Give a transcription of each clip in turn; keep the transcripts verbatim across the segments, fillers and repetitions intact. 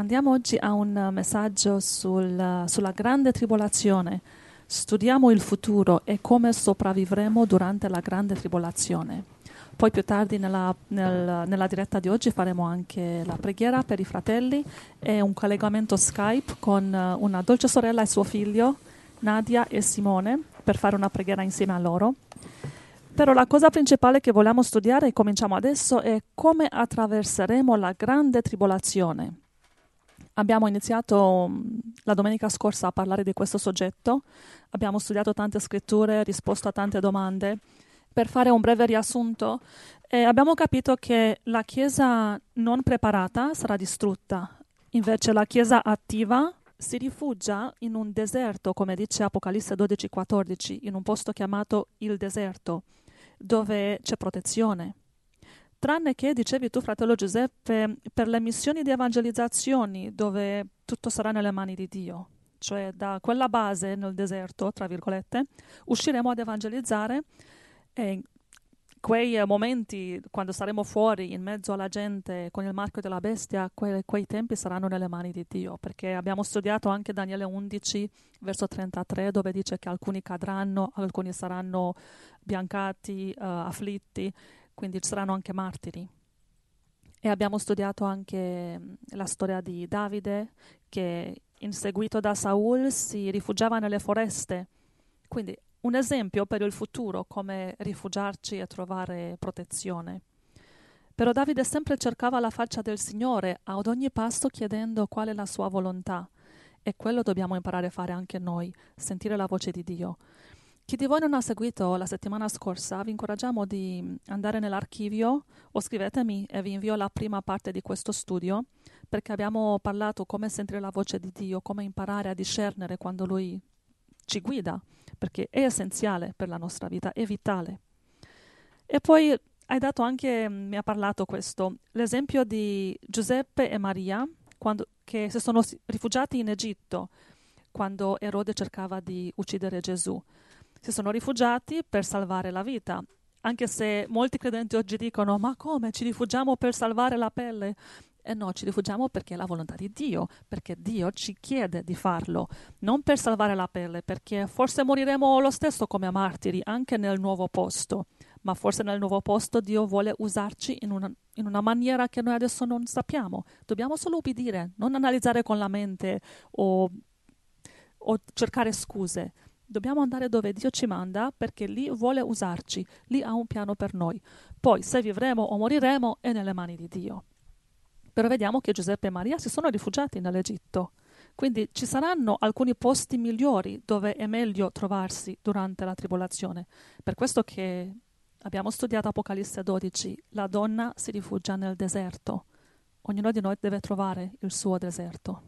Andiamo oggi a un messaggio sul, sulla grande tribolazione. Studiamo il futuro e come sopravvivremo durante la grande tribolazione. Poi più tardi nella, nel, nella diretta di oggi faremo anche la preghiera per i fratelli e un collegamento Skype con una dolce sorella e suo figlio, Nadia e Simone, per fare una preghiera insieme a loro. Però la cosa principale che vogliamo studiare, e cominciamo adesso, è come attraverseremo la grande tribolazione. Abbiamo iniziato la domenica scorsa a parlare di questo soggetto, abbiamo studiato tante scritture, risposto a tante domande. Per fare un breve riassunto, eh, abbiamo capito che la Chiesa non preparata sarà distrutta, invece la Chiesa attiva si rifugia in un deserto, come dice Apocalisse dodici quattordici, in un posto chiamato il deserto, dove c'è protezione. Tranne che, dicevi tu, fratello Giuseppe, per le missioni di evangelizzazioni, dove tutto sarà nelle mani di Dio. Cioè da quella base nel deserto, tra virgolette, usciremo ad evangelizzare e quei momenti, quando saremo fuori, in mezzo alla gente, con il marchio della bestia, que- quei tempi saranno nelle mani di Dio. Perché abbiamo studiato anche Daniele undici, verso trentatré, dove dice che alcuni cadranno, alcuni saranno biancati, uh, afflitti, quindi ci saranno anche martiri. E abbiamo studiato anche la storia di Davide, che inseguito da Saul si rifugiava nelle foreste. Quindi un esempio per il futuro, come rifugiarci e trovare protezione. Però Davide sempre cercava la faccia del Signore, ad ogni passo chiedendo qual è la sua volontà. E quello dobbiamo imparare a fare anche noi, sentire la voce di Dio. Chi di voi non ha seguito la settimana scorsa, vi incoraggiamo di andare nell'archivio o scrivetemi e vi invio la prima parte di questo studio, perché abbiamo parlato come sentire la voce di Dio, come imparare a discernere quando Lui ci guida, perché è essenziale per la nostra vita, è vitale. E poi hai dato anche, mi ha parlato questo, l'esempio di Giuseppe e Maria, quando, che si sono rifugiati in Egitto, quando Erode cercava di uccidere Gesù. Si sono rifugiati per salvare la vita, anche se molti credenti oggi dicono ma come ci rifugiamo per salvare la pelle? E no, ci rifugiamo perché è la volontà di Dio, perché Dio ci chiede di farlo, non per salvare la pelle, perché forse moriremo lo stesso come martiri anche nel nuovo posto, ma forse nel nuovo posto Dio vuole usarci in una, in una maniera che noi adesso non sappiamo. Dobbiamo solo ubbidire, non analizzare con la mente o, o cercare scuse. Dobbiamo andare dove Dio ci manda perché lì vuole usarci, lì ha un piano per noi. Poi se vivremo o moriremo è nelle mani di Dio. Però vediamo che Giuseppe e Maria si sono rifugiati nell'Egitto. Quindi ci saranno alcuni posti migliori dove è meglio trovarsi durante la tribolazione. Per questo che abbiamo studiato Apocalisse dodici, la donna si rifugia nel deserto. Ognuno di noi deve trovare il suo deserto.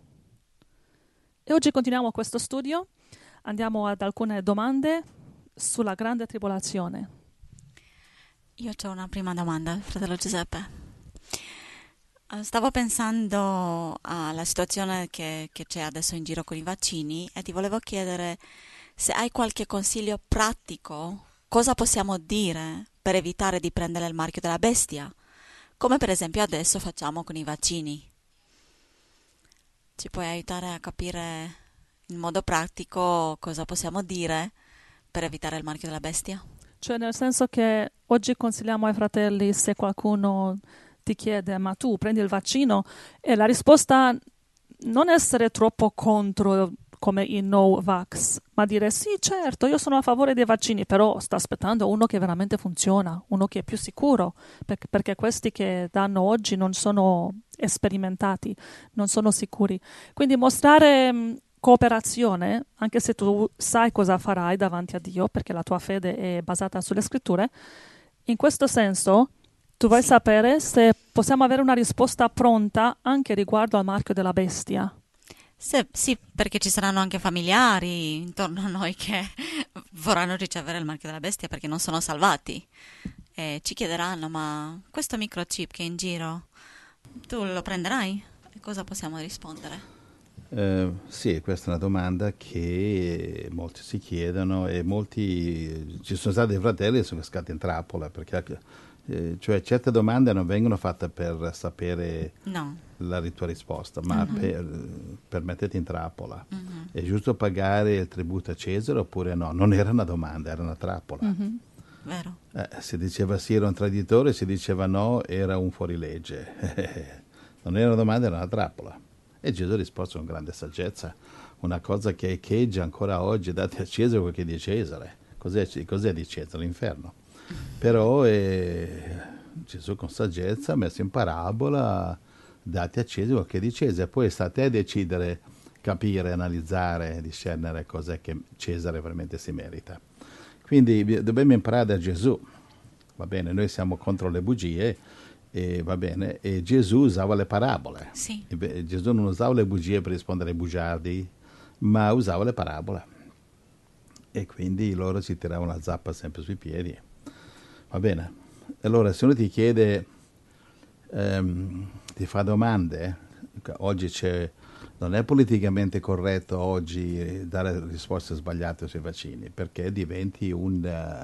E oggi continuiamo questo studio. Andiamo ad alcune domande sulla grande tribolazione. Io ho una prima domanda, fratello Giuseppe. Stavo pensando alla situazione che, che c'è adesso in giro con i vaccini e ti volevo chiedere se hai qualche consiglio pratico, cosa possiamo dire per evitare di prendere il marchio della bestia, come per esempio adesso facciamo con i vaccini. Ci puoi aiutare a capire in modo pratico cosa possiamo dire per evitare il marchio della bestia? Cioè nel senso che oggi consigliamo ai fratelli, se qualcuno ti chiede ma tu prendi il vaccino, e la risposta non essere troppo contro come i no-vax, ma dire sì certo io sono a favore dei vaccini, però sto aspettando uno che veramente funziona, uno che è più sicuro, perché, perché questi che danno oggi non sono sperimentati, non sono sicuri. Quindi mostrare mh, cooperazione, anche se tu sai cosa farai davanti a Dio, perché la tua fede è basata sulle scritture, in questo senso tu vuoi Sì. sapere se possiamo avere una risposta pronta anche riguardo al marchio della bestia. Se, sì, perché ci saranno anche familiari intorno a noi che vorranno ricevere il marchio della bestia perché non sono salvati e ci chiederanno ma questo microchip che è in giro tu lo prenderai? E cosa possiamo rispondere? Eh, sì, questa è una domanda che molti si chiedono e molti, ci sono stati dei fratelli che sono cascati in trappola perché Eh, cioè certe domande non vengono fatte per sapere No. la tua risposta, ma Mhm. per, per metterti in trappola. Mhm. È giusto pagare il tributo a Cesare oppure no? Non era una domanda, era una trappola. Mhm. Vero. Eh, si diceva sì, era un traditore, si diceva no, era un fuorilegge. Non era una domanda, era una trappola. E Gesù ha risposto con grande saggezza, una cosa che echeggia ancora oggi: date a Cesare quel che è di Cesare. Cos'è, cos'è di Cesare? L'inferno. Però eh, Gesù con saggezza ha messo in parabola: date a Cesare quel che è di Cesare. Poi sta a te decidere, capire, analizzare, discernere cos'è che Cesare veramente si merita. Quindi dobbiamo imparare da Gesù, va bene? Noi siamo contro le bugie, e va bene, e Gesù usava le parabole. Sì. E beh, Gesù non usava le bugie per rispondere ai bugiardi, ma usava le parabole. E quindi loro si tiravano la zappa sempre sui piedi. Va bene? Allora, se uno ti chiede, ehm, ti fa domande, oggi c'è... Non è politicamente corretto oggi dare risposte sbagliate sui vaccini, perché diventi un,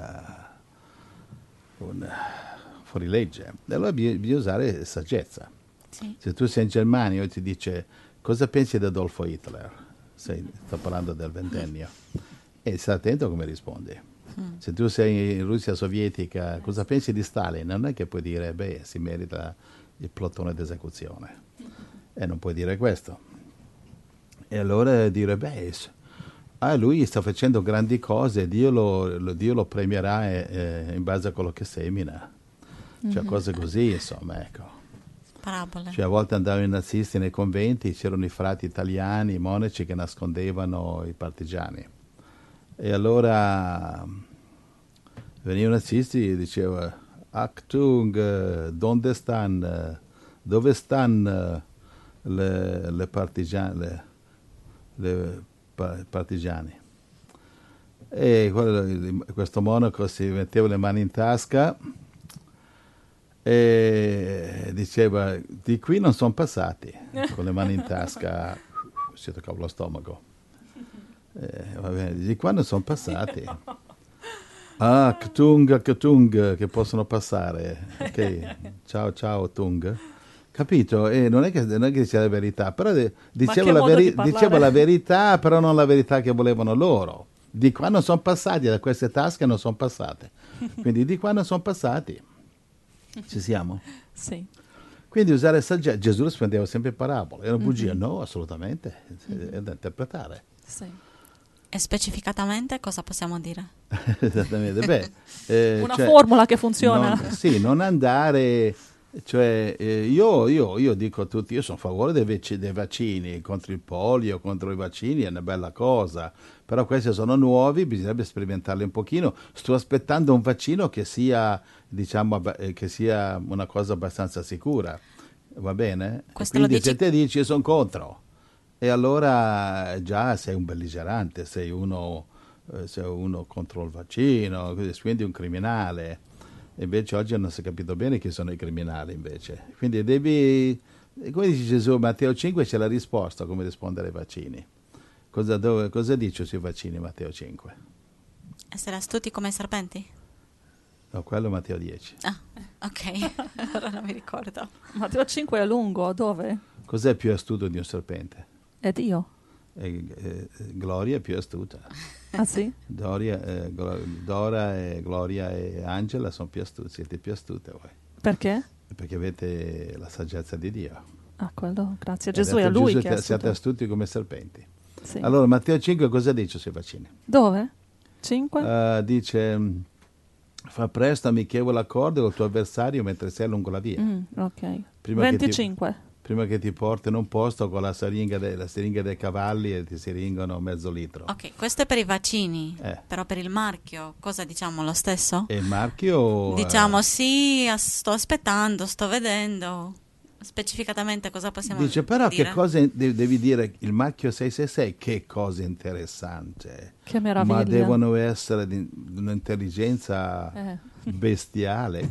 uh, un uh, fuorilegge. E allora bisogna, bisogna usare saggezza. Sì. Se tu sei in Germania e ti dice cosa pensi di Adolfo Hitler, sei, sto parlando del ventennio, e stai attento come rispondi. Mm. Se tu sei in Russia sovietica, cosa pensi di Stalin? Non è che puoi dire, beh, si merita il plotone d'esecuzione. E non puoi dire questo. E allora dire, beh, ah, lui sta facendo grandi cose, Dio lo, lo, Dio lo premierà eh, in base a quello che semina. Cioè mm-hmm. cose così, insomma, ecco. Parabole. Cioè a volte andavano i nazisti nei conventi, c'erano i frati italiani, i monaci che nascondevano i partigiani. E allora venivano i nazisti e diceva, Achtung, donde stan, dove stanno le, le partigiane? Le partigiani. E quello, questo monaco si metteva le mani in tasca e diceva, di qui non sono passati, con le mani in tasca si toccava lo stomaco. E, va bene, di qua non sono passati. Ah, Ktung, Ktung, che possono passare. Ok, ciao ciao Tung. Capito? E non è che, non è che diceva la verità, però de, diceva, la veri, di diceva la verità, però non la verità che volevano loro. Di qua non sono passati, da queste tasche non sono passate. Quindi di qua non sono passati. Ci siamo? Sì. Quindi usare saggezza. Gesù rispondeva sempre in parabole. È una bugia? Mm-hmm. No, assolutamente. Mm-hmm. È da interpretare. Sì. E specificatamente cosa possiamo dire? Esattamente. Beh, eh, una cioè, formula che funziona. Non, sì, non andare... Cioè, eh, io, io, io dico a tutti, io sono a favore dei, vec- dei vaccini, contro il polio, contro i vaccini, è una bella cosa, però questi sono nuovi, bisognerebbe sperimentarli un pochino. Sto aspettando un vaccino che sia, diciamo, che sia una cosa abbastanza sicura, va bene? Questo quindi lo dici... se te dici io sono contro, e allora già sei un belligerante, sei uno, eh, sei uno contro il vaccino, quindi un criminale. Invece oggi non si è capito bene chi sono i criminali invece. Quindi devi, come dice Gesù, Matteo cinque c'è la risposta come rispondere ai vaccini. Cosa, dove, cosa dice sui vaccini Matteo cinque? Essere astuti come i serpenti? No, quello è Matteo dieci. Ah, ok, allora non mi ricordo. Matteo cinque è lungo, dove? Cos'è più astuto di un serpente? È Dio. E, eh, Gloria è più astuta. Ah sì? Doria, eh, Dora e Gloria e Angela sono più astute, siete più astute voi. Perché? Perché avete la saggezza di Dio. Ah, quello, grazie a Gesù, è a lui Gesù che è siate astuti come serpenti. Sì. Allora Matteo cinque cosa dice sui vaccini? Dove? cinque? Uh, dice, fa presto amichevole accordo con il tuo avversario mentre sei lungo la via. Mm, ok. Prima venticinque. Che ti, prima che ti porti in un posto con la siringa, de, la siringa dei cavalli e ti siringano mezzo litro. Ok, questo è per i vaccini, eh. però per il marchio cosa diciamo, lo stesso? E il marchio? Diciamo eh, sì, sto aspettando, sto vedendo. Specificatamente cosa possiamo dice, però dire? che cosa devi dire? Il marchio sei sei sei, che cosa interessante. Che meraviglia. Ma devono essere di un'intelligenza eh. bestiale,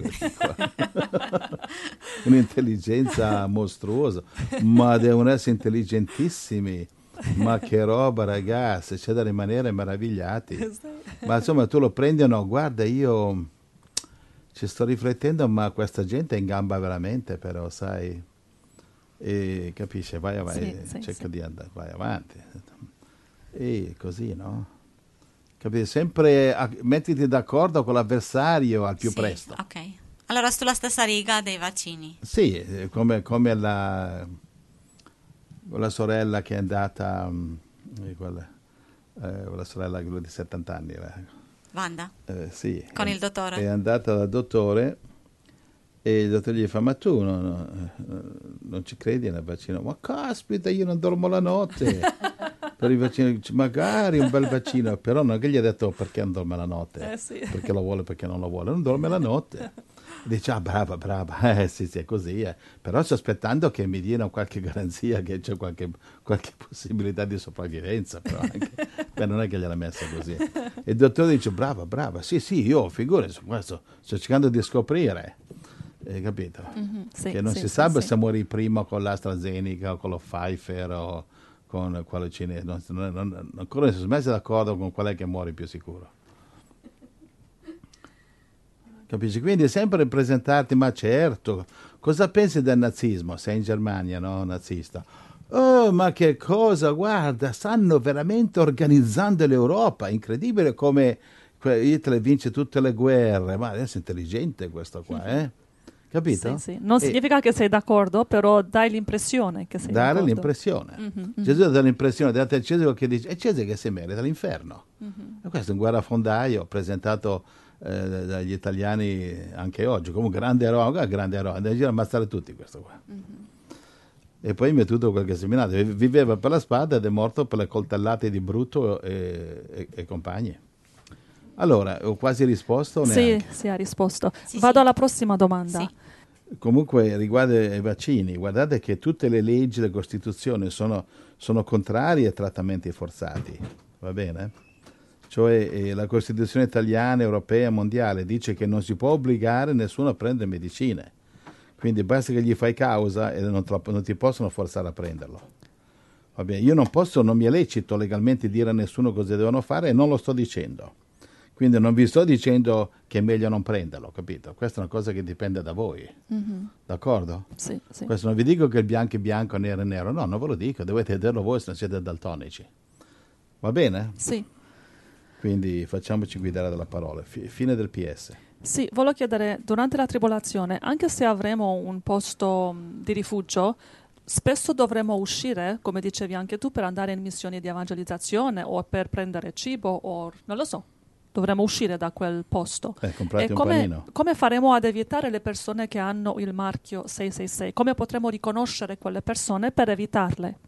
un'intelligenza mostruosa, ma devono essere intelligentissimi. Ma che roba, ragazzi, c'è da rimanere meravigliati. Ma insomma tu lo prendi o no? Guarda, io ci sto riflettendo, ma questa gente è in gamba veramente, però, sai, e capisce, vai avanti, Sì, sì, cerca sì. di andare, vai avanti. E così, no? Capisci? Sempre a- mettiti d'accordo con l'avversario al più Sì, presto. ok. Allora, sulla stessa riga dei vaccini. Sì, eh, come, come la, la sorella che è andata, mm, eh, quella, eh, la sorella quella di settanta anni, eh, Wanda, eh, sì, con è, il dottore. è andata dal dottore e il dottore gli fa, ma tu non, non- non ci credi nel vaccino? Ma caspita, io non dormo la notte per il vaccino. Dice, magari un bel vaccino, però non è che gli ha detto perché non dorme la notte, Eh, sì. perché lo vuole, perché non lo vuole, non dorme la notte. Dice, ah, brava, brava, eh sì, sì, è così, eh. Però sto aspettando che mi diano qualche garanzia, che c'è qualche, qualche possibilità di sopravvivenza, però anche, beh, non è che gliel'ha messa così. E il dottore dice, brava, brava, sì, sì, io, figurati, su questo sto cercando di scoprire, hai capito? Mhm, sì, Che non sì, si sì, sa sì. se muori prima con l'AstraZeneca o con lo Pfizer o con quello cinese, non, non, non, ancora non si sono messi d'accordo con qual è che muore più sicuro. Capisci? Quindi è sempre presentarti, ma certo, cosa pensi del nazismo? Sei in Germania, no? Nazista. Oh, ma che cosa, guarda, stanno veramente organizzando l'Europa, incredibile come que- Hitler vince tutte le guerre, ma adesso è intelligente questo qua, eh? Capito? Sì, sì. Non E significa che sei d'accordo, però dai l'impressione che sei dare d'accordo. l'impressione. Mhm, mhm, Gesù dà l'impressione davanti a Cesare che dice, è Cesare che si merita l'inferno. mhm. E questo è un guerrafondaio presentato eh, dagli italiani anche oggi, come un grande eroe, un grande eroe, andava in giro a ammazzare tutti questo qua. E poi mi è tutto quel che è seminato. Viveva per la spada ed è morto per le coltellate di Bruto e, e- e compagni. Allora, ho quasi risposto o Sì, neanche? sì, ha risposto. Sì, Vado sì. alla prossima domanda. Sì. Comunque riguardo ai vaccini, guardate che tutte le leggi della Costituzione sono, sono contrarie ai trattamenti forzati, va bene? Cioè eh, la Costituzione italiana, europea, mondiale dice che non si può obbligare nessuno a prendere medicine, quindi basta che gli fai causa e non, te la- non ti possono forzare a prenderlo. Va bene? Io non posso, non mi è lecito legalmente dire a nessuno cosa devono fare e non lo sto dicendo. Quindi non vi sto dicendo che è meglio non prenderlo, capito? Questa è una cosa che dipende da voi, Mhm. d'accordo? Sì, sì. Questo non vi dico che il bianco è bianco, nero è nero, no, non ve lo dico, dovete vederlo voi se non siete daltonici. Va bene? Sì. Quindi facciamoci guidare dalla parola. Fi- fine del P S. Sì, volevo chiedere, durante la tribolazione, anche se avremo un posto mh, di rifugio, spesso dovremo uscire, come dicevi anche tu, per andare in missioni di evangelizzazione o per prendere cibo o non lo so, dovremo uscire da quel posto. Eh, comprate E un come, panino. come faremo ad evitare le persone che hanno il marchio sei sei sei? Come potremo riconoscere quelle persone per evitarle?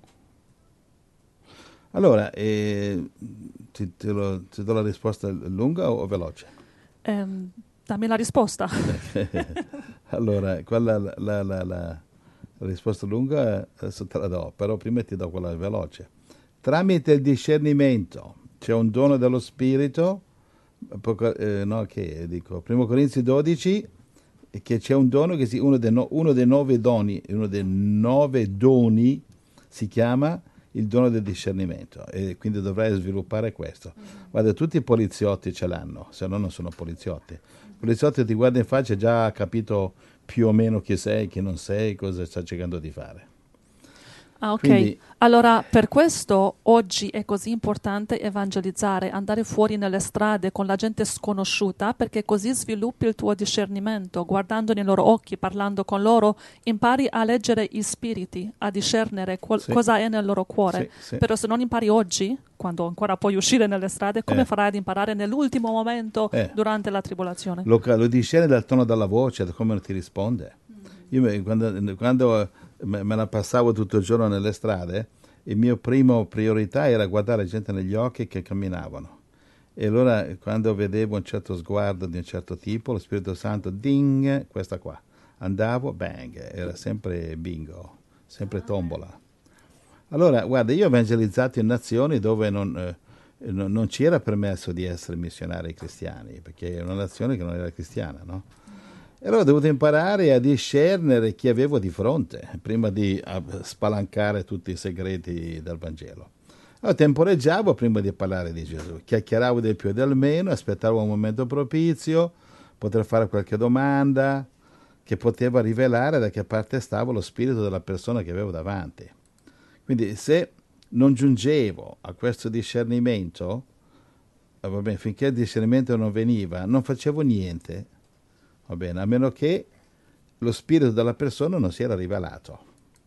Allora, eh, ti, te lo- ti do la risposta lunga o veloce? Ehm, dammi la risposta. Allora, quella, la, la, la- la risposta lunga adesso te la do, però prima ti do quella veloce. Tramite il discernimento c'è un dono dello Spirito, poco- eh, no, che dico, primo Corinzi dodici, che c'è un dono che si, uno, dei no- uno dei nove doni, uno dei nove doni si chiama il dono del discernimento e quindi dovrai sviluppare questo. Guarda, tutti i poliziotti ce l'hanno, se no non sono poliziotti. Il poliziotto ti guarda in faccia e già ha capito più o meno chi sei, chi non sei, cosa sta cercando di fare. Ah, ok. Quindi- Allora, per questo oggi è così importante evangelizzare, andare fuori nelle strade con la gente sconosciuta, perché così sviluppi il tuo discernimento, guardando nei loro occhi, parlando con loro, impari a leggere i spiriti, a discernere qual- Sì. cosa è nel loro cuore. Sì, sì. Però se non impari oggi, quando ancora puoi uscire nelle strade, come Eh. farai ad imparare nell'ultimo momento Eh. durante la tribolazione? Lo, lo discerne dal tono della voce, da come ti risponde. Io me- quando, quando, eh, me me la passavo tutto il giorno nelle strade, il mio primo priorità era guardare la gente negli occhi che camminavano. E allora quando vedevo un certo sguardo di un certo tipo, lo Spirito Santo, ding, questa qua. Andavo, bang, era sempre bingo, sempre tombola. Allora, guarda, io ho evangelizzato in nazioni dove non, eh, non, non ci era permesso di essere missionari cristiani, perché è una nazione che non era cristiana, no? E allora ho dovuto imparare a discernere chi avevo di fronte, prima di ah, spalancare tutti i segreti del Vangelo. Allora temporeggiavo prima di parlare di Gesù, chiacchieravo del più e del meno, aspettavo un momento propizio, poter fare qualche domanda che poteva rivelare da che parte stava lo spirito della persona che avevo davanti. Quindi se non giungevo a questo discernimento, eh, va bene, finché il discernimento non veniva, non facevo niente, va bene, a meno che lo spirito della persona non si era rivelato.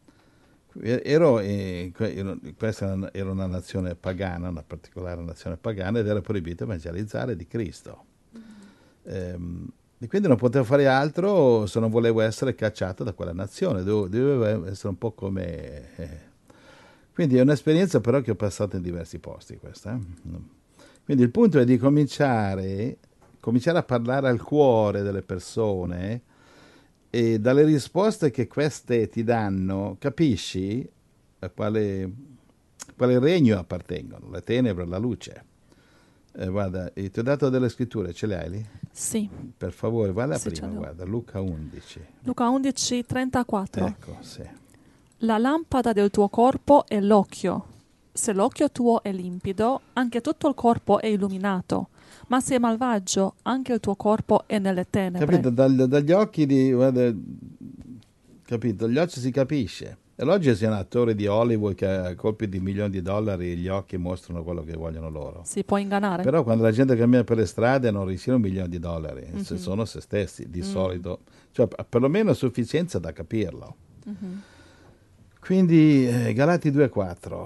Ero, eh, ero, questa era una nazione pagana, una particolare nazione pagana, ed era proibito evangelizzare di Cristo. Ehm, e quindi non potevo fare altro se non volevo essere cacciato da quella nazione, dovevo, dovevo essere un po' come... Eh. Quindi è un'esperienza però che ho passato in diversi posti questa. Eh. Quindi il punto è di cominciare, cominciare a parlare al cuore delle persone, e dalle risposte che queste ti danno capisci a quale, quale regno appartengono, le tenebre e la luce. Eh, guarda, ti ho dato delle scritture, ce le hai lì? Sì. Per favore, vai alla Sì, prima, guarda, Luca undici. Luca undici, trentaquattro. Ecco, sì. La lampada del tuo corpo è l'occhio. Se l'occhio tuo è limpido, anche tutto il corpo è illuminato. Ma se è malvagio, anche il tuo corpo è nelle tenebre. Capito? Dal, dagli occhi di... Guarda, capito? Gli occhi si capisce. E oggi sei un attore di Hollywood che a colpi di milioni di dollari gli occhi mostrano quello che vogliono loro. Si può ingannare. Però quando la gente cammina per le strade non ricevono milioni di dollari, mm-hmm. se sono se stessi, di mm. solito. Cioè, perlomeno a sufficienza da capirlo. Mm-hmm. Quindi eh, Galati due quattro,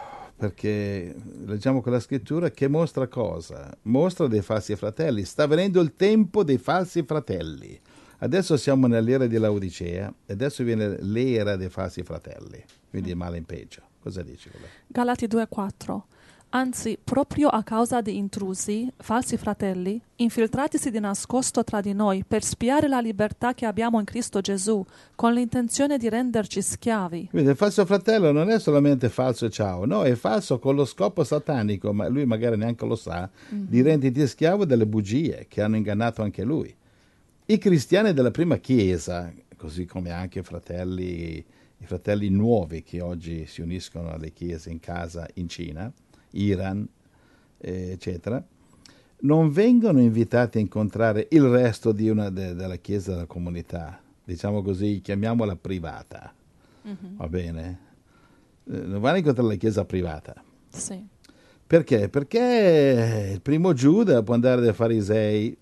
perché leggiamo quella scrittura che mostra cosa? Mostra dei falsi fratelli. Sta venendo il tempo dei falsi fratelli. Adesso siamo nell'era di Laodicea e adesso viene l'era dei falsi fratelli, quindi è male in peggio. Cosa dici? Galati due quattro. Anzi, proprio a causa di intrusi, falsi fratelli, infiltratisi di nascosto tra di noi per spiare la libertà che abbiamo in Cristo Gesù, con l'intenzione di renderci schiavi. Quindi il falso fratello non è solamente falso e ciao, no, è falso con lo scopo satanico, ma lui magari neanche lo sa, mm-hmm. di renderti schiavo delle bugie che hanno ingannato anche lui. I cristiani della prima chiesa, così come anche i fratelli, i fratelli nuovi che oggi si uniscono alle chiese in casa in Cina, Iran, eccetera, non vengono invitati a incontrare il resto di una de, della chiesa della comunità, diciamo così, chiamiamola privata, mm-hmm. va bene? Non vanno a incontrare la chiesa privata. Sì. Perché? Perché il primo Giuda può andare dai farisei,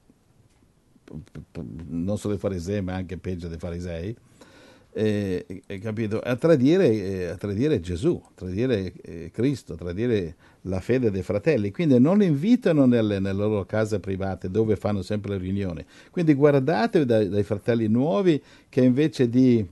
non solo dei farisei ma anche peggio dei farisei, eh, eh, capito? A tradire, eh, a tradire Gesù, a tradire eh, Cristo, a tradire la fede dei fratelli. Quindi non li invitano nelle, nelle loro case private dove fanno sempre le riunioni. Quindi guardate dai, dai fratelli nuovi che invece di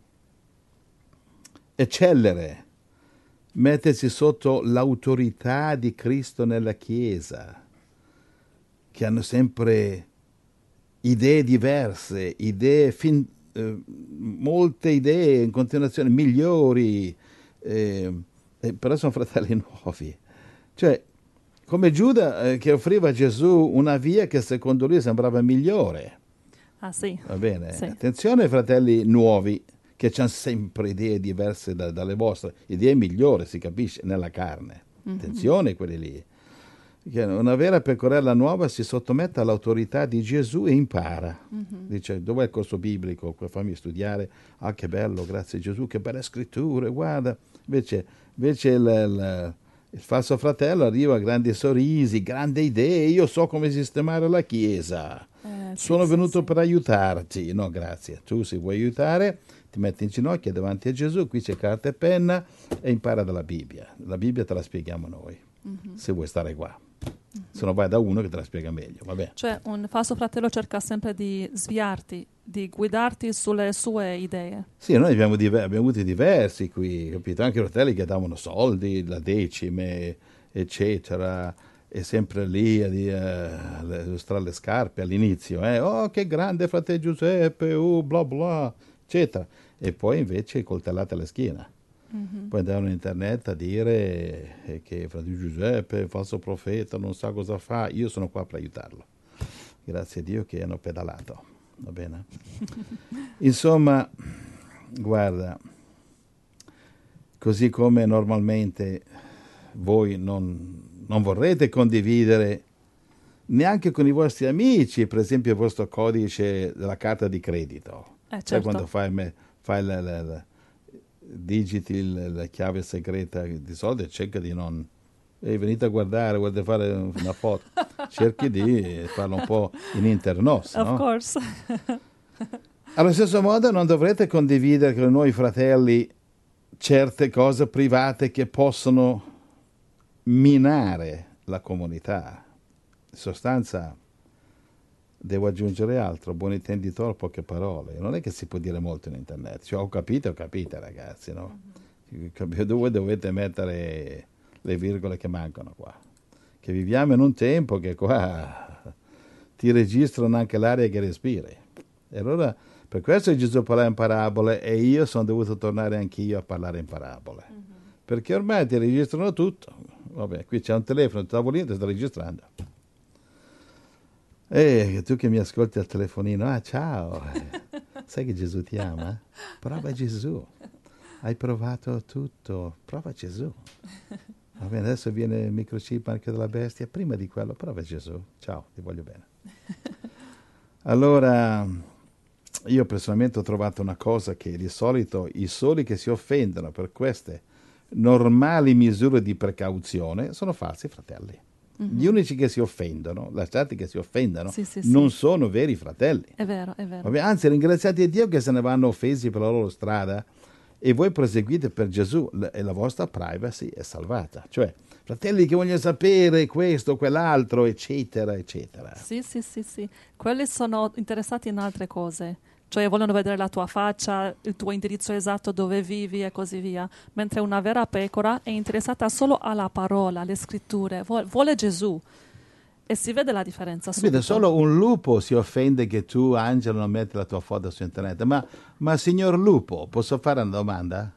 eccellere, mettersi sotto l'autorità di Cristo nella Chiesa, che hanno sempre idee diverse, idee fin, eh, molte idee in continuazione, migliori, eh, eh, però sono fratelli nuovi. Cioè, come Giuda eh, che offriva a Gesù una via che secondo lui sembrava migliore. Ah sì. Va bene? Sì. Attenzione ai fratelli nuovi, che hanno sempre idee diverse da, dalle vostre, idee migliori, si capisce, nella carne. Mm-hmm. Attenzione a quelli lì. Che una vera pecorella nuova si sottomette all'autorità di Gesù e impara. Mm-hmm. Dice, dov'è il corso biblico? Fammi studiare. Ah, che bello, grazie a Gesù, che belle scritture, guarda. Invece, invece il, il, il falso fratello arriva a grandi sorrisi, grandi idee, io so come sistemare la Chiesa. Eh, sì, Sono sì, venuto sì. per aiutarti. No, grazie. Tu se vuoi aiutare, ti metti in ginocchio davanti a Gesù, qui c'è carta e penna e impara dalla Bibbia. La Bibbia te la spieghiamo noi, mm-hmm. se vuoi stare qua. Mm-hmm. Se no vai da uno che te la spiega meglio, vabbè. Cioè un falso fratello cerca sempre di sviarti, di guidarti sulle sue idee. Sì, noi abbiamo, diver- abbiamo avuti diversi qui, capito? Anche fratelli che davano soldi, la decime, eccetera, e sempre lì a dire, illustrare le scarpe all'inizio, eh? Oh, che grande fratello Giuseppe, oh, bla bla, eccetera. E poi invece coltellate alla schiena. Mm-hmm. Poi andavano in internet a dire che fratello Giuseppe, falso profeta, non sa cosa fa. Io sono qua per aiutarlo. Grazie a Dio che hanno pedalato. Va bene? Insomma, guarda, così come normalmente voi non, non vorrete condividere neanche con i vostri amici, per esempio il vostro codice della carta di credito. Eh, Sai certo. quando fai, me- fai la, la- la- digiti il- la chiave segreta, di solito cerca di non... Ehi, venite a guardare, volete fare una foto. Cerchi di farlo un po' in internos, Of no? course. Allo stesso modo non dovrete condividere con i nuovi fratelli certe cose private che possono minare la comunità. In sostanza, devo aggiungere altro, buon intenditore, poche parole. Non è che si può dire molto in internet. Cioè, ho capito, ho capito, ragazzi, no? Dove dovete mettere le virgole che mancano qua? Che viviamo in un tempo che qua ti registrano anche l'aria che respiri. E allora, per questo Gesù parla in parabole e io sono dovuto tornare anch'io a parlare in parabole. Mm-hmm. Perché ormai ti registrano tutto. Vabbè, qui c'è un telefono, il tavolino ti sta registrando. E tu che mi ascolti al telefonino, ah ciao, sai che Gesù ti ama? Prova Gesù. Hai provato tutto, prova Gesù. Va bene, adesso viene il microchip anche della bestia, prima di quello prova Gesù. Ciao, ti voglio bene. Allora, io personalmente ho trovato una cosa che di solito i soli che si offendono per queste normali misure di precauzione sono falsi fratelli. Mm-hmm. Gli unici che si offendono, lasciati che si offendano, sì, sì, non sì. sono veri fratelli. È vero, è vero. Vabbè, anzi, ringraziate Dio che se ne vanno offesi per la loro strada e voi proseguite per Gesù e la vostra privacy è salvata. Cioè, fratelli che vogliono sapere questo, quell'altro, eccetera, eccetera. Sì, sì, sì, sì. Quelli sono interessati in altre cose. Cioè vogliono vedere la tua faccia, il tuo indirizzo esatto dove vivi e così via. Mentre una vera pecora è interessata solo alla parola, alle scritture, vuole Gesù. E si vede la differenza subito. Vede, solo un lupo si offende che tu, Angelo, non metti la tua foto su internet. Ma, ma signor lupo, posso fare una domanda?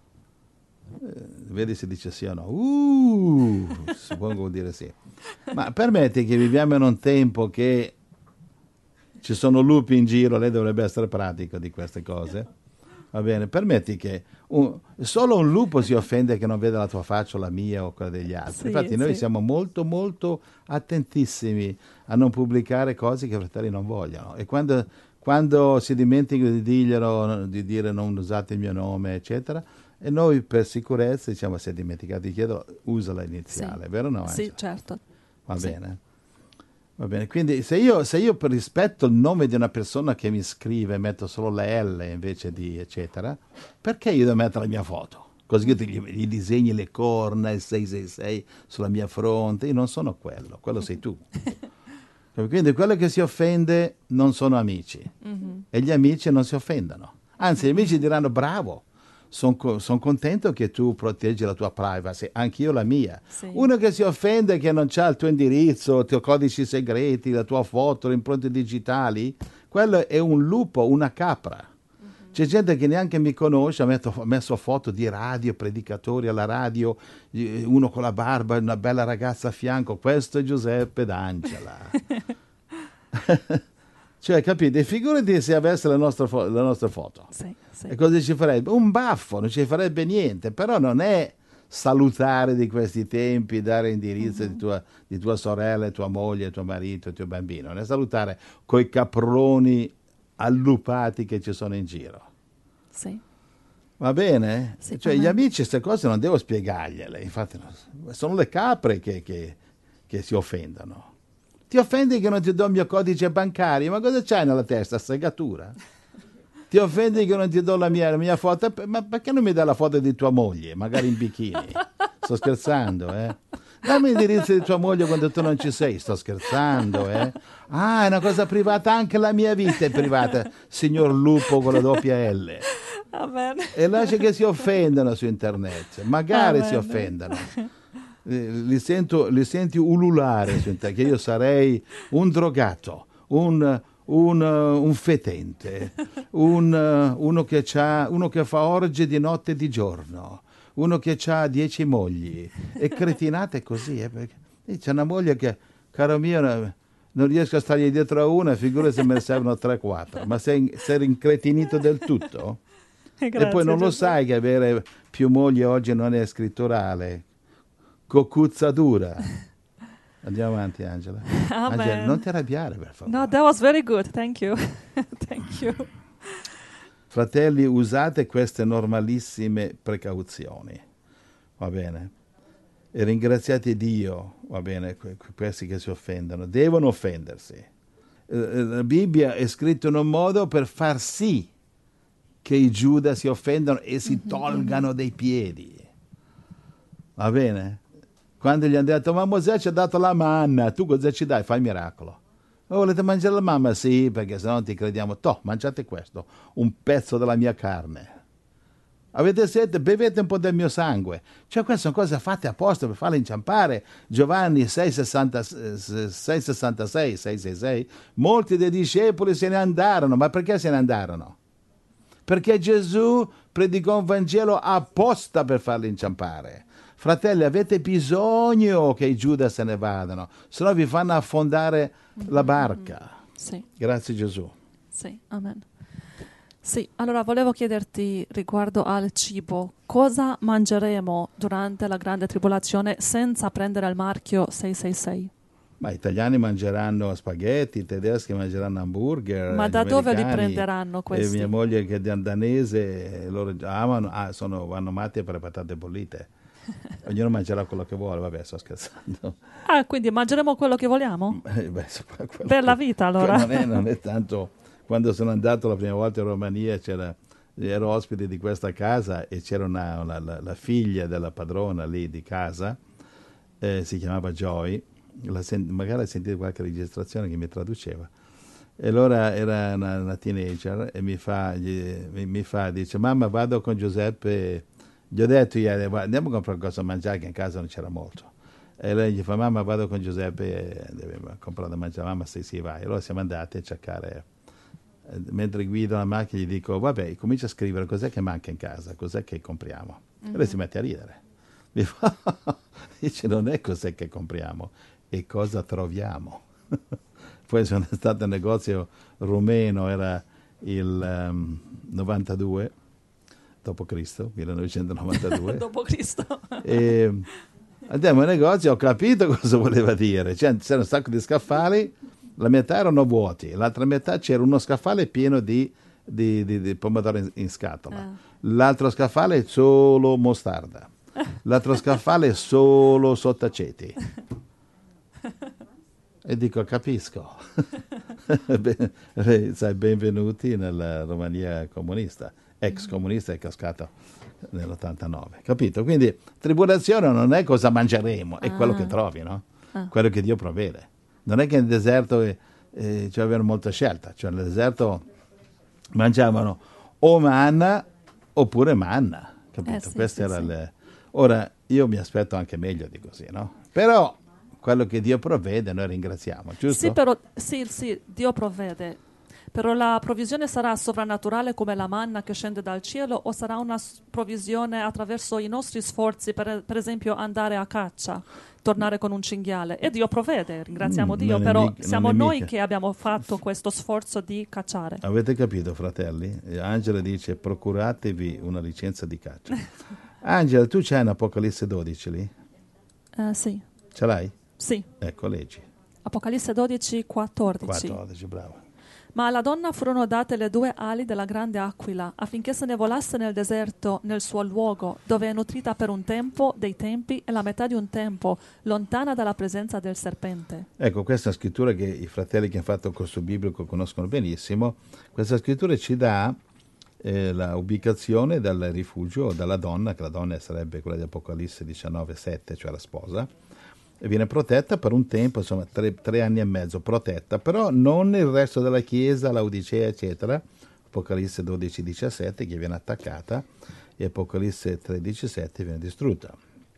Eh, vedi se dice sì o no. Uh, suppongo vuol dire sì. Ma permetti che viviamo in un tempo che ci sono lupi in giro, lei dovrebbe essere pratico di queste cose. Va bene, permetti che un, solo un lupo si offende che non vede la tua faccia o la mia o quella degli altri. Sì, Infatti noi sì. siamo molto molto attentissimi a non pubblicare cose che i fratelli non vogliono. E quando, quando si dimenticano di dirglielo, di dire non usate il mio nome, eccetera, e noi per sicurezza diciamo se è dimenticato di chiederlo, usa la iniziale, sì. vero o no? Sì, Angela? certo. Va sì. bene. Va bene, quindi se io, se io per rispetto il nome di una persona che mi scrive metto solo la L invece di eccetera, perché io devo mettere la mia foto? Così io gli, gli disegni le corna, il sei sei sei sulla mia fronte, io non sono quello, quello sei tu. Quindi quello che si offende non sono amici mm-hmm. e gli amici non si offendono. Anzi, gli amici diranno bravo. Sono son contento che tu proteggi la tua privacy, anch'io la mia. Sì. Uno che si offende che non c'ha il tuo indirizzo, i tuoi codici segreti, la tua foto, le impronte digitali, quello è un lupo, una capra. Mm-hmm. C'è gente che neanche mi conosce, ha messo foto di radio, predicatori alla radio, uno con la barba, una bella ragazza a fianco, questo è Giuseppe D'Angela. Cioè, capite? Figurati se avesse la nostra, fo- la nostra foto. Sì, sì. E cosa ci farebbe? Un baffo, non ci farebbe niente. Però non è salutare di questi tempi, dare indirizzo mm-hmm. di, tua, di tua sorella, tua moglie, tuo marito, tuo bambino. Non è salutare coi caproni allupati che ci sono in giro. Sì. Va bene? Sì, cioè, gli amici queste cose non devo spiegargliele. Infatti sono le capre che, che, che si offendono. Ti offendi che non ti do il mio codice bancario? Ma cosa c'hai nella testa? Segatura? Ti offendi che non ti do la mia, la mia foto? Ma perché non mi dai la foto di tua moglie? Magari in bikini. Sto scherzando, eh? Dammi l'indirizzo di tua moglie quando tu non ci sei. Sto scherzando, eh? Ah, è una cosa privata, anche la mia vita è privata, signor lupo con la doppia L. Amen. E lascia che si offendano su internet. Magari Amen. si offendano. Li, sento, li senti ululare che io sarei un drogato, un, un, un fetente, un, uno, che c'ha, uno che fa orge di notte e di giorno, uno che ha dieci mogli e cretinate così. Eh, perché c'è una moglie che, caro mio, non riesco a stargli dietro a una, figura se me ne servono tre quattro, ma sei, sei incretinito del tutto. Grazie, e poi non lo Gesù. sai che avere più mogli oggi non è scritturale. Coccuzzatura. Andiamo avanti, Angela. Amen. Angela, non ti arrabbiare, per favore. No, that was very good. Thank you. Thank you. Fratelli, usate queste normalissime precauzioni, va bene? E ringraziate Dio, va bene, que- questi che si offendono. Devono offendersi. Eh, La Bibbia è scritta in un modo per far sì che i Giuda si offendano e si tolgano dai piedi. Va bene? Quando gli hanno detto, ma Mosè ci ha dato la manna, tu cosa ci dai? Fai il miracolo. Oh, volete mangiare la mamma? Sì, perché se no non ti crediamo. Toh, mangiate questo, un pezzo della mia carne. Avete sete? Bevete un po' del mio sangue. Cioè, queste sono cose fatte apposta per farle inciampare. Giovanni sei sessantasei, sei sessantasei, molti dei discepoli se ne andarono. Ma perché se ne andarono? Perché Gesù predicò un Vangelo apposta per farli inciampare. Fratelli, avete bisogno che i Giuda se ne vadano, se no vi fanno affondare la barca. Sì, Grazie Gesù. sì, amen. Sì, allora volevo chiederti riguardo al cibo, cosa mangeremo durante la grande tribolazione senza prendere il marchio sei sei sei? Ma gli italiani mangeranno spaghetti, i tedeschi mangeranno hamburger. Ma gli da dove li americani, prenderanno E questi? mia moglie che è dan- danese, loro amano, ah, sono, vanno matti per le patate bollite. Ognuno mangerà quello che vuole, vabbè, sto scherzando. Ah, quindi mangeremo quello che vogliamo? Eh, beh, so- quello Bella che- vita, allora. Non è, non è tanto. Quando sono andato la prima volta in Romania, c'era, ero ospite di questa casa e c'era una, una- la, la figlia della padrona lì di casa, eh, si chiamava Joy, la sen- magari hai sentito qualche registrazione che mi traduceva. E allora era una, una teenager e mi fa, gli- mi, mi fa, dice, mamma vado con Giuseppe, gli ho detto ieri, "Va- andiamo a comprare qualcosa da mangiare che in casa non c'era molto. E lei gli fa, mamma vado con Giuseppe e deve comprare da mangiare, mamma sì sì vai. Allora siamo andati a cercare, eh, mentre guido la macchina gli dico, vabbè, comincia a scrivere cos'è che manca in casa, cos'è che compriamo. E lei si mette a ridere. Mi fa, dice, non è cos'è che compriamo, è cosa troviamo. Poi sono stato al negozio rumeno, era il ehm, novantadue dopo Cristo, millenovecentonovantadue. Dopo Cristo. E andiamo al negozio, ho capito cosa voleva dire. Cioè, c'era un sacco di scaffali, la metà erano vuoti, l'altra metà c'era uno scaffale pieno di, di, di, di pomodoro in, in scatola, Ah. l'altro scaffale solo mostarda, l'altro scaffale solo sottaceti. E dico, capisco. Beh, sai, benvenuti nella Romania comunista, ex comunista, è cascato nell'ottantanove, capito? Quindi tribolazione non è cosa mangeremo, è quello Ah. che trovi, no? Ah. Quello che Dio provvede. Non è che nel deserto eh, eh, cioè, avevano molta scelta, cioè nel deserto mangiavano o manna oppure manna, capito? Eh sì, Queste sì, erano sì. le... Ora, io mi aspetto anche meglio di così, no? Però quello che Dio provvede noi ringraziamo, giusto? Sì, però, sì, sì, Dio provvede. Però la provvisione sarà sovrannaturale come la manna che scende dal cielo o sarà una s- provvisione attraverso i nostri sforzi, per, per esempio andare a caccia, tornare con un cinghiale? E Dio provvede, ringraziamo Mm, Dio, non è però mica- siamo non è noi mica. che abbiamo fatto questo sforzo di cacciare. Avete capito, fratelli? Eh, Angela dice, procuratevi una licenza di caccia. Angela, tu c'hai un Apocalisse dodici lì? Eh, sì, Ce l'hai? sì. Ecco, leggi. Apocalisse dodici, quattordici. quattordici, bravo. Ma alla donna furono date le due ali della grande aquila, affinché se ne volasse nel deserto, nel suo luogo, dove è nutrita per un tempo, dei tempi e la metà di un tempo, lontana dalla presenza del serpente. Ecco, questa è una scrittura che i fratelli che hanno fatto il corso biblico conoscono benissimo. Questa scrittura ci dà eh, la ubicazione del rifugio della donna, che la donna sarebbe quella di Apocalisse diciannove sette, cioè la sposa, e viene protetta per un tempo, insomma tre, tre anni e mezzo protetta, però non il resto della chiesa, l'Odicea eccetera. Apocalisse dodici diciassette che viene attaccata e Apocalisse tredici sette viene distrutta.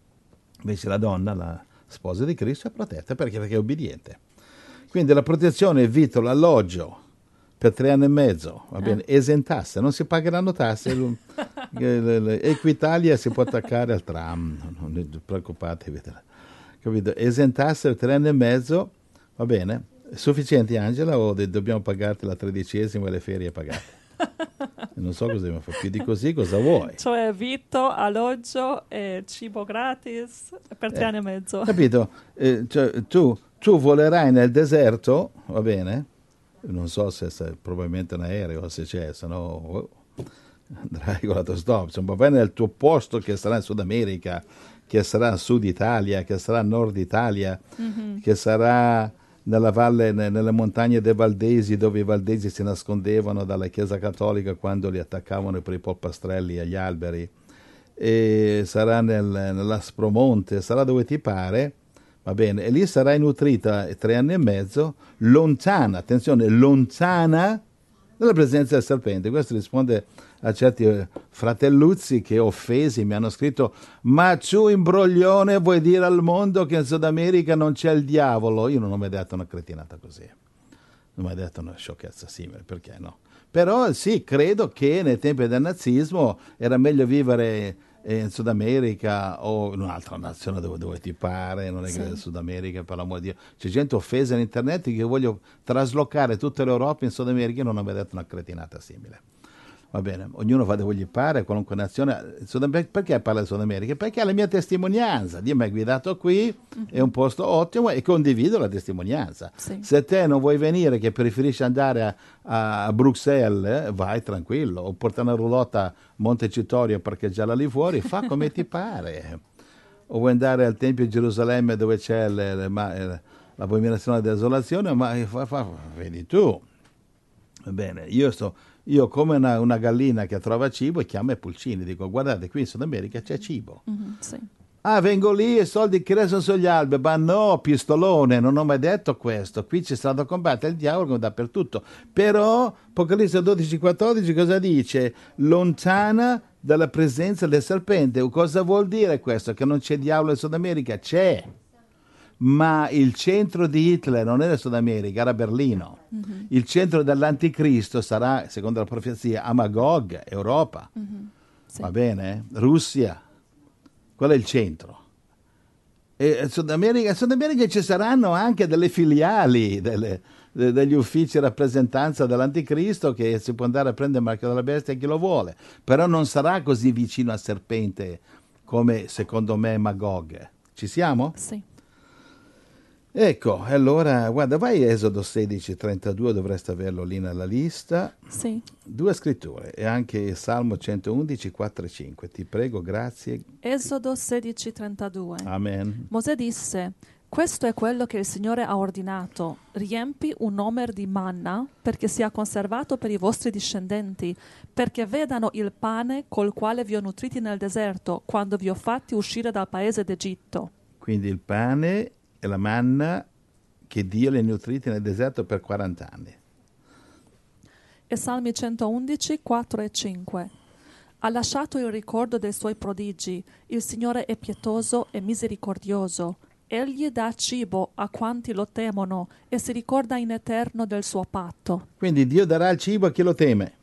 Invece la donna, la sposa di Cristo, è protetta perché, perché è obbediente. Quindi la protezione è vitto, alloggio per tre anni e mezzo, va bene, esentasse, non si pagheranno tasse. Lu- le- le- le- Equitalia si può attaccare al tram, non non preoccupatevi. Capito? Esentasse per tre anni e mezzo, va bene, è sufficiente Angela o de- dobbiamo pagarti la tredicesima e le ferie pagate? Non so cosa mi fa più di così, cosa vuoi? Cioè vitto, alloggio e cibo gratis per tre Eh, anni e mezzo. Capito? Eh, cioè, tu, tu volerai nel deserto, va bene? Non so se, se probabilmente un aereo, se c'è, se no oh, andrai con l'autostop. Insomma, vai nel tuo posto che sarà in Sud America, che sarà in Sud Italia, che sarà in Nord Italia, Mhm. che sarà nella valle, ne- nelle montagne dei Valdesi, dove i Valdesi si nascondevano dalla Chiesa Cattolica quando li attaccavano per i polpastrelli agli alberi, e sarà nel, nell'Aspromonte, sarà dove ti pare, va bene, e lì sarai nutrita tre anni e mezzo, lontana, attenzione, lontana dalla presenza del serpente. Questo risponde a certi eh, fratelluzzi che offesi mi hanno scritto: ma tu imbroglione vuoi dire al mondo che in Sud America non c'è il diavolo? Io non ho mai detto una cretinata così, non ho mai detto una sciocchezza simile, perché no? Però sì, credo che nei tempi del nazismo era meglio vivere in Sud America o in un'altra nazione dove, dove ti pare, non è Sì. che il Sud America, per l'amor di Dio. C'è gente offesa in internet che voglio traslocare tutta l'Europa in Sud America. Io non ho mai detto una cretinata simile. Va bene, ognuno fa dove gli pare, qualunque nazione. Sud America, perché parla di Sud America? Perché è la mia testimonianza. Dio mi ha guidato qui, Mhm. è un posto ottimo e condivido la testimonianza. Sì. Se te non vuoi venire, che preferisci andare a, a Bruxelles, eh, vai tranquillo, o portare una roulotte a Montecitorio e parcheggiarla lì fuori, fa come ti pare. O vuoi andare al Tempio di Gerusalemme dove c'è le- le- ma- eh, l'abominazione della desolazione, ma fa, fa- vedi tu. Va bene, io sto, io come una, una gallina che trova cibo e chiama i pulcini, dico: guardate, qui in Sud America c'è cibo. Mhm, sì. Ah, vengo lì e soldi crescono sugli alberi. Ma no, pistolone, non ho mai detto questo. Qui c'è stato combattere il diavolo come dappertutto. Però Apocalisse dodici quattordici cosa dice? Lontana dalla presenza del serpente. Cosa vuol dire questo? Che non c'è diavolo in Sud America? C'è. Ma il centro di Hitler non era Sud America, era Berlino. Mhm, Il centro dell'anticristo sarà, secondo la profezia, a Magog, Europa. mhm, sì. Va bene? Russia. Quello è il centro. E in Sud America, in Sud America ci saranno anche delle filiali, delle- de- degli uffici rappresentanza dell'anticristo, che si può andare a prendere il marchio della bestia chi lo vuole. Però non sarà così vicino al serpente come secondo me Magog. Ci siamo? Sì. Ecco, allora, guarda, vai a Esodo sedici trentadue, dovresti averlo lì nella lista. Sì. Due scritture e anche Salmo centoundici, quattro e cinque. Ti prego, grazie. Esodo sedici trentadue. Amen. Mosè disse: questo è quello che il Signore ha ordinato. Riempi un omer di manna perché sia conservato per i vostri discendenti, perché vedano il pane col quale vi ho nutriti nel deserto, quando vi ho fatti uscire dal paese d'Egitto. Quindi il pane e la manna che Dio li ha nutriti nel deserto per quaranta anni. E Salmi centoundici, quattro e cinque. Ha lasciato il ricordo dei suoi prodigi. Il Signore è pietoso e misericordioso. Egli dà cibo a quanti lo temono e si ricorda in eterno del suo patto. Quindi Dio darà il cibo a chi lo teme.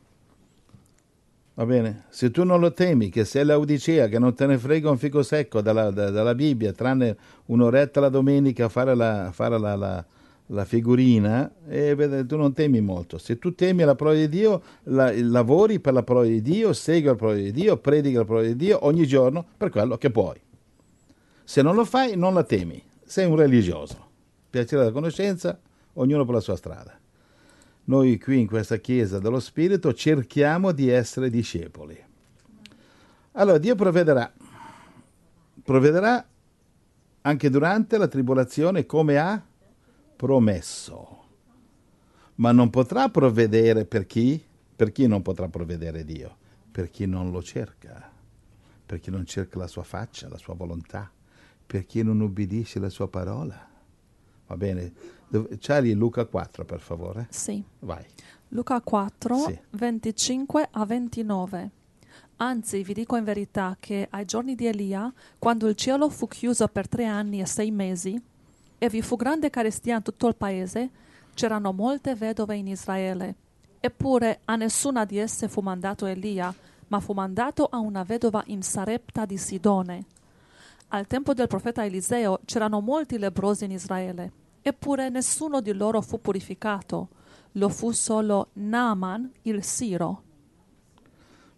Va bene? Se tu non lo temi, che sei Laodicea, che non te ne frega un fico secco dalla, da- dalla Bibbia, tranne un'oretta la domenica a fare la, fare la, la- la figurina, e vede, tu non temi molto. Se tu temi la parola di Dio, la- lavori per la parola di Dio, segui la parola di Dio, predichi la parola di Dio ogni giorno per quello che puoi. Se non lo fai, non la temi. Sei un religioso. Piacere della conoscenza, ognuno per la sua strada. Noi qui in questa Chiesa dello Spirito cerchiamo di essere discepoli. Allora Dio provvederà. Provvederà anche durante la tribolazione come ha promesso. Ma non potrà provvedere per chi? Per chi non potrà provvedere Dio? Per chi non lo cerca. Per chi non cerca la sua faccia, la sua volontà. Per chi non ubbidisce la sua parola. Va bene? Dov- C'hai lì Luca quattro, per favore? Sì. Vai. Luca quattro, Sì. venticinque a ventinove. Anzi, vi dico in verità che ai giorni di Elia, quando il cielo fu chiuso per tre anni e sei mesi, e vi fu grande carestia in tutto il paese, c'erano molte vedove in Israele. Eppure a nessuna di esse fu mandato Elia, ma fu mandato a una vedova in Sarepta di Sidone. Al tempo del profeta Eliseo c'erano molti lebbrosi in Israele, eppure nessuno di loro fu purificato. Lo fu solo Naaman il Siro.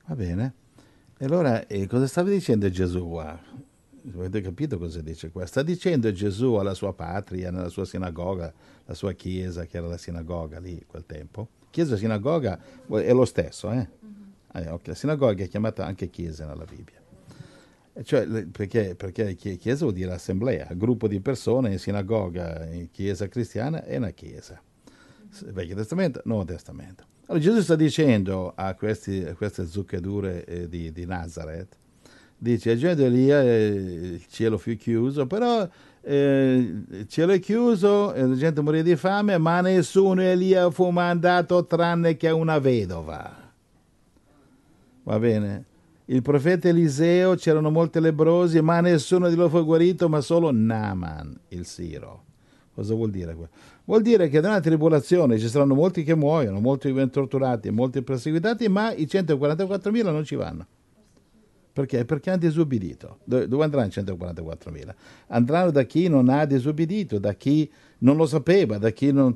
Va bene. E allora eh, cosa stava dicendo Gesù qua? Avete capito cosa dice qua? Sta dicendo Gesù alla sua patria, nella sua sinagoga, la sua chiesa, che era la sinagoga lì a quel tempo. Chiesa e sinagoga è lo stesso, eh? Mm-hmm. Eh, okay. La sinagoga è chiamata anche chiesa nella Bibbia. Cioè, perché, perché chiesa vuol dire assemblea, gruppo di persone, in sinagoga, in chiesa cristiana è una chiesa. Vecchio Testamento, Nuovo Testamento. Allora Gesù sta dicendo a, questi, a queste zucchedure eh, di, di Nazareth, dice, a genio Elia eh, il cielo fu chiuso, però eh, il cielo è chiuso e la gente morì di fame, ma nessuno Elia fu mandato tranne che una vedova. Va bene? Il profeta Eliseo, c'erano molti lebbrosi, ma nessuno di loro fu guarito, ma solo Naaman, il siro. Cosa vuol dire questo? Vuol dire che nella tribolazione ci saranno molti che muoiono, molti che vengono torturati, molti perseguitati, ma i centoquarantaquattromila non ci vanno. Perché? Perché hanno disobbedito. Dove, dove andranno i centoquarantaquattromila? Andranno da chi non ha disobbedito, da chi non lo sapeva, da chi non,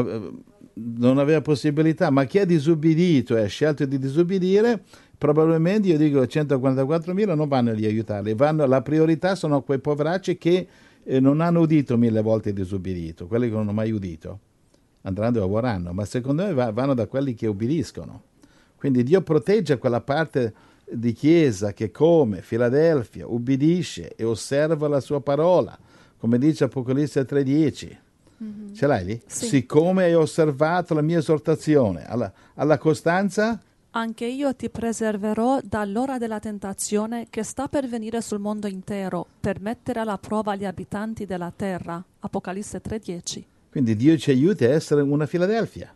non aveva possibilità. Ma chi ha disobbedito e ha scelto di disobbedire, probabilmente, io dico, centoquarantaquattromila non vanno lì a aiutarli. Vanno, la priorità sono quei poveracci che eh, non hanno udito mille volte disobbedito, quelli che non hanno mai udito. Andranno dove vorranno, ma secondo me va, vanno da quelli che obbediscono. Quindi Dio protegge quella parte di chiesa che come Filadelfia ubbidisce e osserva la sua parola, come dice Apocalisse tre dieci. Mm-hmm. Ce l'hai lì? Sì. Siccome hai osservato la mia esortazione alla, alla costanza, anche io ti preserverò dall'ora della tentazione che sta per venire sul mondo intero, per mettere alla prova gli abitanti della terra. Apocalisse tre dieci. Quindi Dio ci aiuti a essere una Filadelfia.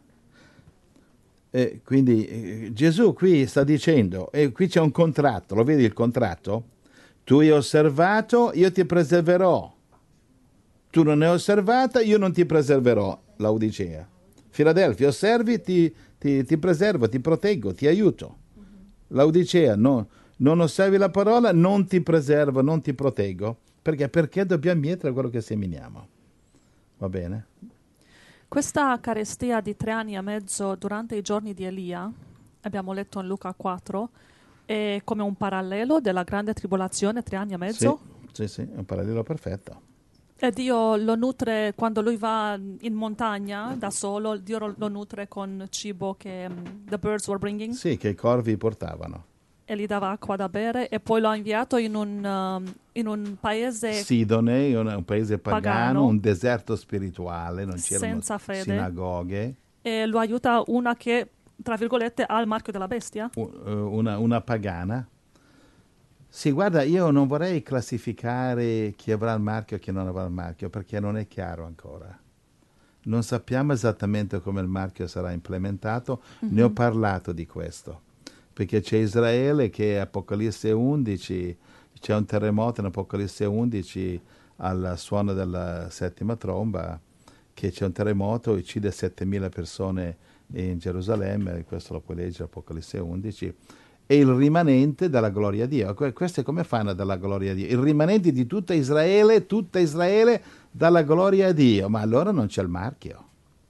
Eh, quindi eh, Gesù qui sta dicendo, e eh, qui c'è un contratto, lo vedi il contratto? Tu hai osservato, io ti preserverò. Tu non hai osservata, io non ti preserverò, Laodicea. Filadelfia, osservi, ti, ti, ti preservo, ti proteggo, ti aiuto. Laodicea, no, non osservi la parola, non ti preservo, non ti proteggo. Perché? Perché dobbiamo mietere quello che seminiamo. Va bene? Questa carestia di tre anni e mezzo durante i giorni di Elia, abbiamo letto in Luca quattro, è come un parallelo della grande tribolazione, tre anni e mezzo? Sì, sì, sì, è un parallelo perfetto. E Dio lo nutre quando lui va in montagna da solo, Dio lo nutre con cibo che um, the birds were bringing. Sì, che i corvi portavano. E gli dava acqua da bere e poi lo ha inviato in un, um, in un paese Sidone, un, un paese pagano, pagano, un deserto spirituale, non c'erano senza fede, sinagoghe. E lo aiuta una che, tra virgolette, ha il marchio della bestia. Una, una pagana. Sì, guarda, io non vorrei classificare chi avrà il marchio e chi non avrà il marchio, perché non è chiaro ancora. Non sappiamo esattamente come il marchio sarà implementato, mm-hmm. Ne ho parlato di questo, perché c'è Israele che Apocalisse undici, c'è un terremoto in Apocalisse undici al suono della settima tromba, che c'è un terremoto, uccide settemila persone in Gerusalemme, questo lo puoi leggere Apocalisse undici, e il rimanente dalla gloria a Dio. Questo è come fanno dalla gloria a Dio? Il rimanente di tutta Israele, tutta Israele dalla gloria a Dio, ma allora non c'è il marchio.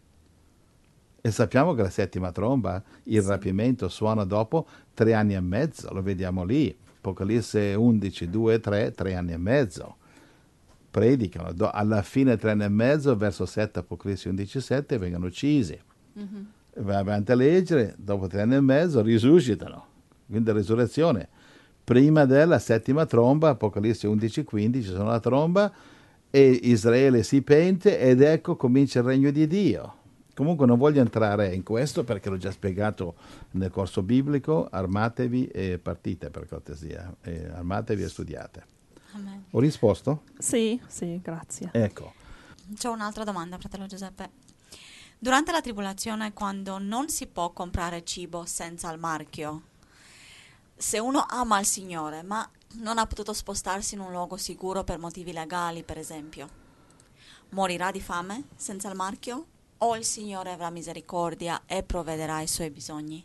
E sappiamo che la settima tromba, il sì. rapimento, suona dopo tre anni e mezzo, lo vediamo lì, Apocalisse undici, due e tre, tre anni e mezzo. Predicano, do, alla fine tre anni e mezzo, verso sette, Apocalisse undici, sette, vengono uccisi. Mm-hmm. Vai avanti a leggere, dopo tre anni e mezzo risuscitano. Quindi risurrezione. Prima della settima tromba, Apocalisse undici quindici, sono la tromba, e Israele si pente ed ecco comincia il regno di Dio. Comunque non voglio entrare in questo perché l'ho già spiegato nel corso biblico, armatevi e partite per cortesia, e armatevi e studiate. Amen. Ho risposto? Sì, sì, grazie. Ecco. C'ho un'altra domanda, fratello Giuseppe. Durante la tribolazione, quando non si può comprare cibo senza il marchio, se uno ama il Signore, ma non ha potuto spostarsi in un luogo sicuro per motivi legali, per esempio, morirà di fame senza il marchio? O il Signore avrà misericordia e provvederà ai suoi bisogni?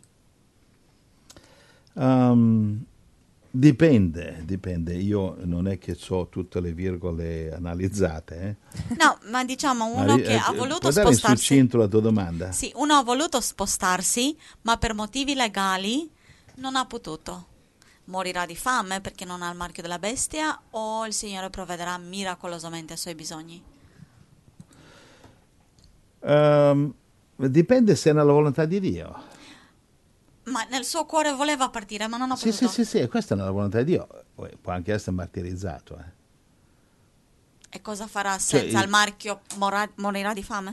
Um, dipende, dipende. Io non è che ho tutte le virgole analizzate. Eh. No, ma diciamo uno ma, che eh, ha voluto puoi dare spostarsi... succinto la tua domanda? Sì, uno ha voluto spostarsi, ma per motivi legali non ha potuto. Morirà di fame perché non ha il marchio della bestia, o il Signore provvederà miracolosamente ai suoi bisogni? Um, dipende se è nella volontà di Dio. Ma nel suo cuore voleva partire, ma non ha Sì, potuto. sì, sì, sì, questa è nella volontà di Dio. Poi può anche essere martirizzato. Eh. E cosa farà Cioè, senza il- il marchio? Morrà- morirà di fame?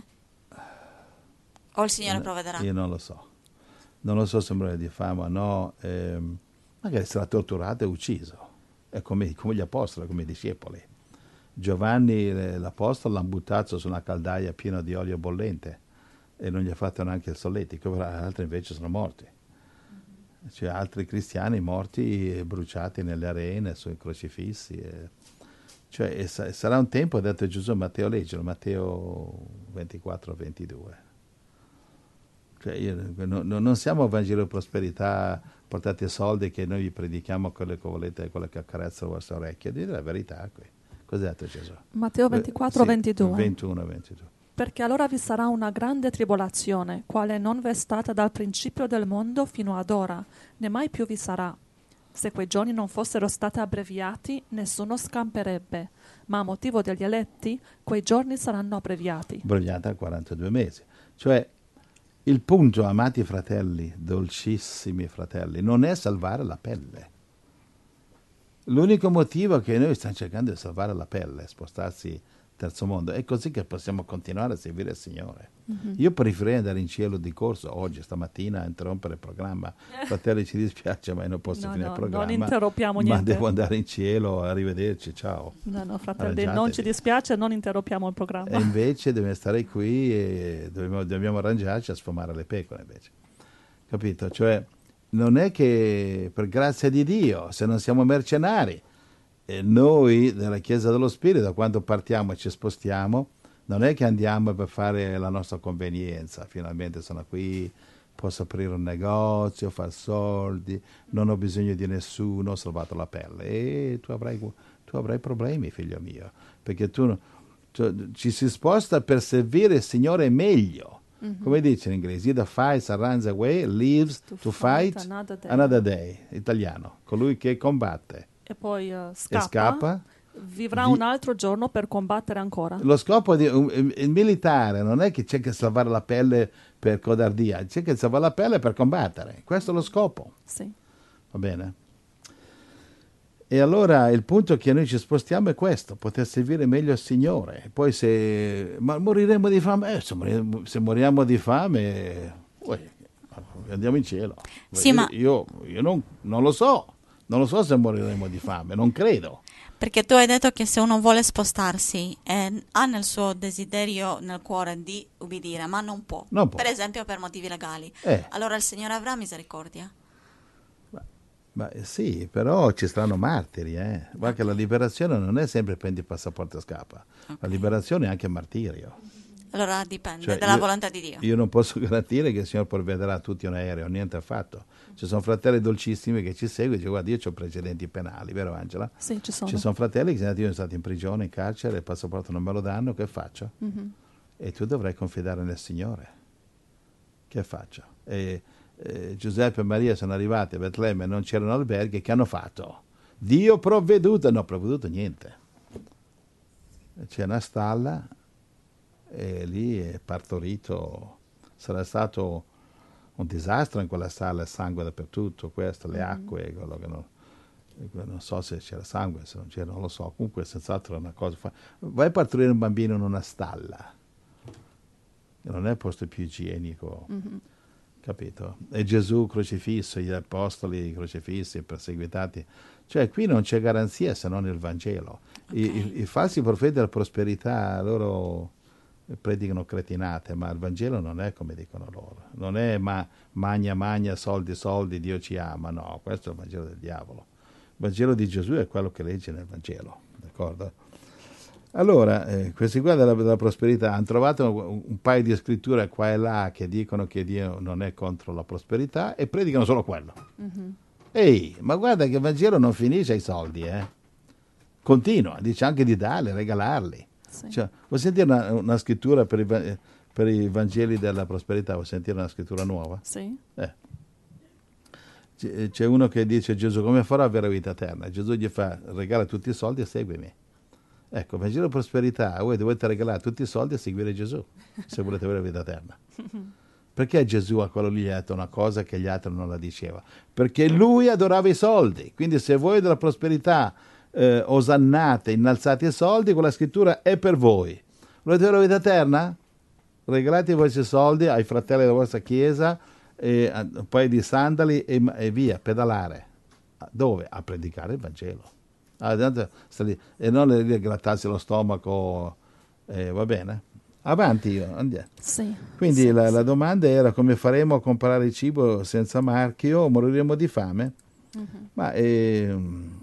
O il Signore Io, provvederà? io non lo so. Non lo so se muore di fame o no. ehm, magari sarà torturato e ucciso. È come, come gli apostoli, come i discepoli. Giovanni, eh, l'apostolo, l'hanno buttato su una caldaia piena di olio bollente e non gli ha fatto neanche il solletico, però altri invece sono morti. C'è altri cristiani morti e bruciati nelle arene, sui crocifissi. e- Cioè, e sa- sarà un tempo, ha detto Gesù, Matteo leggero, Matteo ventiquattro ventidue. Cioè, io- no- no- non siamo Vangelo di prosperità, portate soldi che noi vi predichiamo quelle che volete, quelle che accarezzano le vostre orecchie. Dite la verità qui. Cos'è detto Gesù? Matteo ventiquattro Sì, ventidue. ventuno ventidue. Perché allora vi sarà una grande tribolazione, quale non v'è stata dal principio del mondo fino ad ora, né mai più vi sarà. Se quei giorni non fossero stati abbreviati, nessuno scamperebbe, ma a motivo degli eletti, quei giorni saranno abbreviati. Brogliata a quarantadue mesi. Cioè, il punto, amati fratelli, dolcissimi fratelli, non è salvare la pelle. L'unico motivo che noi stiamo cercando di salvare la pelle, spostarsi terzo mondo, è così che possiamo continuare a seguire il Signore. Mhm. Io preferirei andare in cielo di corso oggi, stamattina, a interrompere il programma. Fratelli, ci dispiace, ma io non posso No, finire no, il programma. non interrompiamo ma niente. devo andare in cielo, arrivederci, ciao. No, no, fratelli, Arrangiatevi. non ci dispiace, non interrompiamo il programma. E invece dobbiamo stare qui e dobbiamo, dobbiamo arrangiarci a sfumare le pecore, invece. Capito? Cioè, non è che per grazia di Dio, se non siamo mercenari, e noi della Chiesa dello Spirito, quando partiamo e ci spostiamo, non è che andiamo per fare la nostra convenienza. Finalmente sono qui, posso aprire un negozio, far soldi, non ho bisogno di nessuno, ho salvato la pelle. E tu avrai, tu avrai problemi, figlio mio, perché tu, tu ci si sposta per servire il Signore meglio. Mhm. Come dice in inglese, either fights, runs away, lives To to, fight fight, another day. another day. Italiano, colui che combatte E poi eh, e scappa, scappa. vivrà Vi- un altro giorno per combattere ancora. Lo scopo di un, il militare non è che c'è che salvare la pelle per codardia, c'è che salvare la pelle per combattere. Questo è lo scopo, Sì. va bene? E allora il punto che noi ci spostiamo è questo, poter servire meglio il Signore. Poi se ma moriremo di fame, eh, se, moriamo, se moriamo di fame, uè, andiamo in cielo. Sì, io ma- io, io non, non lo so, non lo so se moriremo di fame, non credo. Perché tu hai detto che se uno vuole spostarsi e ha nel suo desiderio nel cuore di ubbidire, ma non può, Non può. per esempio per motivi legali, Eh. allora il Signore avrà misericordia. Ma eh, sì, però ci saranno martiri, eh. Guarda che la liberazione non è sempre prendi il passaporto e scappa. La Ok. liberazione è anche martirio. Allora dipende Cioè, dalla io- volontà di Dio. Io non posso garantire che il Signore provvederà a tutti un aereo, niente affatto. Ci sono fratelli dolcissimi che ci seguono e dicono, guarda, io ho precedenti penali, vero Angela? Sì, ci sono. Ci sono fratelli che sono andati, io sono stato in prigione, in carcere, il passaporto non me lo danno, che faccio? Mhm. E tu dovrai confidare nel Signore. Che faccio? E, eh, Giuseppe e Maria sono arrivati a Betlemme, non c'erano alberghi, che hanno fatto? Dio provveduto, non ha provveduto niente. C'è una stalla e lì è partorito, sarà stato un disastro in quella stalla, sangue dappertutto, questo, le Mhm. acque, quello che non, non so se c'era sangue, se non c'era, non lo so, comunque senz'altro è una cosa. fa- Vai a partorire un bambino in una stalla, non è il posto più igienico, Mhm. capito? E Gesù crocifisso, gli apostoli crocifissi, perseguitati, cioè qui non c'è garanzia se non il Vangelo. I, Ok. i- i falsi profeti della prosperità, loro predicano cretinate, ma il Vangelo non è come dicono loro, non è ma, magna magna, soldi soldi, Dio ci ama, no, questo è il Vangelo del diavolo. Il Vangelo di Gesù è quello che legge nel Vangelo, d'accordo? Allora, eh, questi qua della, della prosperità hanno trovato un, un paio di scritture qua e là che dicono che Dio non è contro la prosperità e predicano solo quello. Mhm. Ehi, ma guarda che il Vangelo non finisce ai soldi, eh? Continua, dice anche di darli, regalarli. Sì. Cioè, vuoi sentire una, una scrittura per i, va- per i Vangeli della prosperità? Vuoi sentire una scrittura nuova? Sì. Eh. C- c'è uno che dice: Gesù, come farò ad avere vita eterna? Gesù gli fa: regala tutti i soldi e seguimi. Ecco, Vangelo di prosperità, voi dovete regalare tutti i soldi e seguire Gesù se volete avere vita eterna. Perché Gesù a quello lì gli ha detto una cosa che gli altri non la diceva? Perché lui adorava i soldi. Quindi se voi della prosperità eh, osannate, innalzate i soldi, quella scrittura è per voi. Volete avere la vita eterna? Regalate i vostri soldi ai fratelli della vostra chiesa, e un paio di sandali e, e via, pedalare. Dove? A predicare il Vangelo. Ah, e non lì a grattarsi lo stomaco, eh, va bene? Avanti, andiamo. Sì, Quindi sì, la, sì. la domanda era: come faremo a comprare cibo senza marchio o moriremo di fame? Mhm. Ma eh,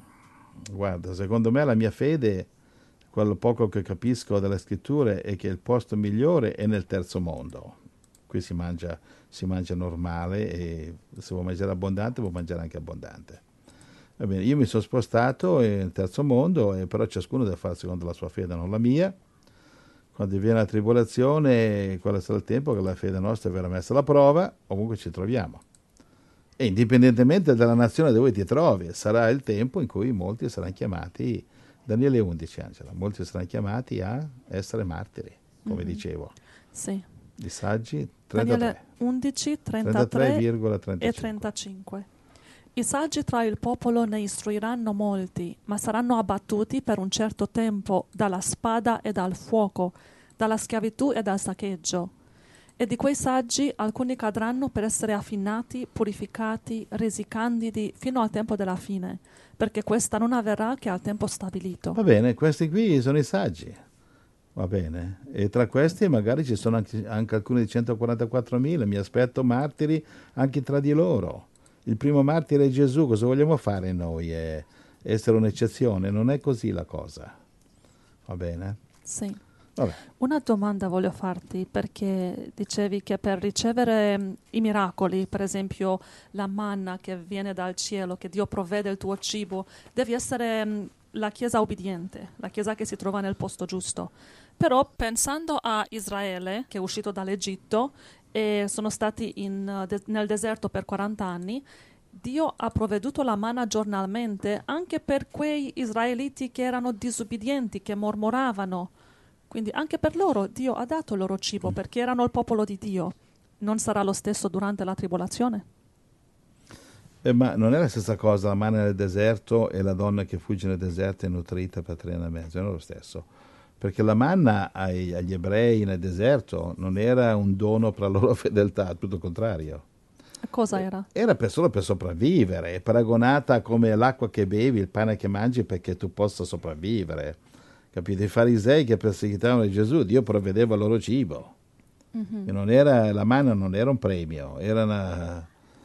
guarda, secondo me la mia fede, quello poco che capisco delle scritture, è che il posto migliore è nel terzo mondo. Qui si mangia, si mangia normale, e se vuoi mangiare abbondante vuoi mangiare anche abbondante. Va bene, io mi sono spostato nel terzo mondo, e però ciascuno deve fare secondo la sua fede, non la mia. Quando viene la tribolazione, quello sarà il tempo che la fede nostra verrà messa alla prova, ovunque ci troviamo. E indipendentemente dalla nazione dove ti trovi, sarà il tempo in cui molti saranno chiamati, Daniele undici, Angela, molti saranno chiamati a essere martiri, come Mhm. dicevo. Sì. I saggi Daniele trentatré, undici, trentatré trentatré virgola e trentacinque. trentacinque. I saggi tra il popolo ne istruiranno molti, ma saranno abbattuti per un certo tempo dalla spada e dal fuoco, dalla schiavitù e dal saccheggio. E di quei saggi alcuni cadranno per essere affinati, purificati, resi candidi fino al tempo della fine, perché questa non avverrà che al tempo stabilito. Va bene, questi qui sono i saggi, va bene, e tra questi magari ci sono anche, anche alcuni di centoquarantaquattromila, mi aspetto martiri anche tra di loro. Il primo martire è Gesù, cosa vogliamo fare noi? È essere un'eccezione? Non è così la cosa, va bene? Sì. Vabbè. Una domanda voglio farti, perché dicevi che per ricevere mh, i miracoli, per esempio la manna che viene dal cielo, che Dio provvede il tuo cibo, devi essere mh, la Chiesa obbediente, la Chiesa che si trova nel posto giusto. Però pensando a Israele, che è uscito dall'Egitto e sono stati in, uh, de- nel deserto per quaranta anni, Dio ha provveduto la manna giornalmente anche per quei israeliti che erano disubbidienti, che mormoravano. Quindi anche per loro Dio ha dato il loro cibo perché erano il popolo di Dio. Non sarà lo stesso durante la tribolazione? Eh, ma non è la stessa cosa la manna nel deserto e la donna che fugge nel deserto e è nutrita per tre anni e mezzo, non è lo stesso. Perché la manna ai, agli ebrei nel deserto non era un dono per la loro fedeltà, tutto il contrario. Cosa era? Era per solo per sopravvivere, è paragonata come l'acqua che bevi, il pane che mangi perché tu possa sopravvivere. Capite? I farisei che perseguitavano Gesù, Dio provvedeva il loro cibo. Mhm. E non era, la manna non era un premio, era una...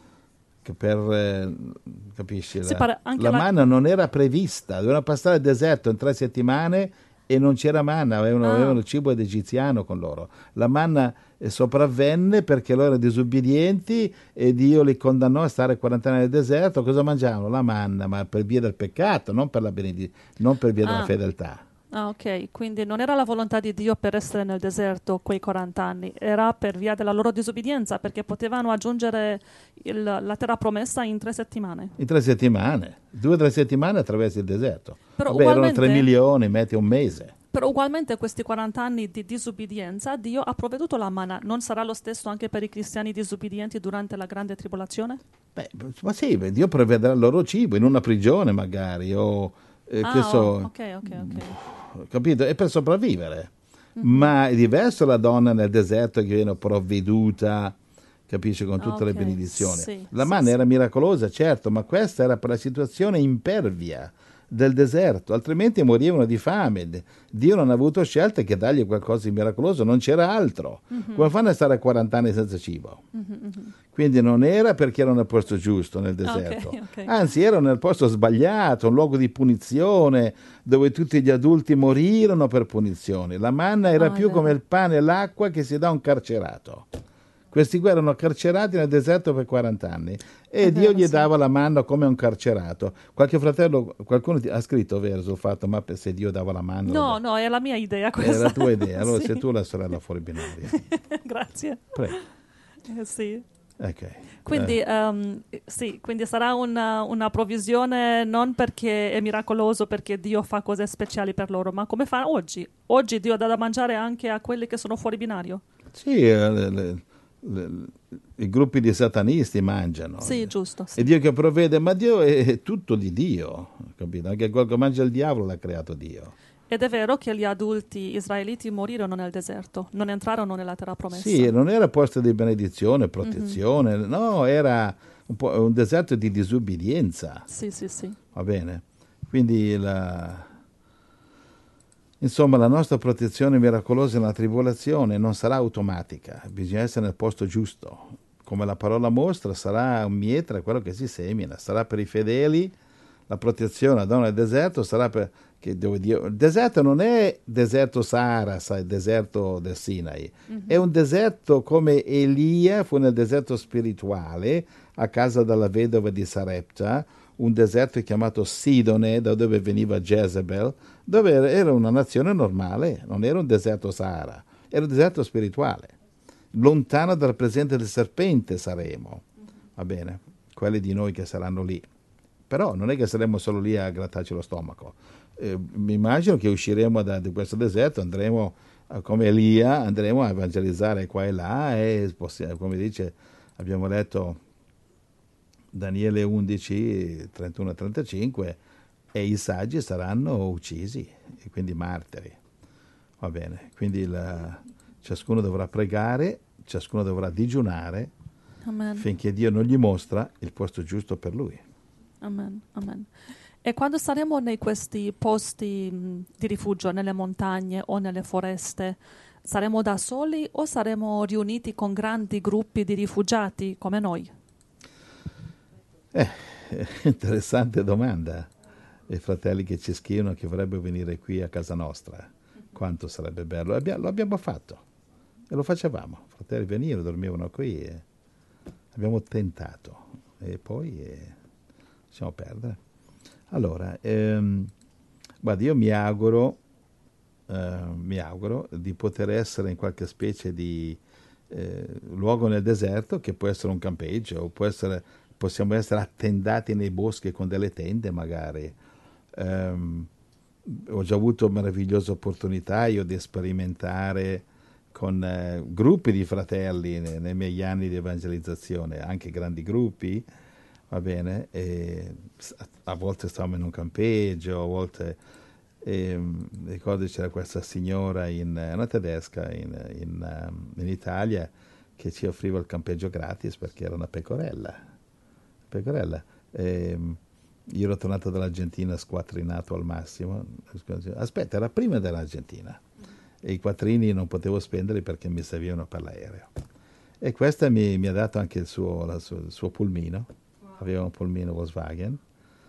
che per... eh, capisci? Sì, La, pare anche la la- manna non era prevista, dovevano passare il deserto in tre settimane e non c'era manna, avevano, Ah. avevano il cibo egiziano con loro. La manna eh, sopravvenne perché loro erano disubbidienti e Dio li condannò a stare quaranta anni nel deserto. Cosa mangiavano? La manna, ma per via del peccato, non per, la benediz- non per via Ah. della fedeltà. Ah, ok. Quindi non era la volontà di Dio per essere nel deserto quei quaranta anni, era per via della loro disubbidienza, perché potevano aggiungere il- la terra promessa in tre settimane. In tre settimane, due o tre settimane attraverso il deserto. Però Vabbè, erano ugualmente- tre milioni, metti un mese. Però ugualmente questi quaranta anni di disubbidienza, Dio ha provveduto la manna. Non sarà lo stesso anche per i cristiani disubbidienti durante la grande tribolazione? Beh, ma sì, Dio prevederà il loro cibo in una prigione magari, o eh, ah, che so, oh, ok, ok, ok. capito? È per sopravvivere. Mhm. Ma è diverso la donna nel deserto che viene provveduta, capisci, con tutte Ah, le ok. benedizioni. Sì, la sì, manna sì. era miracolosa, certo, ma questa era per la situazione impervia del deserto, altrimenti morivano di fame. Dio non ha avuto scelta che dargli qualcosa di miracoloso, non c'era altro. Mhm. Come fanno a stare quaranta anni senza cibo? Mhm, mhm. Quindi non era perché erano nel posto giusto nel Ah, ok, deserto, ok. anzi erano nel posto sbagliato, un luogo di punizione dove tutti gli adulti morirono per punizione. La manna era Ah, è più vero. come il pane e l'acqua che si dà a un carcerato. Questi qui erano carcerati nel deserto per quaranta anni e È Dio vero, gli sì. dava la manna come a un carcerato. Qualche fratello, qualcuno ti ha scritto, vero, sul fatto, ma se Dio dava la manna... No, no, è la mia idea questa. Era la tua idea, allora Sì. sei tu la sorella fuori binaria. Grazie. Prego. Eh, sì. Ok. Quindi, Eh, ehm, sì, quindi sarà una, una provvisione non perché è miracoloso, perché Dio fa cose speciali per loro, ma come fa oggi. Oggi Dio dà da mangiare anche a quelli che sono fuori binario. sì, eh, le- le- le- i gruppi di satanisti mangiano. Sì, giusto, È sì. Dio che provvede, ma Dio è tutto di Dio, capito? Anche quello che mangia il diavolo l'ha creato Dio. Ed è vero che gli adulti israeliti morirono nel deserto, non entrarono nella terra Sì, promessa. non era posto di benedizione, Mhm. protezione, no, era un, po' un deserto di disubbidienza, Sì, sì, sì. va bene? Quindi, la, insomma, la nostra protezione miracolosa nella tribolazione non sarà automatica, bisogna essere nel posto giusto. Come la parola mostra, sarà un mietre quello che si semina, sarà per i fedeli la protezione da nel deserto, sarà per... Che dove Dio, il deserto non è deserto Sahara, sai, il deserto del Sinai, è Mhm. un deserto come Elia fu nel deserto spirituale a casa della vedova di Sarepta, un deserto chiamato Sidone, da dove veniva Jezebel, dove era era una nazione normale, non era un deserto Sahara, era un deserto spirituale. Lontano dal presente del serpente saremo, va bene? Quelli di noi che saranno lì. Però non è che saremo solo lì a grattarci lo stomaco. Eh, mi immagino che usciremo da, da questo deserto, andremo eh, come Elia, andremo a evangelizzare qua e là e possi- come dice, abbiamo letto Daniele undici, trentuno e trentacinque, e i saggi saranno uccisi, e quindi martiri. Va bene, quindi la- ciascuno dovrà pregare, ciascuno dovrà digiunare Amen. finché Dio non gli mostra il posto giusto per lui. Amen. Amen. E quando saremo nei questi posti mh, di rifugio, nelle montagne o nelle foreste, saremo da soli o saremo riuniti con grandi gruppi di rifugiati come noi? Eh, interessante domanda. I fratelli che ci scrivono che vorrebbero venire qui a casa nostra. Quanto sarebbe bello. Abbia- lo abbiamo fatto e lo facevamo. I fratelli venivano, dormivano qui e abbiamo tentato e poi eh, lasciamo perdere. Allora, ehm, guarda, io mi auguro, eh, mi auguro di poter essere in qualche specie di eh, luogo nel deserto che può essere un campeggio, o può essere, possiamo essere attendati nei boschi con delle tende magari. Ehm, Ho già avuto meravigliose opportunità io di sperimentare con eh, gruppi di fratelli nei, nei miei anni di evangelizzazione, anche grandi gruppi, va bene, e a volte stavamo in un campeggio, a volte e, ricordo c'era questa signora, in, una tedesca in, in, um, in Italia, che ci offriva il campeggio gratis perché era una pecorella. Pecorella. E, io ero tornato dall'Argentina squattrinato al massimo. Aspetta, era prima dell'Argentina. E i quattrini non potevo spenderli perché mi servivano per l'aereo. E questa mi, mi ha dato anche il suo, la, il suo pulmino. Aveva un pulmino Volkswagen.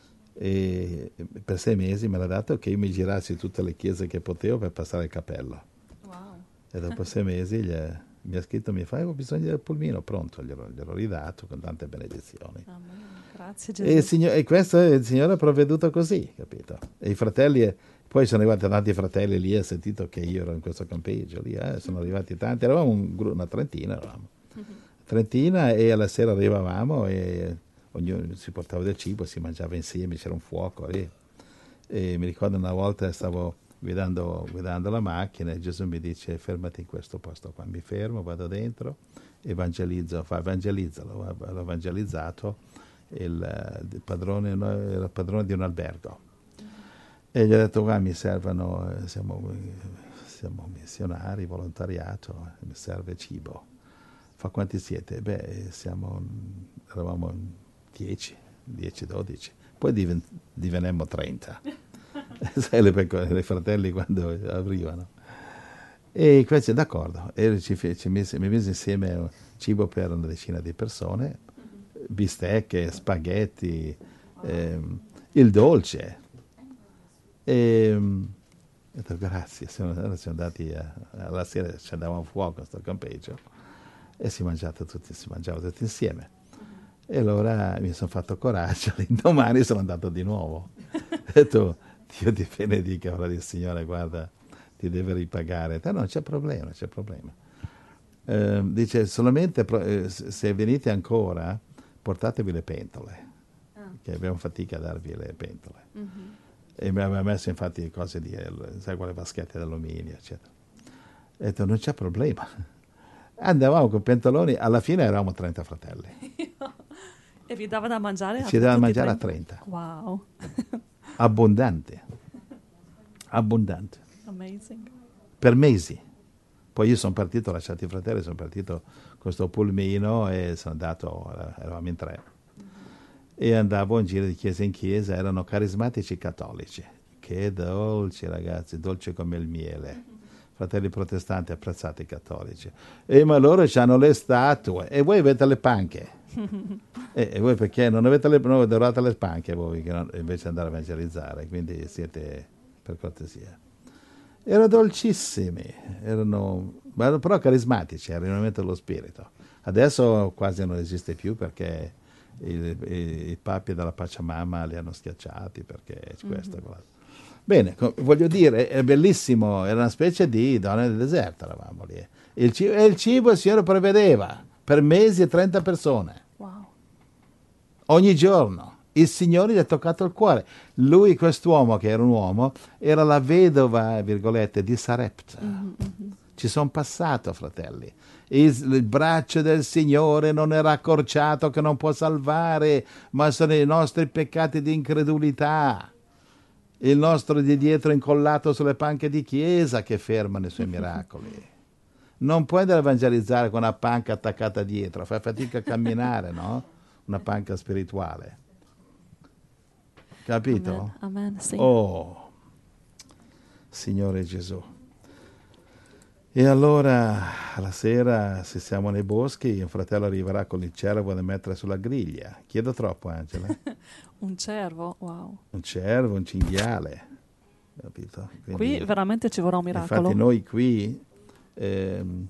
E per sei mesi me l'ha dato che io mi girassi tutte le chiese che potevo per passare il cappello. Wow. E dopo sei mesi gli, mi ha scritto, mi fa, ho bisogno del pulmino, pronto, glielo, glielo ridato con tante benedizioni. Amen. Grazie E, il Gesù. signor, e questo il Signore ha provveduto così, capito? E i fratelli, poi sono arrivati tanti fratelli lì, ha sentito che io ero in questo campeggio lì, eh, sono arrivati tanti, eravamo un, una trentina, eravamo. Trentina, e alla sera arrivavamo e ognuno si portava del cibo, si mangiava insieme, c'era un fuoco lì. E mi ricordo una volta stavo guidando, guidando la macchina e Gesù mi dice fermati in questo posto qua, mi fermo, vado dentro, evangelizzo, fa evangelizzalo, l'ho evangelizzato. Il, il padrone era il padrone di un albergo e gli ho detto qua mi servono, siamo, siamo missionari, volontariato, mi serve cibo. Fa quanti siete? Beh, siamo, eravamo dieci, dieci, dodici, poi diven, divenemmo trenta. Sai le pecore, i fratelli quando arrivano. E questo è d'accordo, e ci, ci mise, mi mise insieme cibo per una decina di persone, bistecche, spaghetti, ehm, il dolce. E ho detto grazie, siamo, siamo andati a, alla sera, ci andavamo a fuoco a questo campeggio e si mangiava tutti, si mangiava tutti insieme. E allora mi sono fatto coraggio, l'indomani sono andato di nuovo. Ho detto, Dio ti benedica, ora il Signore, guarda, ti deve ripagare. No, non c'è problema, c'è problema. Eh, dice solamente pro- eh, se venite ancora portatevi le pentole, ah. che abbiamo fatica a darvi le pentole. Mm-hmm. E mi aveva messo infatti cose di, sai, quelle vaschette d'alluminio, eccetera. E ho detto non c'è problema. Andavamo con pentoloni, alla fine eravamo trenta fratelli. E vi dava da mangiare? Ci dava da mangiare trenta. a trenta. Wow. Abbondante. Abbondante. Amazing. Per mesi. Poi io sono partito, ho lasciato i fratelli, sono partito con questo pulmino e sono andato, eravamo in tre, mm-hmm. e andavo in giro di chiesa in chiesa, erano carismatici cattolici. Che dolci ragazzi, dolce come il miele. Mm-hmm. Fratelli protestanti apprezzati cattolici. E ma loro hanno le statue e voi avete le panche. e, e voi perché non avete le, non adorate le panche voi, che non, invece di andare a evangelizzare, quindi siete per cortesia. Erano dolcissimi, erano, però carismatici, erano veramente lo spirito. Adesso quasi non esiste più perché i, i, i papi della Pachamama li hanno schiacciati perché è questo e quello. Bene, voglio dire, è bellissimo, era una specie di donna del deserto, eravamo lì. Il cibo, e il cibo il Signore prevedeva per mesi e trenta persone. Wow. Ogni giorno. Il Signore gli ha toccato il cuore. Lui, quest'uomo, che era un uomo, era la vedova, virgolette, di Sarepta. Mm-hmm. Ci sono passato, fratelli. Il, il braccio del Signore non era accorciato che non può salvare, ma sono i nostri peccati di incredulità. Il nostro di dietro incollato sulle panche di chiesa che fermano i suoi miracoli. Non puoi andare a evangelizzare con una panca attaccata dietro, fai fatica a camminare, no? Una panca spirituale. Capito? Amen, amen, sì. Oh, Signore Gesù. E allora, la sera, se siamo nei boschi, un fratello arriverà con il cervo da mettere sulla griglia. Chiedo troppo, Angela? Un cervo, wow. Un cervo, un cinghiale. Capito? Quindi, qui veramente ci vorrà un miracolo. Infatti noi qui ehm,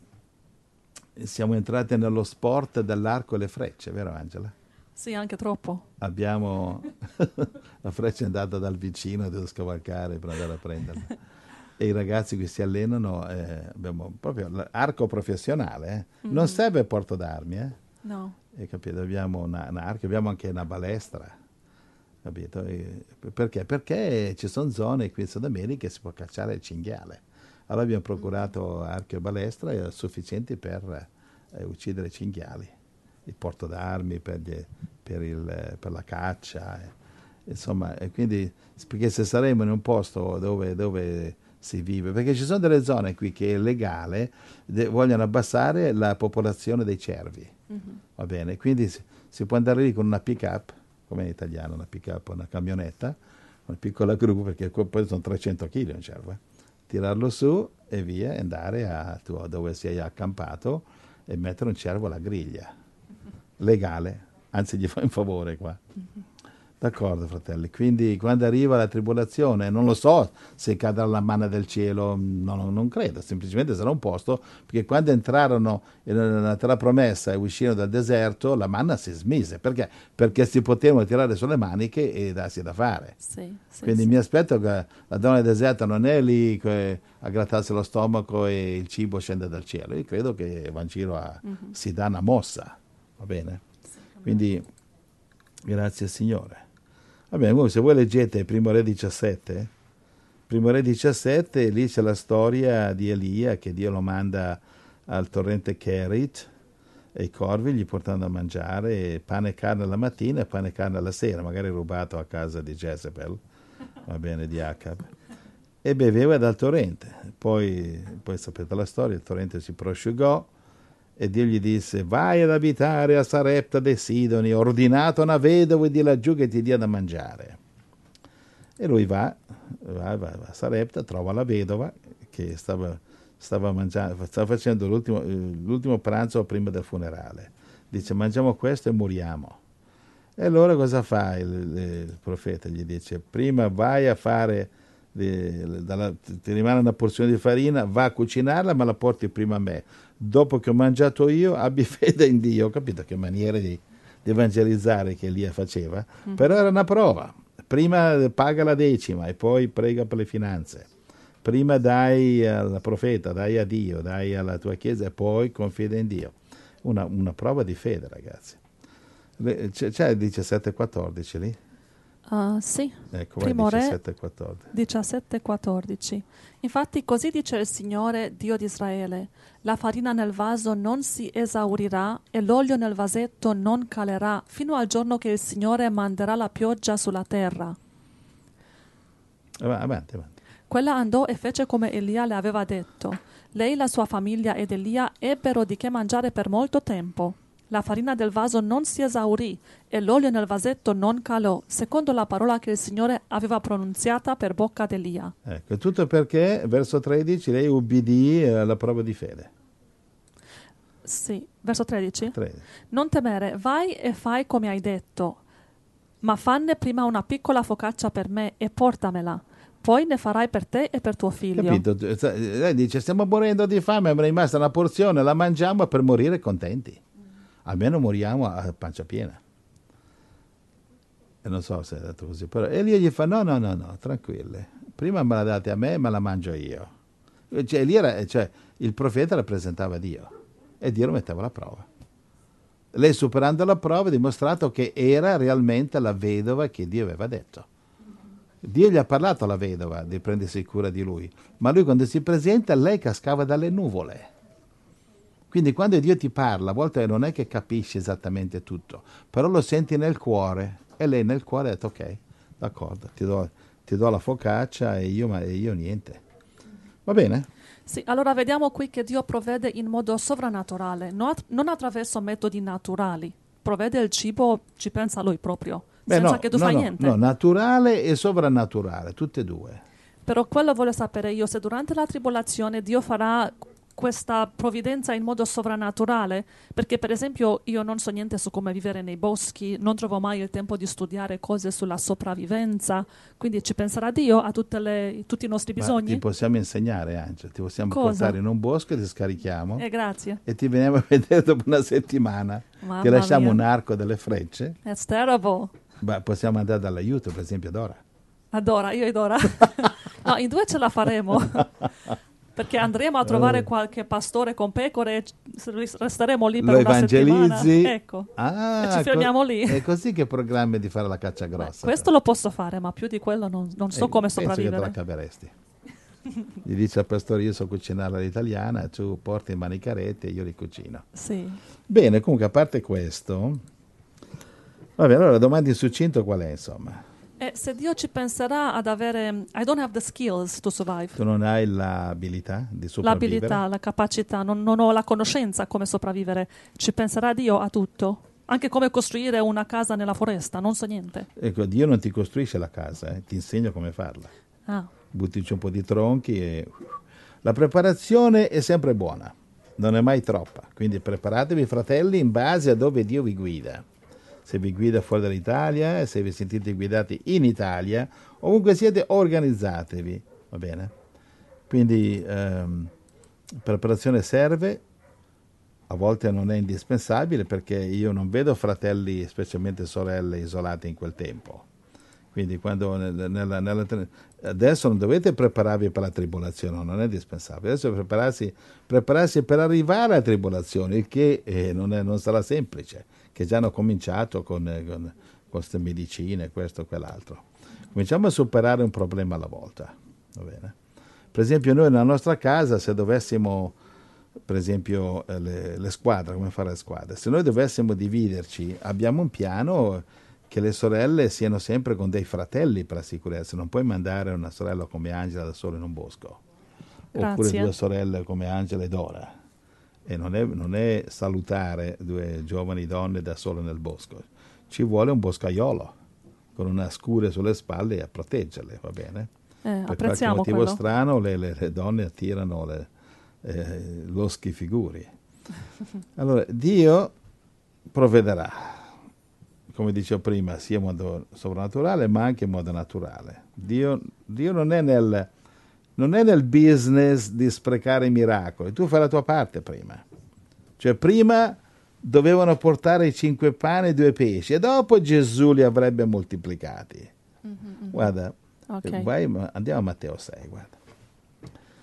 siamo entrati nello sport dell'arco e le frecce, vero Angela? Sì, anche troppo. Abbiamo la freccia è andata dal vicino, devo scavalcare per andare a prenderla. E i ragazzi che si allenano, eh, abbiamo proprio l'arco professionale, eh. mm. non serve porto d'armi, eh. No. E, capito? Abbiamo una, un arco, abbiamo anche una balestra, capito? E, perché? Perché ci sono zone qui in Sud America che si può cacciare il cinghiale. Allora abbiamo procurato mm. arco e balestra eh, sufficienti per eh, uccidere i cinghiali. Il porto d'armi per, gli, per, il, per la caccia, eh. insomma, e quindi perché se saremo in un posto dove, dove si vive, perché ci sono delle zone qui che è legale, de, vogliono abbassare la popolazione dei cervi, mm-hmm. va bene, quindi si, si può andare lì con una pick-up, come in italiano, una pick-up, una camionetta, una piccola gru, perché poi sono trecento chili un cervo, eh. tirarlo su e via, e andare a tu, dove sei accampato e mettere un cervo alla griglia. Legale, anzi gli fa un favore qua. Mm-hmm. D'accordo, fratelli. Quindi quando arriva la tribolazione, non lo so se cadrà la manna del cielo, no, non credo, semplicemente sarà un posto, perché quando entrarono nella terra promessa e uscirono dal deserto, la manna si smise. Perché? Perché si potevano tirare sulle maniche e darsi da fare. Sì, sì, Quindi sì. mi aspetto che la donna del deserto non è lì a grattarsi lo stomaco e il cibo scende dal cielo. Io credo che va in giro a, mm-hmm. si dà una mossa. Va bene? Quindi, grazie Signore. Va bene, voi, se voi leggete Primo Re diciassette, Primo Re diciassette, lì c'è la storia di Elia, che Dio lo manda al torrente Kerit, e i corvi gli portano da mangiare pane e carne la mattina e pane e carne la sera, magari rubato a casa di Jezebel, va bene, di Acab. E beveva dal torrente. Poi, poi sapete la storia, il torrente si prosciugò, e Dio gli disse: vai ad abitare a Sarepta dei Sidoni, ordinato una vedova di laggiù che ti dia da mangiare. E lui va, va, va, va a Sarepta, trova la vedova che stava, stava, mangiando, stava facendo l'ultimo, l'ultimo pranzo prima del funerale. Dice: mangiamo questo e moriamo. E allora cosa fa il, il profeta? Gli dice: prima vai a fare, dalla, ti rimane una porzione di farina, va a cucinarla, ma la porti prima a me. Dopo che ho mangiato io, abbi fede in Dio. Ho capito che maniera di, di evangelizzare che Elia faceva, mm-hmm. però era una prova. Prima paga la decima e poi prega per le finanze. prima dai al profeta, dai a Dio, dai alla tua chiesa e poi confida in Dio. Una, una prova di fede, ragazzi. Le, c'è, c'è il diciassette quattordici lì? Uh, sì, Ecco, Primo Re diciassette quattordici. diciassette quattordici. Infatti così dice il Signore, Dio di Israele: la farina nel vaso non si esaurirà e l'olio nel vasetto non calerà fino al giorno che il Signore manderà la pioggia sulla terra. Avanti, avanti. Quella andò e fece come Elia le aveva detto. Lei, la sua famiglia ed Elia ebbero di che mangiare per molto tempo. La farina del vaso non si esaurì e l'olio nel vasetto non calò, secondo la parola che il Signore aveva pronunziata per bocca di Elia. Ecco, tutto perché, verso tredici, lei ubbidì alla prova di fede. Sì, verso tredici. tredici. Non temere, vai e fai come hai detto, ma fanne prima una piccola focaccia per me e portamela. Poi ne farai per te e per tuo figlio. Capito? Lei dice, stiamo morendo di fame, è rimasta una porzione, la mangiamo per morire contenti. Almeno moriamo a pancia piena. E non so se è detto così, però Elia gli fa, no, no, no, no, tranquilli. Prima me la date a me, ma la mangio io. Cioè, Elia, cioè, il profeta rappresentava Dio e Dio lo metteva alla prova. Lei, superando la prova, ha dimostrato che era realmente la vedova che Dio aveva detto. Dio gli ha parlato alla vedova di prendersi cura di lui, ma lui quando si presenta, lei cascava dalle nuvole. Quindi quando Dio ti parla, a volte non è che capisci esattamente tutto, però lo senti nel cuore, e lei nel cuore ha detto, ok, d'accordo, ti do, ti do la focaccia e io, ma, e io niente. Va bene? Sì, allora vediamo qui che Dio provvede in modo sovrannaturale, non, att- non attraverso metodi naturali. Provvede il cibo, ci pensa lui proprio, Beh, senza no, che tu no, fai no, niente. no, naturale e sovrannaturale, tutte e due. Però quello voglio sapere io, se durante la tribolazione Dio farà questa provvidenza in modo sovrannaturale, perché per esempio io non so niente su come vivere nei boschi, non trovo mai il tempo di studiare cose sulla sopravvivenza, quindi ci penserà Dio a tutte le, tutti i nostri Ma bisogni? ti possiamo insegnare, Angelo, ti possiamo Cosa? portare in un bosco e ti scarichiamo Eh, grazie. e ti veniamo a vedere dopo una settimana. Mamma Ti lasciamo mia. un arco delle frecce. That's terrible. Beh, possiamo andare dall'aiuto, per esempio, ad ora. Adora, io ed Dora. No, in due ce la faremo. Perché andremo a trovare qualche pastore con pecore, e resteremo lì per Lo una settimana. evangelizzi. Ecco. Ah, E ci fermiamo co- lì. È così che programmi di fare la caccia Beh, grossa. questo lo posso fare, ma più di quello non, non so Eh, come penso che te la sopravvivere. caveresti. Gli dice al pastore, io so cucinare all'italiana, tu porti in manicarete e io li cucino. Sì. Bene, comunque, a parte questo, vabbè, allora la domanda in succinto qual è, insomma? E se Dio ci penserà ad avere... I don't have the skills to survive. Tu non hai l'abilità di sopravvivere? L'abilità, la capacità, non, non ho la conoscenza come sopravvivere. Ci penserà Dio a tutto. Anche come costruire una casa nella foresta, non so niente. Ecco, Dio non ti costruisce la casa, eh, ti insegna come farla. Ah, Buttici un po' di tronchi e... La preparazione è sempre buona, non è mai troppa. Quindi preparatevi, fratelli, in base a dove Dio vi guida. Se vi guida fuori dall'Italia, se vi sentite guidati in Italia, ovunque siete, organizzatevi, va bene? Quindi ehm, preparazione serve, a volte non è indispensabile, perché io non vedo fratelli, specialmente sorelle, isolate in quel tempo. Quindi quando nella, nella, nella, adesso non dovete prepararvi per la tribolazione, non è indispensabile. Adesso prepararsi, prepararsi per arrivare alla tribolazione, il che eh, non, è, non sarà semplice, che già hanno cominciato con, con queste medicine, questo e quell'altro. Cominciamo a superare un problema alla volta, va bene? Per esempio noi nella nostra casa, se dovessimo, per esempio eh, le, le squadre, come fare le squadre, se noi dovessimo dividerci, abbiamo un piano che le sorelle siano sempre con dei fratelli per la sicurezza. Non puoi mandare una sorella come Angela da sola in un bosco. Grazie. Oppure due sorelle come Angela e Dora. E non è, non è salutare due giovani donne da sole nel bosco. Ci vuole un boscaiolo con una scure sulle spalle a proteggerle, va bene? eh, Per qualche apprezziamo motivo quello. strano le, le, le donne attirano le, eh, loschi figuri. Allora, Dio provvederà, come dicevo prima, sia in modo sovrannaturale ma anche in modo naturale. Dio, Dio non è nel, non è nel business di sprecare i miracoli, tu fai la tua parte prima. Cioè prima dovevano portare i cinque pani e due pesci e dopo Gesù li avrebbe moltiplicati. Mm-hmm. Guarda, Ok. vai, andiamo a Matteo sei, guarda.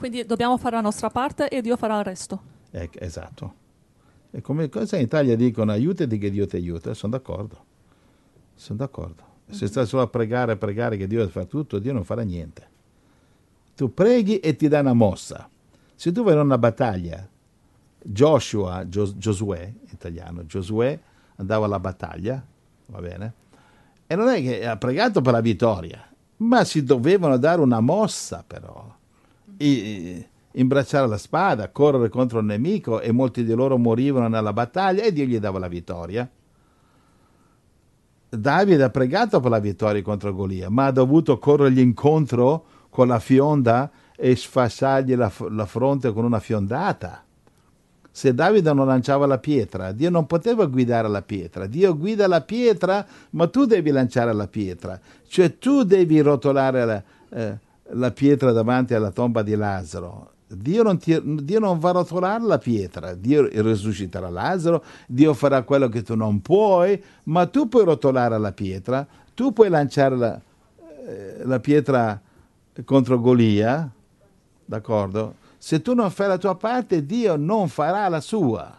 Quindi dobbiamo fare la nostra parte e Dio farà il resto. Eh, esatto. E come cosa in Italia dicono aiutati che Dio ti aiuta, sono d'accordo. Sono d'accordo. Se mm-hmm. stai solo a pregare, pregare che Dio deve fare tutto, Dio non farà niente. Tu preghi e ti dà una mossa. Se tu vai in una battaglia, Joshua, Gio, Giosuè, in italiano, Giosuè andava alla battaglia, va bene? E non è che ha pregato per la vittoria, ma si dovevano dare una mossa però. I, imbracciare la spada, correre contro il nemico, e molti di loro morivano nella battaglia e Dio gli dava la vittoria. Davide ha pregato per la vittoria contro Golia, ma ha dovuto corrergli incontro con la fionda e sfasciargli la, la fronte con una fiondata. Se Davide non lanciava la pietra, Dio non poteva guidare la pietra. Dio guida la pietra, ma tu devi lanciare la pietra. Cioè tu devi rotolare la, eh, la pietra davanti alla tomba di Lazzaro. Dio non, ti, Dio non va a rotolare la pietra. Dio risusciterà Lazzaro, Dio farà quello che tu non puoi, ma tu puoi rotolare la pietra, tu puoi lanciare la, eh, la pietra contro Golia, d'accordo? Se tu non fai la tua parte, Dio non farà la sua.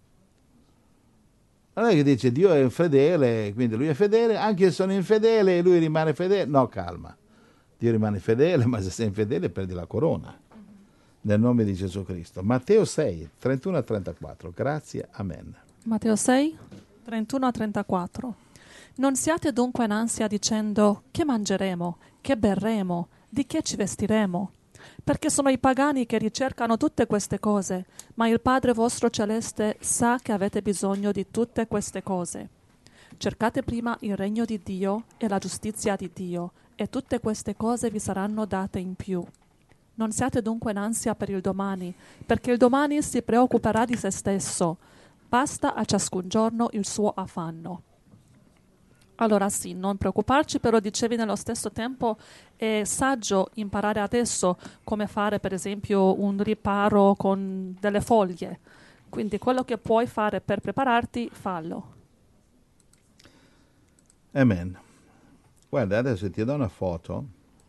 Non è che dice Dio è infedele, quindi lui è fedele, anche se sono infedele e lui rimane fedele. No, calma. Dio rimane fedele, ma se sei infedele perdi la corona. Nel nome di Gesù Cristo. Matteo sei, trentuno a trentaquattro. Grazie, amen. Matteo sei, trentuno a trentaquattro. Non siate dunque in ansia dicendo che mangeremo, che berremo, di che ci vestiremo. Perché sono i pagani che ricercano tutte queste cose, ma il Padre vostro celeste sa che avete bisogno di tutte queste cose. Cercate prima il regno di Dio e la giustizia di Dio, e tutte queste cose vi saranno date in più. Non siate dunque in ansia per il domani, perché il domani si preoccuperà di se stesso. Basta a ciascun giorno il suo affanno. Allora sì, non preoccuparci, però dicevi nello stesso tempo è saggio imparare adesso come fare per esempio un riparo con delle foglie. Quindi quello che puoi fare per prepararti, fallo. Amen. Guarda, adesso ti do una foto.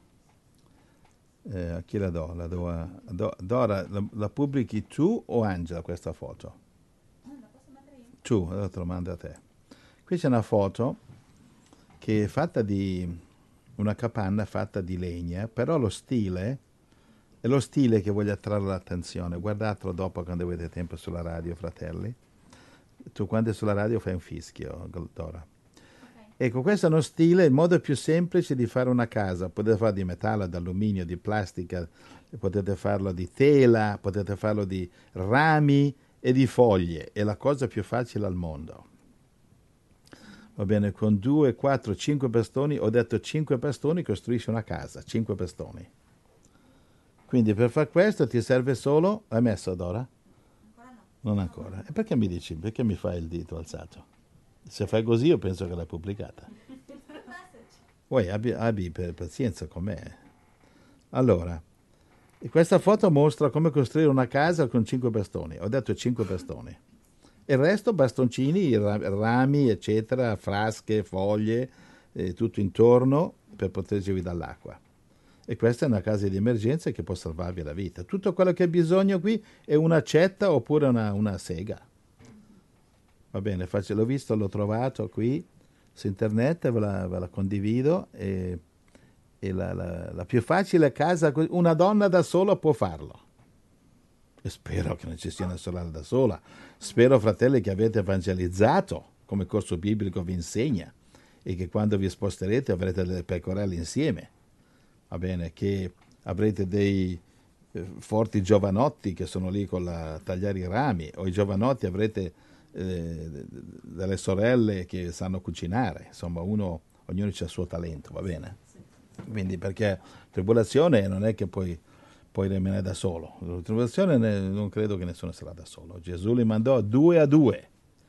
Eh, a chi la do? La do a do, Dora, la, la pubblichi tu o Angela questa foto? La posso mettere io? Tu, allora te lo mando a te. Qui c'è una foto che è fatta di una capanna fatta di legna, però lo stile è lo stile che voglio attrarre l'attenzione. Guardatelo dopo quando avete tempo sulla radio, fratelli. Tu quando è sulla radio fai un fischio, Dora. Ecco, questo è uno stile, il modo più semplice di fare una casa. Potete farlo di metallo, d'alluminio, di plastica, potete farlo di tela, potete farlo di rami e di foglie. È la cosa più facile al mondo. Va bene, con due, quattro, cinque bastoni, ho detto cinque bastoni costruisci una casa, cinque bastoni. Quindi per fare questo ti serve solo, hai messo Dora? Ancora no. Non ancora. E perché mi dici, perché mi fai il dito alzato? Se fai così io penso che l'hai pubblicata. Poi abbi, abbi per pazienza con me. Allora, questa foto mostra come costruire una casa con cinque bastoni. Ho detto cinque bastoni. Il resto bastoncini, rami, eccetera, frasche, foglie, eh, tutto intorno per proteggervi dall'acqua. E questa è una casa di emergenza che può salvarvi la vita. Tutto quello che hai bisogno qui è un'accetta oppure una, una sega. Va bene, faccio, l'ho visto, l'ho trovato qui su internet, ve la, ve la condivido. E, e la, la, la più facile casa, una donna da sola può farlo. E spero che non ci sia una sorella da sola. Spero, fratelli, che avete evangelizzato, come corso biblico vi insegna, e che quando vi sposterete avrete delle pecorelle insieme. Va bene, che avrete dei eh, forti giovanotti che sono lì con la tagliare i rami, o i giovanotti avrete eh, delle sorelle che sanno cucinare. Insomma, uno, ognuno ha il suo talento, va bene? Quindi, perché tribolazione non è che poi poi rimanere da solo. La tribolazione ne, non credo che nessuno sarà da solo. Gesù li mandò due a due.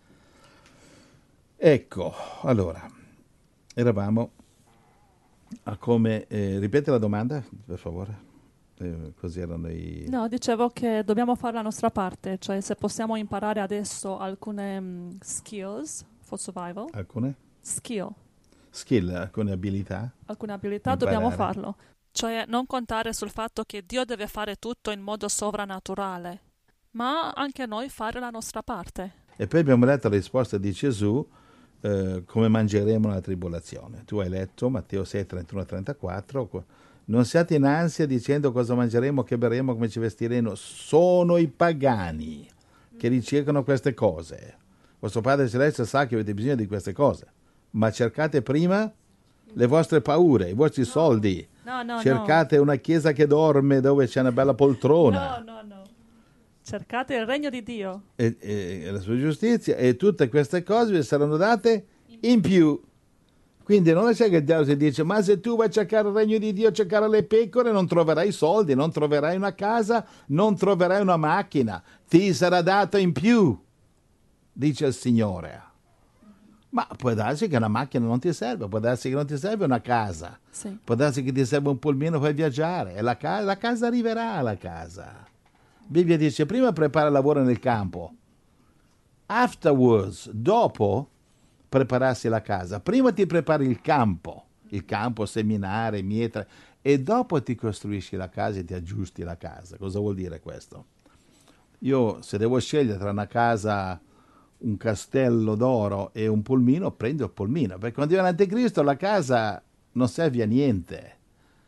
Ecco, allora, eravamo a come... Eh, ripete la domanda, per favore. Eh, così erano i... No, dicevo che dobbiamo fare la nostra parte, cioè se possiamo imparare adesso alcune um, skills for survival. Alcune? Skill. Skill, alcune abilità. Alcune abilità, imparare. dobbiamo farlo. Cioè non contare sul fatto che Dio deve fare tutto in modo sovrannaturale, ma anche noi fare la nostra parte. E poi abbiamo letto la risposta di Gesù, eh, come mangeremo nella tribolazione. Tu hai letto Matteo sei, trentuno a trentaquattro, non siate in ansia dicendo cosa mangeremo, che berremo, come ci vestiremo. Sono i pagani che ricercano queste cose. Vostro Padre Celeste sa che avete bisogno di queste cose, ma cercate prima le vostre paure, i vostri no. soldi. No, no, cercate no. una chiesa che dorme dove c'è una bella poltrona. No, no, no. Cercate il regno di Dio. E, e la sua giustizia, e tutte queste cose vi saranno date in più. Quindi non c'è che il diavolo si dice: ma se tu vai a cercare il regno di Dio, a cercare le pecore, non troverai soldi, non troverai una casa, non troverai una macchina, ti sarà dato in più, dice il Signore. Ma può darsi che una macchina non ti serve, può darsi che non ti serve una casa, sì. può darsi che ti serve un pulmino per viaggiare, e la, ca- la casa arriverà, la casa. Bibbia dice: prima prepara il lavoro nel campo, afterwards, dopo prepararsi la casa. Prima ti prepari il campo, il campo, seminare, mietere, e dopo ti costruisci la casa e ti aggiusti la casa. Cosa vuol dire questo? Io, se devo scegliere tra una casa, un castello d'oro e un pulmino, prendo il pulmino, perché quando viene l'anticristo la casa non serve a niente.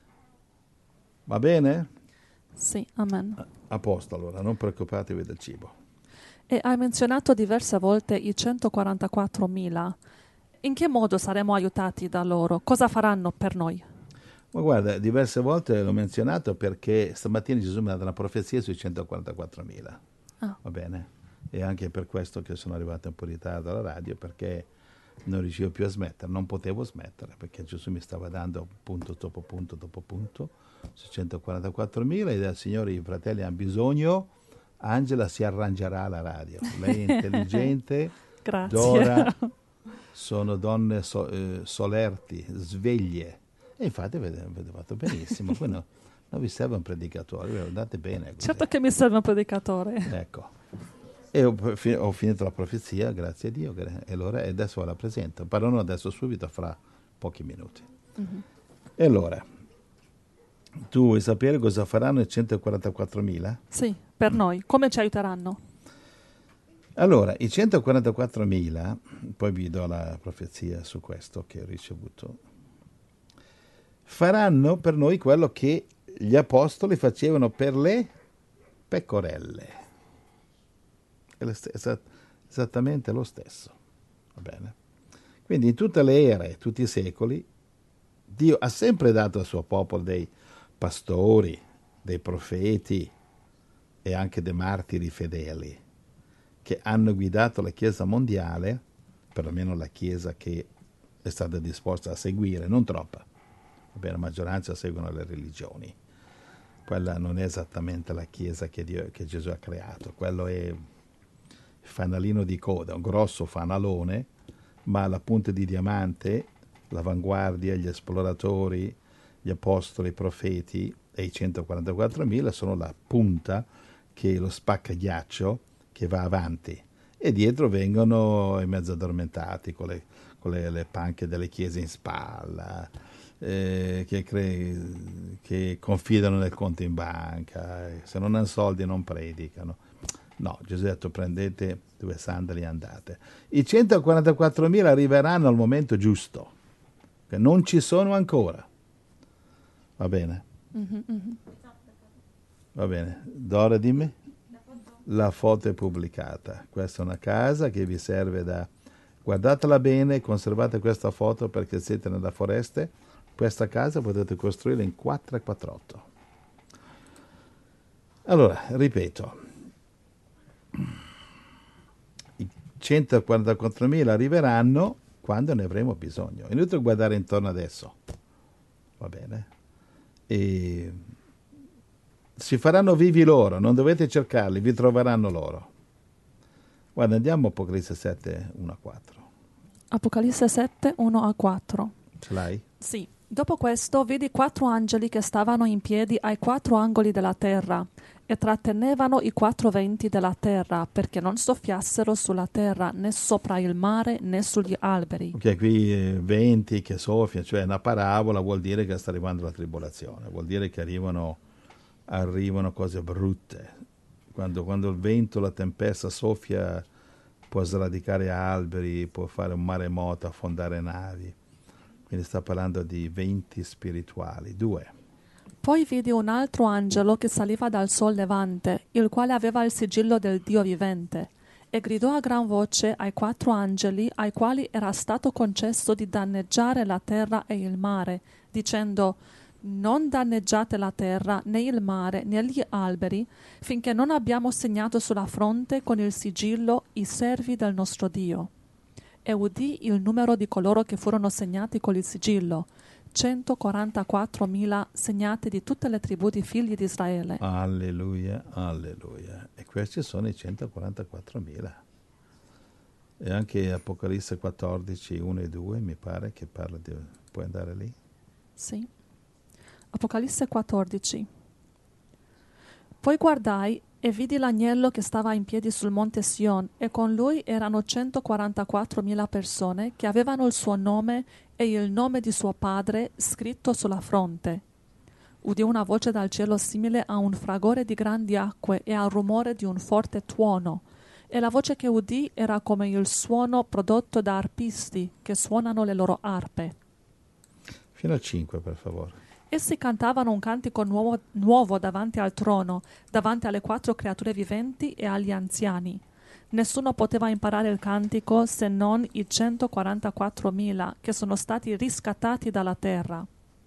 Va bene? Sì, amen. A posto, allora, non preoccupatevi del cibo. E hai menzionato diverse volte i centoquarantaquattromila. In che modo saremo aiutati da loro? Cosa faranno per noi? Ma guarda, diverse volte l'ho menzionato perché stamattina Gesù mi ha dato una profezia sui centoquarantaquattromila. Ah. Va bene? E anche per questo che sono arrivato un po' in ritardo alla radio, perché non riuscivo più a smettere, non potevo smettere, perché Gesù mi stava dando punto dopo punto dopo punto su centoquarantaquattromila, e dal Signore i fratelli hanno bisogno. Angela si arrangerà alla radio, lei è intelligente. Grazie. Dora sono donne so, eh, solerti, sveglie, e infatti avete, avete fatto benissimo. Poi no, non vi serve un predicatore, andate bene così. Certo che mi serve un predicatore. Ecco, e ho, ho finito la profezia, grazie a Dio, e allora adesso la presento. Parlerò adesso subito, fra pochi minuti. Mm-hmm. E allora, tu vuoi sapere cosa faranno i centoquarantaquattromila? Sì, per noi. Come ci aiuteranno? Allora, i centoquarantaquattromila, poi vi do la profezia su questo che ho ricevuto, faranno per noi quello che gli apostoli facevano per le pecorelle. È st- esattamente lo stesso. Va bene? Quindi in tutte le ere, tutti i secoli, Dio ha sempre dato al suo popolo dei pastori, dei profeti e anche dei martiri fedeli che hanno guidato la Chiesa mondiale, perlomeno la Chiesa che è stata disposta a seguire, non troppa, vabbè, la maggioranza seguono le religioni. Quella non è esattamente la Chiesa che, Dio, che Gesù ha creato, quello è il fanalino di coda, un grosso fanalone, ma la punta di diamante, l'avanguardia, gli esploratori, gli apostoli, i profeti e i centoquarantaquattromila sono la punta, che è lo spaccaghiaccio che va avanti, e dietro vengono i mezzo addormentati con le, con le, le panche delle chiese in spalla, eh, che, cre- che confidano nel conto in banca, se non hanno soldi non predicano. No, Gesù ha detto: prendete due sandali e andate. I centoquarantaquattromila arriveranno al momento giusto, che non ci sono ancora. Va bene? Mm-hmm, mm-hmm. Va bene. Dora, dimmi. La foto è pubblicata. Questa è una casa che vi serve da... Guardatela bene, conservate questa foto perché siete nella foresta. Questa casa potete costruirla in quattro e quattr'otto. Allora, ripeto. I centoquarantaquattromila arriveranno quando ne avremo bisogno. È inutile guardare intorno adesso. Va bene? E... si faranno vivi loro, non dovete cercarli, vi troveranno loro. Guarda, andiamo a Apocalisse sette, uno a quattro. Apocalisse sette, uno a quattro. Ce l'hai? Sì. Dopo questo vidi quattro angeli che stavano in piedi ai quattro angoli della terra e trattenevano i quattro venti della terra perché non soffiassero sulla terra né sopra il mare né sugli alberi. Ok, qui eh, venti che soffiano, cioè una parabola vuol dire che sta arrivando la tribolazione, vuol dire che arrivano, arrivano cose brutte. Quando, quando il vento, la tempesta soffia, può sradicare alberi, può fare un maremoto, affondare navi. Quindi sta parlando di venti spirituali. Due. Poi vidi un altro angelo che saliva dal sol levante, il quale aveva il sigillo del Dio vivente, e gridò a gran voce ai quattro angeli ai quali era stato concesso di danneggiare la terra e il mare, dicendo: non danneggiate la terra, né il mare, né gli alberi, finché non abbiamo segnato sulla fronte con il sigillo i servi del nostro Dio. E udì il numero di coloro che furono segnati con il sigillo, centoquarantaquattromila segnati di tutte le tribù di figli di Israele. Alleluia, alleluia. E questi sono i centoquarantaquattromila. E anche Apocalisse quattordici, uno e due, mi pare che parla di... Puoi andare lì? Sì. Apocalisse quattordici. Poi guardai e vidi l'agnello che stava in piedi sul monte Sion, e con lui erano centoquarantaquattromila persone che avevano il suo nome e il nome di suo padre scritto sulla fronte. Udì una voce dal cielo simile a un fragore di grandi acque e al rumore di un forte tuono, e la voce che udì era come il suono prodotto da arpisti che suonano le loro arpe. Fino a cinque, per favore. Essi cantavano un cantico nuovo, nuovo davanti al trono, davanti alle quattro creature viventi e agli anziani. Nessuno poteva imparare il cantico se non i centoquarantaquattromila che sono stati riscattati dalla terra.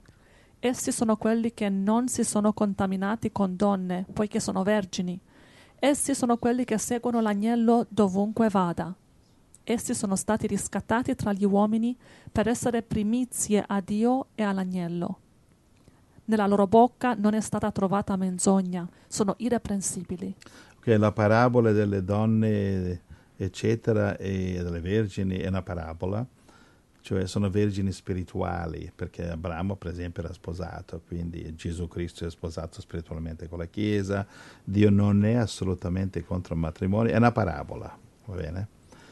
Essi sono quelli che non si sono contaminati con donne, poiché sono vergini. Essi sono quelli che seguono l'agnello dovunque vada. Essi sono stati riscattati tra gli uomini per essere primizie a Dio e all'agnello. Nella loro bocca non è stata trovata menzogna, sono irreprensibili. Ok, la parabola delle donne, eccetera, e delle vergini è una parabola, cioè sono vergini spirituali, perché Abramo, per esempio, era sposato, quindi Gesù Cristo è sposato spiritualmente con la Chiesa, Dio non è assolutamente contro il matrimonio, è una parabola, va bene?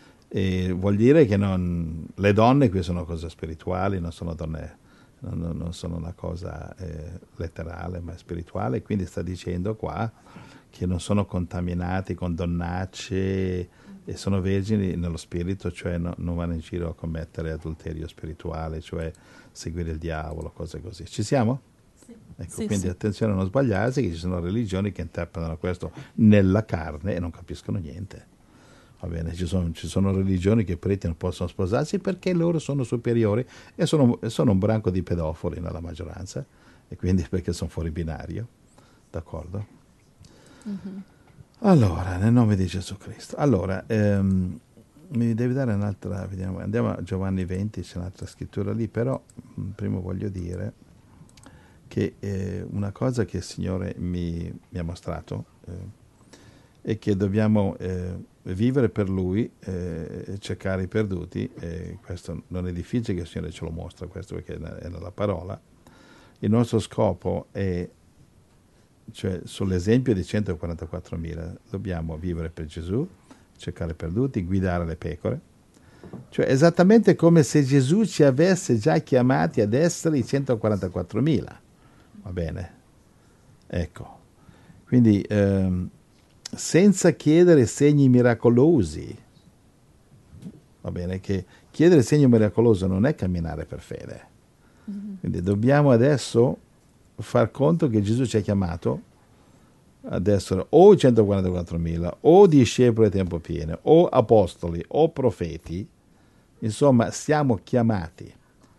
E vuol dire che non, le donne qui sono cose spirituali, non sono donne... Non, non sono una cosa eh, letterale ma spirituale, quindi sta dicendo qua che non sono contaminati con donnacce e sono vergini nello spirito, cioè no, non vanno in giro a commettere adulterio spirituale, cioè seguire il diavolo, cose così. Ci siamo? Sì. Ecco, Sì, quindi sì. attenzione a non sbagliarsi, che ci sono religioni che interpretano questo nella carne e non capiscono niente. Va bene, ci sono, ci sono religioni che i preti non possono sposarsi perché loro sono superiori e sono, sono un branco di pedofili nella maggioranza, e quindi perché sono fuori binario, d'accordo? Mm-hmm. Allora, nel nome di Gesù Cristo. Allora, ehm, mi devi dare un'altra, vediamo, andiamo a Giovanni venti, c'è un'altra scrittura lì, però mh, prima voglio dire che eh, una cosa che il Signore mi, mi ha mostrato eh, è che dobbiamo... Eh, vivere per Lui, eh, cercare i perduti, eh, questo non è difficile che il Signore ce lo mostra, questo perché è nella parola. Il nostro scopo è, cioè sull'esempio di centoquarantaquattromila, dobbiamo vivere per Gesù, cercare i perduti, guidare le pecore, cioè esattamente come se Gesù ci avesse già chiamati ad essere i centoquarantaquattromila, va bene? Ecco, quindi... Ehm, senza chiedere segni miracolosi, va bene, che chiedere segno miracoloso non è camminare per fede, mm-hmm. Quindi dobbiamo adesso far conto che Gesù ci ha chiamato ad essere o centoquarantaquattromila o discepoli a tempo pieno o apostoli o profeti, insomma siamo chiamati.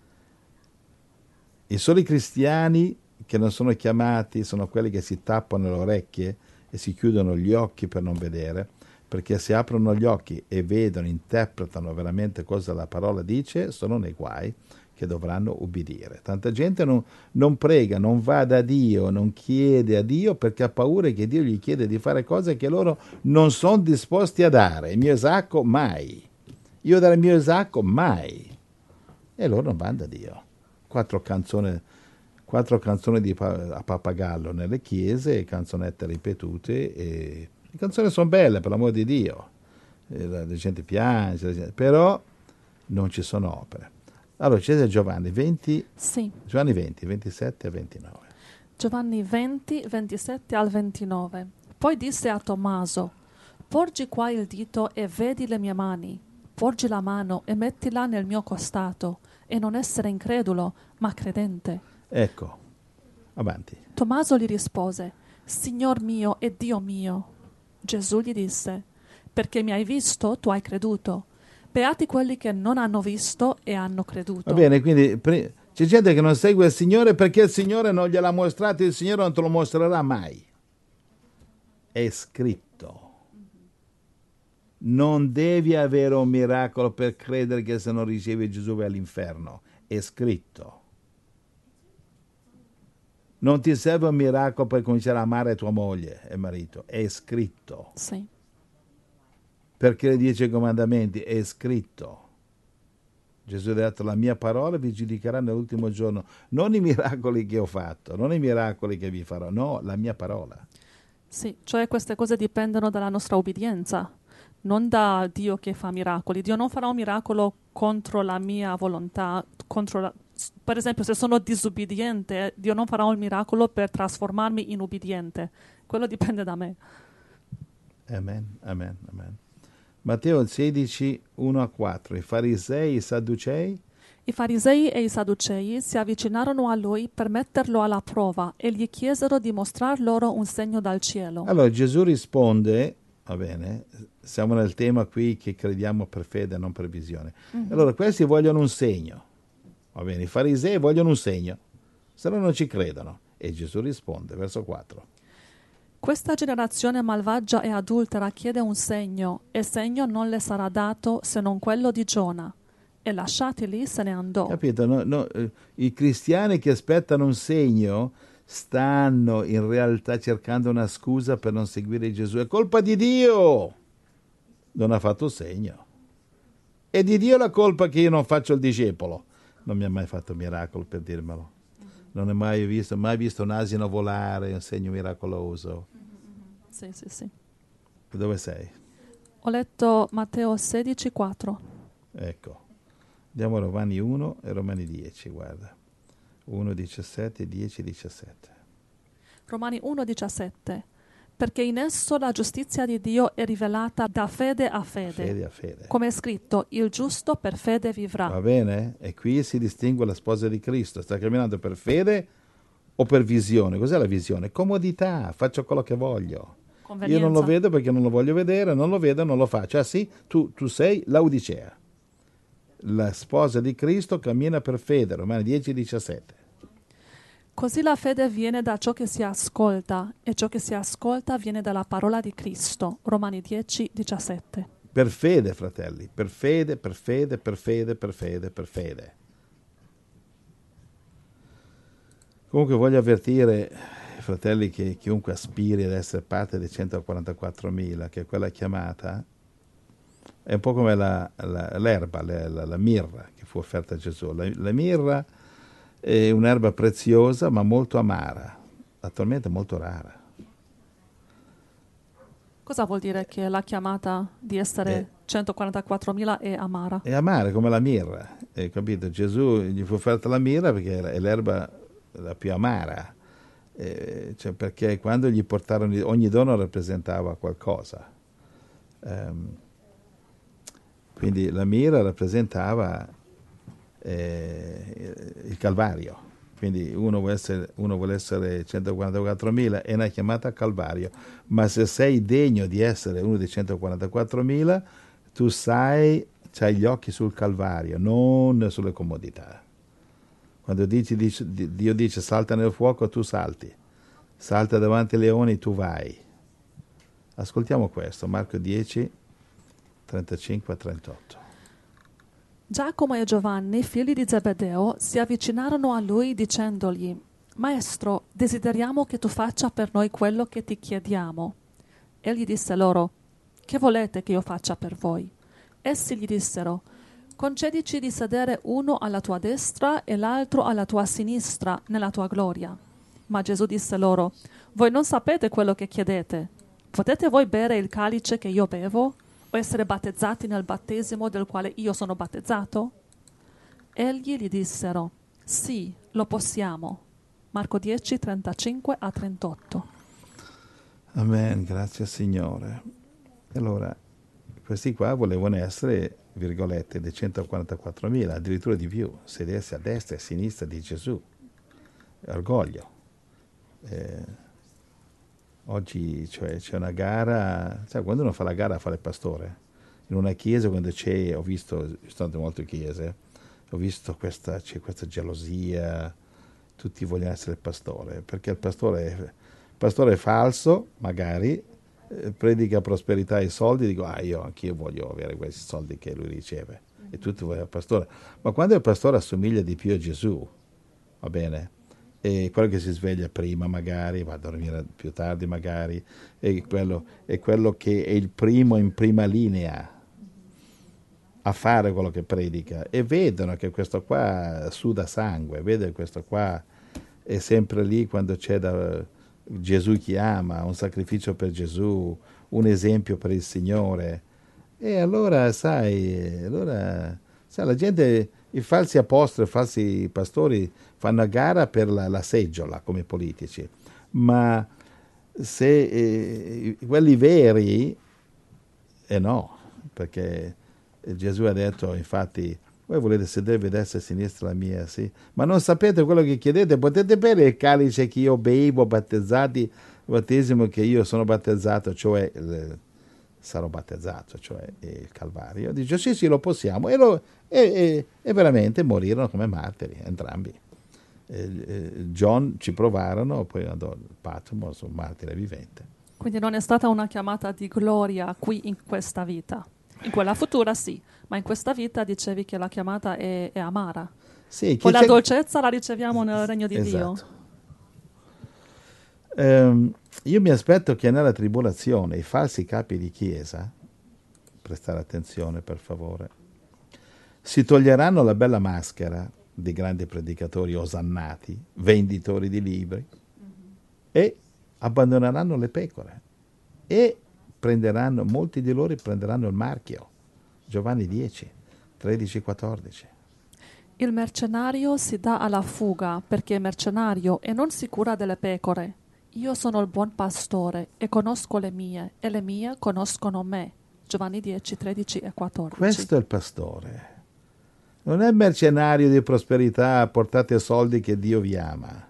I soli cristiani che non sono chiamati sono quelli che si tappano le orecchie e si chiudono gli occhi per non vedere, perché se aprono gli occhi e vedono, interpretano veramente cosa la parola dice, sono nei guai che dovranno ubbidire. Tanta gente non, non prega, non va da Dio, non chiede a Dio perché ha paura che Dio gli chiede di fare cose che loro non sono disposti a dare. Il mio sacco mai. Io dare il mio sacco mai. E loro non vanno da Dio. quattro canzoni, quattro canzoni di pa- a pappagallo nelle chiese, canzonette ripetute, e le canzoni sono belle, per l'amor di Dio, e la, la gente piange, la gente, però non ci sono opere. Allora c'è Giovanni venti, Sì. Giovanni venti, ventisette e ventinove. Giovanni venti, ventisette al ventinove. Poi disse a Tommaso: porgi qua il dito e vedi le mie mani, porgi la mano e mettila nel mio costato, e non essere incredulo, ma credente. Ecco, avanti. Tommaso gli rispose: Signor mio e Dio mio. Gesù gli disse: perché mi hai visto, tu hai creduto. Beati quelli che non hanno visto e hanno creduto. Va bene, quindi pre- c'è gente che non segue il Signore perché il Signore non gliel'ha mostrato, il Signore non te lo mostrerà mai. È scritto. Non devi avere un miracolo per credere che se non ricevi Gesù vai all'inferno. È scritto. Non ti serve un miracolo per cominciare a amare tua moglie e marito. È scritto. Sì. Perché le dice i comandamenti? È scritto. Gesù ha detto: la mia parola vi giudicherà nell'ultimo giorno. Non i miracoli che ho fatto, non i miracoli che vi farò, no, la mia parola. Sì, cioè queste cose dipendono dalla nostra obbedienza, non da Dio che fa miracoli. Dio non farà un miracolo contro la mia volontà, contro la... per esempio se sono disobbediente, Dio non farà un miracolo per trasformarmi in ubbidiente. Quello dipende da me. Amen, amen, amen. Matteo sedici, uno a quattro. I farisei, i sadducei? I farisei e i sadducei si avvicinarono a lui per metterlo alla prova e gli chiesero di mostrar loro un segno dal cielo. Allora Gesù risponde, va bene, siamo nel tema qui che crediamo per fede e non per visione. Mm-hmm. Allora questi vogliono un segno, va bene, i farisei vogliono un segno, se no non ci credono. E Gesù risponde, verso quattro. Questa generazione malvagia e adultera chiede un segno, e segno non le sarà dato se non quello di Giona. E lasciatili se ne andò. Capito? No, no, eh, i cristiani che aspettano un segno stanno in realtà cercando una scusa per non seguire Gesù. È colpa di Dio! Non ha fatto segno. È di Dio la colpa che io non faccio il discepolo. Non mi ha mai fatto miracolo per dirmelo. Non ho mai visto, mai visto un asino volare, un segno miracoloso. Sì, sì, sì. Dove sei? Ho letto Matteo sedici, quattro. Ecco. Andiamo a Romani uno e Romani dieci, guarda. uno, diciassette, dieci, diciassette. Romani uno, diciassette. Perché in esso la giustizia di Dio è rivelata da fede a fede. Fede a fede. Come è scritto, il giusto per fede vivrà. Va bene? E qui si distingue la sposa di Cristo. Sta camminando per fede o per visione? Cos'è la visione? Comodità, faccio quello che voglio. Io non lo vedo perché non lo voglio vedere, non lo vedo, non lo faccio. Ah sì? Tu, tu sei Laodicea. La sposa di Cristo cammina per fede. Romani dieci, diciassette. Così la fede viene da ciò che si ascolta, e ciò che si ascolta viene dalla parola di Cristo. Romani dieci, diciassette. Per fede, fratelli, per fede, per fede, per fede, per fede, per fede. Comunque voglio avvertire i fratelli che chiunque aspiri ad essere parte dei centoquarantaquattromila, che è quella chiamata, è un po' come la, la, l'erba, la, la, la mirra che fu offerta a Gesù. La, la mirra è un'erba preziosa ma molto amara, attualmente molto rara. Cosa vuol dire che la chiamata di essere Eh, centoquarantaquattromila è amara? È amara come la mirra, hai capito? Gesù gli fu offerta la mirra perché è l'erba la più amara, eh, cioè perché quando gli portarono, ogni dono rappresentava qualcosa. Um, quindi la mirra rappresentava eh, il Calvario. Quindi uno vuole essere, uno vuole essere centoquarantaquattromila, è una chiamata al Calvario, ma se sei degno di essere uno dei centoquarantaquattromila, tu sai, c'hai gli occhi sul Calvario, non sulle comodità. Quando dici, dice, Dio dice salta nel fuoco, tu salti. Salta davanti ai leoni, tu vai. Ascoltiamo questo, Marco dieci, trentacinque a trentotto. Giacomo e Giovanni, figli di Zebedeo, si avvicinarono a lui dicendogli: Maestro, desideriamo che tu faccia per noi quello che ti chiediamo. Egli disse loro: Che volete che io faccia per voi? Essi gli dissero: concedici di sedere uno alla tua destra e l'altro alla tua sinistra nella tua gloria. Ma Gesù disse loro: voi non sapete quello che chiedete. Potete voi bere il calice che io bevo o essere battezzati nel battesimo del quale io sono battezzato? Egli gli dissero: sì, lo possiamo. Marco dieci, trentacinque a trentotto. Amen, grazie Signore. Allora, questi qua volevano essere, virgolette, dei centoquarantaquattromila, addirittura di più, sedersi a destra e a sinistra di Gesù. Orgoglio. Eh, oggi cioè, c'è una gara, sai, quando uno fa la gara a fare pastore, in una chiesa, quando c'è, ho visto, sono stato in molte chiese, ho visto questa, c'è questa gelosia, tutti vogliono essere il pastore, perché il pastore è, il pastore è falso, magari, eh, predica prosperità e soldi, dico, ah, io anch'io voglio avere questi soldi che lui riceve, e tutti vogliono il pastore. Ma quando il pastore assomiglia di più a Gesù, va bene? E quello che si sveglia prima magari, va a dormire più tardi magari, è quello, è quello che è il primo in prima linea a fare quello che predica, e vedono che questo qua suda sangue, vedono che questo qua è sempre lì quando c'è da Gesù chiama, un sacrificio per Gesù, un esempio per il Signore. E allora sai, allora sai, la gente, i falsi apostoli, i falsi pastori fanno a gara per la, la seggiola come politici, ma se eh, quelli veri, eh no, perché Gesù ha detto, infatti, voi volete sedervi a destra e a sinistra la mia, sì, ma non sapete quello che chiedete, potete bere il calice che io bevo, battezzati, il battesimo che io sono battezzato, cioè il, sarò battezzato, cioè il Calvario. Dice sì, sì, lo possiamo, e, lo, e, e, e veramente morirono come martiri, entrambi. E, John ci provarono, poi andò al Patmos, un martire vivente. Quindi non è stata una chiamata di gloria qui in questa vita. In quella futura sì, ma in questa vita dicevi che la chiamata è, è amara. Sì, Poi la dolcezza la riceviamo nel regno di esatto. Dio. Um, io mi aspetto che nella tribolazione i falsi capi di chiesa, prestare attenzione per favore, si toglieranno la bella maschera di grandi predicatori osannati, venditori di libri, mm-hmm. e abbandoneranno le pecore e prenderanno, molti di loro prenderanno il marchio. Giovanni dieci, tredici, quattordici. Il mercenario si dà alla fuga perché è mercenario e non si cura delle pecore. Io sono il buon pastore e conosco le mie e le mie conoscono me. Giovanni dieci, tredici e quattordici. Questo è il pastore. Non è il mercenario di prosperità, portate soldi che Dio vi ama.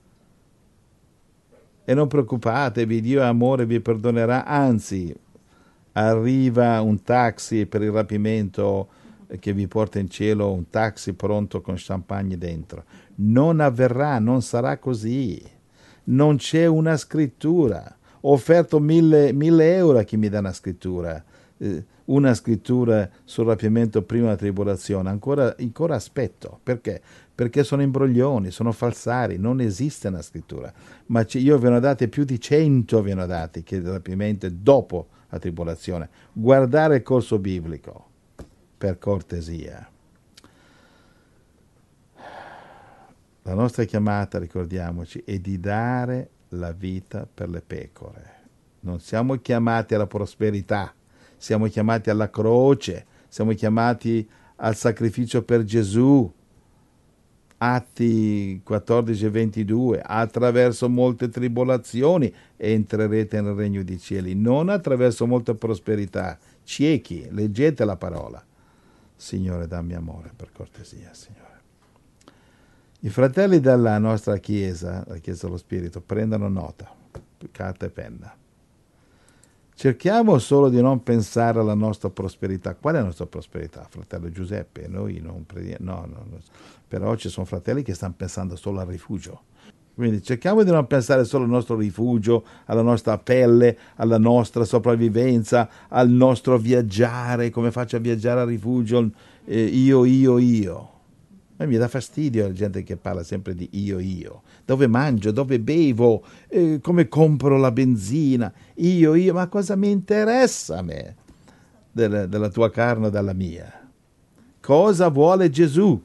E non preoccupatevi, Dio è amore, vi perdonerà, anzi, arriva un taxi per il rapimento che vi porta in cielo, un taxi pronto con champagne dentro. Non avverrà, non sarà così. Non c'è una scrittura. Ho offerto mille, mille euro a chi mi dà una scrittura, eh, una scrittura sul rapimento prima della tribolazione. Ancora, ancora aspetto. Perché? Perché sono imbroglioni, sono falsari, non esiste una scrittura. Ma io ve ne ho date più di cento, ve ne ho dati, che il rapimento è dopo la tribolazione. Guardare il corso biblico, per cortesia. La nostra chiamata, ricordiamoci, è di dare la vita per le pecore. Non siamo chiamati alla prosperità, siamo chiamati alla croce, siamo chiamati al sacrificio per Gesù. Atti quattordici e ventidue, attraverso molte tribolazioni entrerete nel regno dei cieli, non attraverso molta prosperità. Ciechi, leggete la parola. Signore, dammi amore, per cortesia, Signore. I fratelli della nostra Chiesa, la Chiesa dello Spirito, prendano nota, carta e penna. Cerchiamo solo di non pensare alla nostra prosperità. Qual è la nostra prosperità, fratello Giuseppe? Noi non prendiamo, no, no, no. Però ci sono fratelli che stanno pensando solo al rifugio. Quindi cerchiamo di non pensare solo al nostro rifugio, alla nostra pelle, alla nostra sopravvivenza, al nostro viaggiare, come faccio a viaggiare al rifugio, eh, io, io, io. A me mi dà fastidio la gente che parla sempre di io, io. Dove mangio, dove bevo, eh, come compro la benzina, io, io. Ma cosa mi interessa a me della, della tua carne o della mia? cosa vuole Gesù.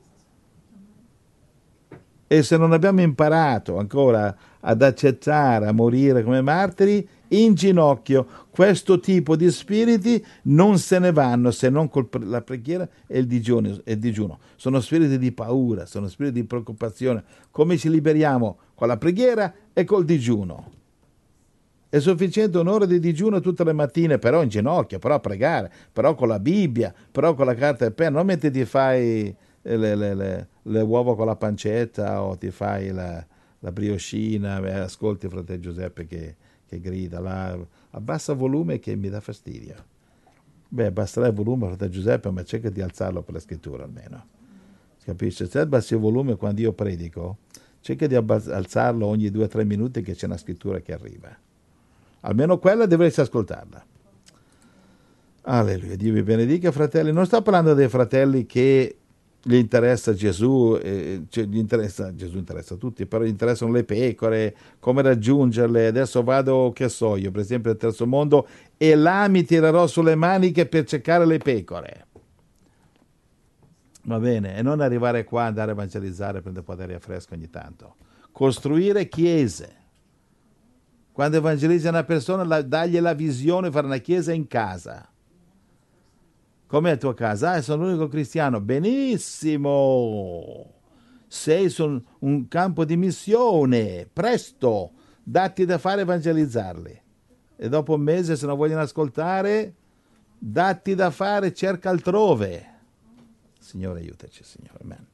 E se non abbiamo imparato ancora ad accettare, a morire come martiri, in ginocchio, questo tipo di spiriti non se ne vanno se non con la preghiera e il digiuno, e il digiuno. Sono spiriti di paura, sono spiriti di preoccupazione. Come ci liberiamo? Con la preghiera e col digiuno. È sufficiente un'ora di digiuno tutte le mattine, però in ginocchio, però a pregare, però con la Bibbia, però con la carta e penna. Non mentre ti fai le, le, le, le uova con la pancetta o ti fai la, la brioscina e ascolti fratello Giuseppe che, che grida. La, abbassa il volume che mi dà fastidio. Beh, abbasserà il volume fratello Giuseppe, ma cerca di alzarlo per la scrittura almeno. Capisci? Se abbassi il volume quando io predico, cerca di abbas- alzarlo ogni due o tre minuti che c'è una scrittura che arriva. Almeno quella dovresti ascoltarla. Alleluia, Dio vi benedica, fratelli. Non sto parlando dei fratelli che gli interessa Gesù, eh, cioè gli interessa, Gesù interessa a tutti, però gli interessano le pecore, come raggiungerle. Adesso vado, che so io, per esempio, al terzo mondo, e là mi tirerò sulle maniche per cercare le pecore. Va bene, e non arrivare qua, andare a evangelizzare, prendere un po' d'aria fresca ogni tanto. Costruire chiese. Quando evangelizzi una persona, la, dagli la visione di fare una chiesa in casa. Com'è la tua casa? Ah, sono l'unico cristiano. Benissimo! Sei su un campo di missione. Presto! Datti da fare evangelizzarli. E dopo un mese, se non vogliono ascoltare, datti da fare, cerca altrove. Signore, aiutaci, Signore. Amen.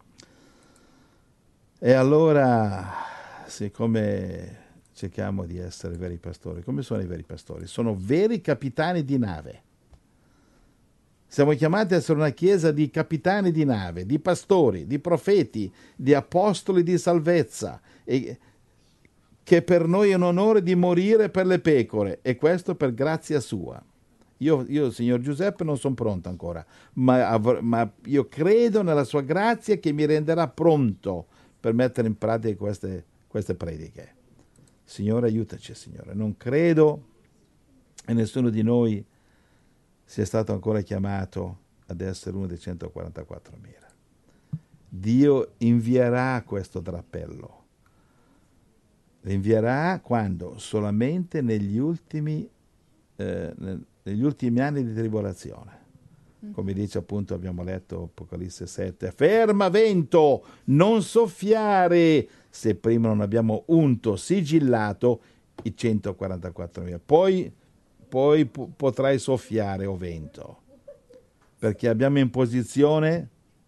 E allora, siccome cerchiamo di essere veri pastori. Come sono i veri pastori? Sono veri capitani di nave. Siamo chiamati a essere una chiesa di capitani di nave, di pastori, di profeti, di apostoli di salvezza, e che per noi è un onore di morire per le pecore, e questo per grazia sua. Io, io signor Giuseppe, non sono pronto ancora, ma, ma io credo nella sua grazia che mi renderà pronto per mettere in pratica queste, queste prediche. Signore, aiutaci, Signore. Non credo che nessuno di noi sia stato ancora chiamato ad essere uno dei centoquarantaquattromila. Dio invierà questo drappello. Lo invierà quando? Solamente negli ultimi, eh, negli ultimi anni di tribolazione. Come dice appunto, abbiamo letto Apocalisse sette, ferma vento, non soffiare, se prima non abbiamo unto, sigillato i centoquarantaquattromila. Poi, poi p- potrai soffiare, o vento, perché abbiamo in posizione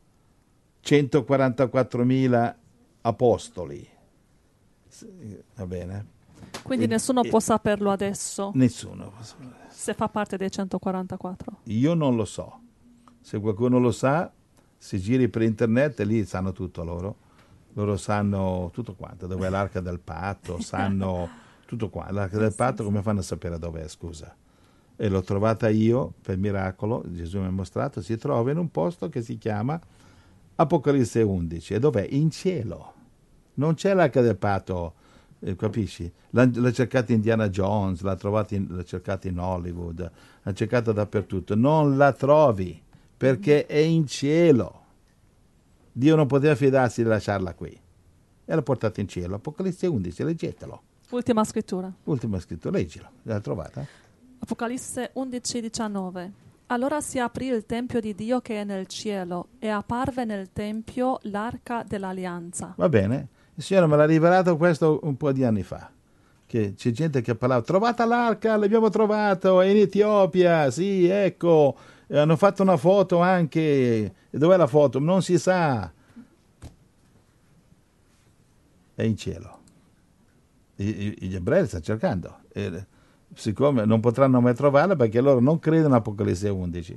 centoquarantaquattromila apostoli. Va bene? Quindi E, nessuno e, può saperlo adesso? Nessuno. Se fa parte dei centoquarantaquattro? Io non lo so. Se qualcuno lo sa, si giri per internet e lì sanno tutto loro. Loro sanno tutto quanto, dove è l'arca del patto, sanno tutto quanto. L'arca del patto come fanno a sapere dove è, scusa? E l'ho trovata io, per miracolo, Gesù mi ha mostrato, si trova in un posto che si chiama Apocalisse undici. E dov'è? In cielo. Non c'è l'arca del patto, eh, capisci? L'ha, l'ha cercata Indiana Jones, l'ha, trovata in, l'ha cercata in Hollywood, l'ha cercata dappertutto. Non la trovi, perché è in cielo. Dio non poteva fidarsi di lasciarla qui. E l'ha portata in cielo. Apocalisse undici, leggetelo. Ultima scrittura. Ultima scrittura, leggilo. L'ha trovata? Apocalisse undici, diciannove. Allora si aprì il tempio di Dio che è nel cielo, e apparve nel tempio l'arca dell'alleanza. Va bene. Il Signore me l'ha rivelato questo un po' di anni fa. Che c'è gente che parlava, trovata l'arca, l'abbiamo trovato, è in Etiopia, sì, ecco. E hanno fatto una foto anche. E dov'è la foto? Non si sa. È in cielo. I, gli ebrei li stanno cercando. E siccome non potranno mai trovarla perché loro non credono Apocalisse undici.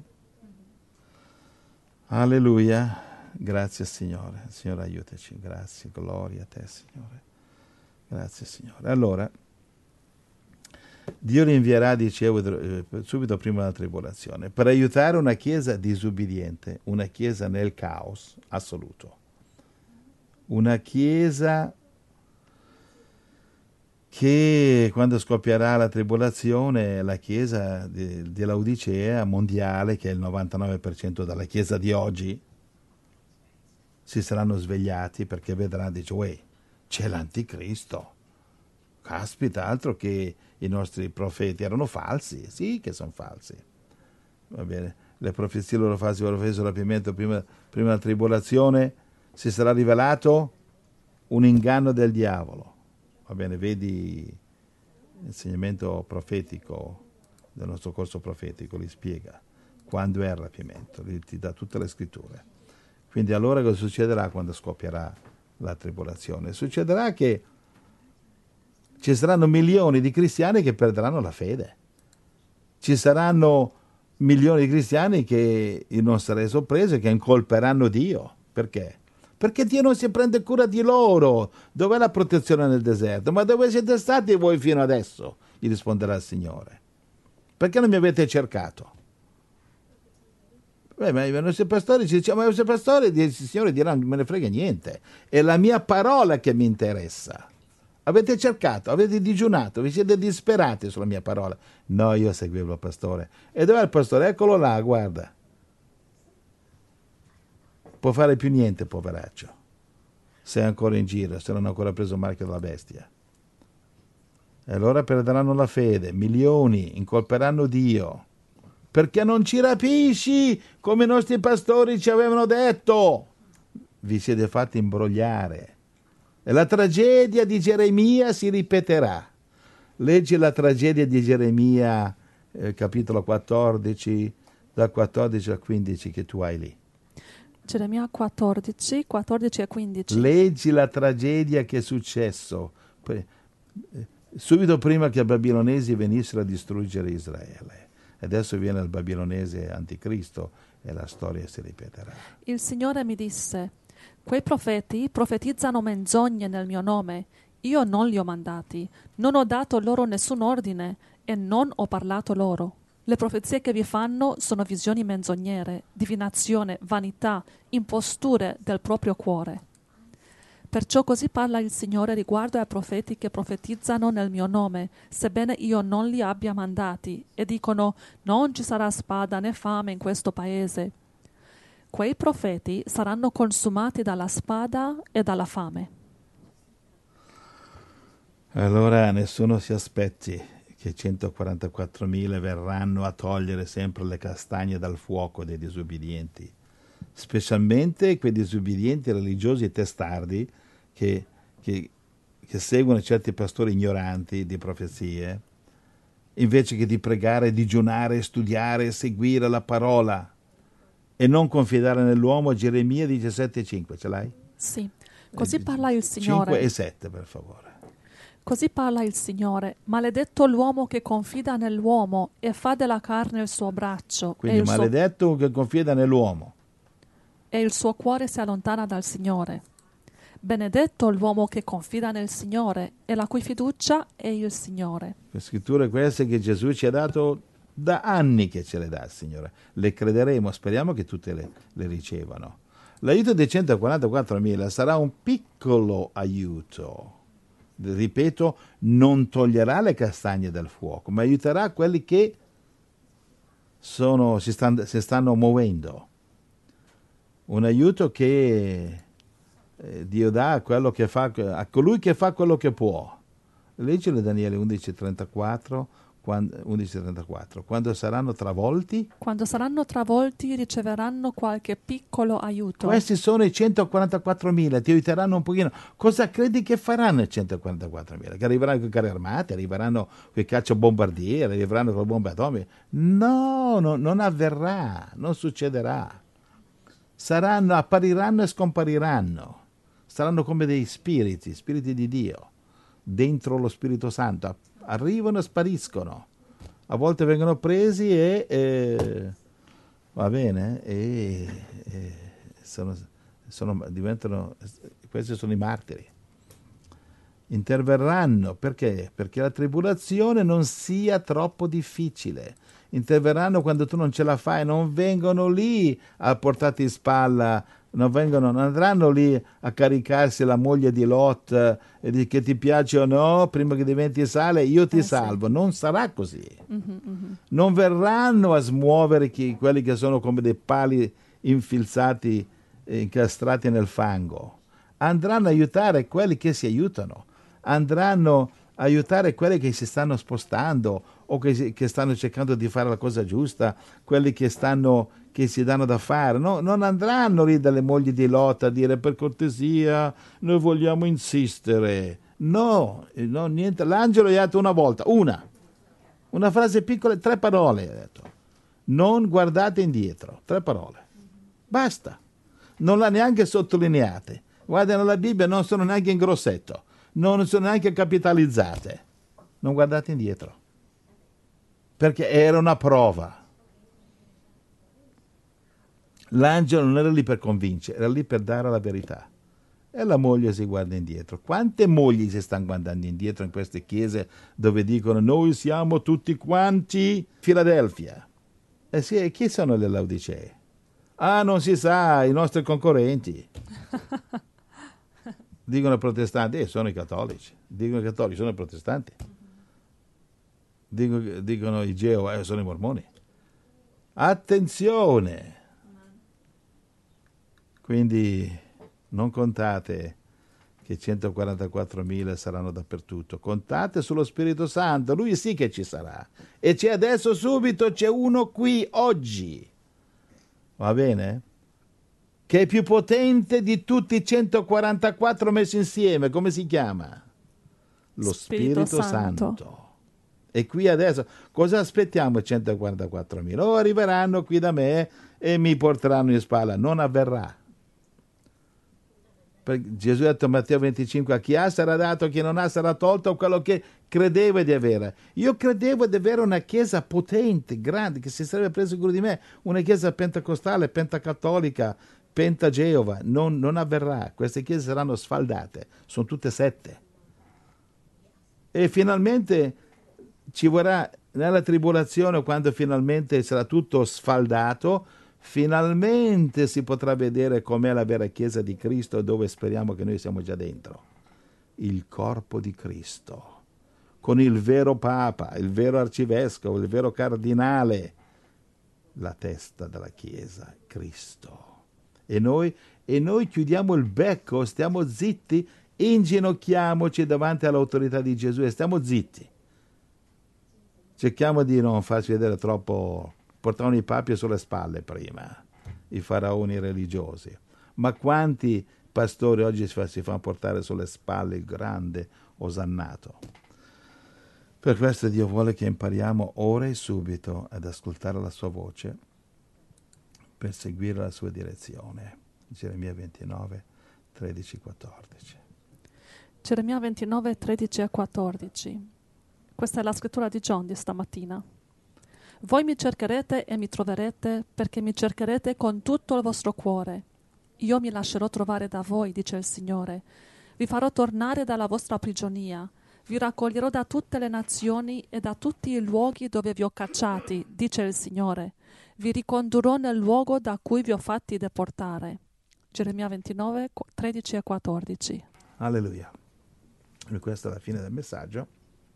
Alleluia. Grazie Signore. Signore, aiutaci. Grazie, gloria a te, Signore. Grazie, Signore. Allora, Dio li invierà, dicevo, subito prima della tribolazione, per aiutare una chiesa disubbidiente, una chiesa nel caos assoluto, una chiesa che quando scoppierà la tribolazione la chiesa di, di Laodicea mondiale, che è il novantanove per cento della chiesa di oggi, si saranno svegliati perché vedranno, dice, uè, c'è l'anticristo. Caspita, altro che i nostri profeti erano falsi, sì che sono falsi. Va bene, le profezie loro false loro fece rapimento prima, prima della tribolazione, si sarà rivelato un inganno del diavolo. Va bene, vedi l'insegnamento profetico del nostro corso profetico, li spiega quando è il rapimento, ti dà tutte le scritture. Quindi allora cosa succederà quando scoppierà la tribolazione? Succederà che ci saranno milioni di cristiani che perderanno la fede. Ci saranno milioni di cristiani che, io non sarei sorpreso, che incolperanno Dio. Perché? Perché Dio non si prende cura di loro. Dov'è la protezione nel deserto? Ma dove siete stati voi fino adesso? Gli risponderà il Signore. Perché non mi avete cercato? Beh, ma i nostri pastori ci dicono, ma i nostri pastori, il Signore dirà, non me ne frega niente. È la mia parola che mi interessa. Avete cercato, avete digiunato, vi siete disperati sulla mia parola. No, io seguivo il pastore. E dov'è il pastore? Eccolo là, guarda. Può fare più niente, poveraccio. Se è ancora in giro, se non ha ancora preso il marchio della bestia. E allora perderanno la fede, milioni, incolperanno Dio. Perché non ci rapisci come i nostri pastori ci avevano detto. Vi siete fatti imbrogliare. E la tragedia di Geremia si ripeterà. Leggi la tragedia di Geremia, eh, capitolo quattordici, dal quattordici al quindici che tu hai lì. Geremia quattordici, quattordici e quindici. Leggi la tragedia che è successo subito prima che i babilonesi venissero a distruggere Israele. Adesso viene il babilonese anticristo e la storia si ripeterà. Il Signore mi disse, quei profeti profetizzano menzogne nel mio nome. Io non li ho mandati, non ho dato loro nessun ordine e non ho parlato loro. Le profezie che vi fanno sono visioni menzognere, divinazione, vanità, imposture del proprio cuore. Perciò così parla il Signore riguardo ai profeti che profetizzano nel mio nome, sebbene io non li abbia mandati, e dicono, non ci sarà spada né fame in questo paese. Quei profeti saranno consumati dalla spada e dalla fame. Allora nessuno si aspetti che centoquarantaquattromila verranno a togliere sempre le castagne dal fuoco dei disubbidienti, specialmente quei disubbidienti religiosi e testardi che, che, che seguono certi pastori ignoranti di profezie, invece che di pregare, digiunare, studiare, seguire la parola e non confidare nell'uomo. Geremia diciassette cinque, ce l'hai? Sì, così parla il Signore. cinque e sette, per favore. Così parla il Signore, maledetto l'uomo che confida nell'uomo e fa della carne il suo braccio. Quindi e il maledetto suo... che confida nell'uomo. E il suo cuore si allontana dal Signore. Benedetto l'uomo che confida nel Signore e la cui fiducia è il Signore. Le scritture queste che Gesù ci ha dato da anni che ce le dà il Signore. Le crederemo, speriamo che tutte le, le ricevano. L'aiuto dei centoquarantaquattromila sarà un piccolo aiuto. Ripeto, non toglierà le castagne dal fuoco, ma aiuterà quelli che sono, si, stanno, si stanno muovendo. Un aiuto che eh, Dio dà a, quello che fa, a colui che fa quello che può. Leggilo Daniele undici trentaquattro, quando, undici trentaquattro. Quando saranno travolti? Quando saranno travolti riceveranno qualche piccolo aiuto. Questi sono i centoquarantaquattromila, ti aiuteranno un pochino. Cosa credi che faranno i centoquarantaquattromila? Che arriveranno con i carri armati, arriveranno con i cacciabombardieri, arriveranno con le bombe atomiche? No, no, non avverrà, non succederà. Saranno, appariranno e scompariranno. Saranno come dei spiriti, spiriti di Dio, dentro lo Spirito Santo. Arrivano e spariscono. A volte vengono presi e... e va bene? E, e sono, sono, diventano... Questi sono i martiri. Interverranno. Perché? Perché la tribolazione non sia troppo difficile. Interverranno quando tu non ce la fai, non vengono lì a portarti in spalla non, vengono, non andranno lì a caricarsi la moglie di Lot eh, e di che ti piace o no, prima che diventi sale io ti Eh, salvo. sì. Non sarà così. Mhm, mhm. Non verranno a smuovere chi, quelli che sono come dei pali infilzati, eh, incastrati nel fango. Andranno a aiutare quelli che si aiutano, andranno a aiutare quelli che si stanno spostando o che, si- che stanno cercando di fare la cosa giusta, quelli che, stanno, che si danno da fare. No, non andranno lì dalle mogli di Lot a dire per cortesia, noi vogliamo insistere. No, eh, no niente. L'angelo gli ha detto una volta, una, una frase piccola, tre parole, ha detto. Non guardate indietro, tre parole. Basta. Non l'ha neanche sottolineate. Guarda, nella Bibbia non sono neanche in grossetto, non sono neanche capitalizzate. Non guardate indietro. Perché era una prova. L'angelo non era lì per convincere, era lì per dare la verità. E la moglie si guarda indietro. Quante mogli si stanno guardando indietro in queste chiese dove dicono noi siamo tutti quanti Filadelfia? Eh sì, e chi sono le Laodicee? Ah, non si sa, i nostri concorrenti. Dicono i protestanti, eh, sono i cattolici. Dicono i cattolici, sono i protestanti. Dicono, dicono i Geo, eh, sono i mormoni. Attenzione! Quindi non contate che centoquarantaquattromila saranno dappertutto. Contate sullo Spirito Santo, lui sì che ci sarà. E c'è adesso subito, c'è uno qui oggi. Va bene? Che è più potente di tutti i centoquarantaquattro messi insieme. Come si chiama? Lo Spirito Spirito, Santo. Santo. E qui adesso, cosa aspettiamo i centoquarantaquattromila? O arriveranno qui da me e mi porteranno in spalla. Non avverrà. Perché Gesù ha detto a Matteo venticinque, a chi ha sarà dato, a chi non ha sarà tolto quello che credeva di avere. Io credevo di avere una chiesa potente, grande, che si sarebbe preso cura di me, una chiesa pentecostale, pentacattolica, pentageova. Non, non avverrà, queste chiese saranno sfaldate, sono tutte sette. E finalmente ci vorrà, nella tribolazione, quando finalmente sarà tutto sfaldato, finalmente si potrà vedere com'è la vera Chiesa di Cristo, dove speriamo che noi siamo già dentro. Il corpo di Cristo, con il vero Papa, il vero Arcivescovo, il vero Cardinale, la testa della Chiesa, Cristo. E noi, e noi chiudiamo il becco, stiamo zitti, inginocchiamoci davanti all'autorità di Gesù e stiamo zitti. Cerchiamo di non farci vedere troppo. Portavano i papi sulle spalle prima, i faraoni religiosi. Ma quanti pastori oggi si fanno portare sulle spalle il grande osannato? Per questo Dio vuole che impariamo ora e subito ad ascoltare la sua voce, per seguire la sua direzione. Geremia ventinove, tredici, quattordici. Geremia ventinove, tredici e quattordici. Questa è la scrittura di John di stamattina. Voi mi cercherete e mi troverete, perché mi cercherete con tutto il vostro cuore. Io mi lascerò trovare da voi, dice il Signore. Vi farò tornare dalla vostra prigionia. Vi raccoglierò da tutte le nazioni e da tutti i luoghi dove vi ho cacciati, dice il Signore. Vi ricondurrò nel luogo da cui vi ho fatti deportare. Geremia ventinove, tredici e quattordici. Alleluia. E questa è la fine del messaggio.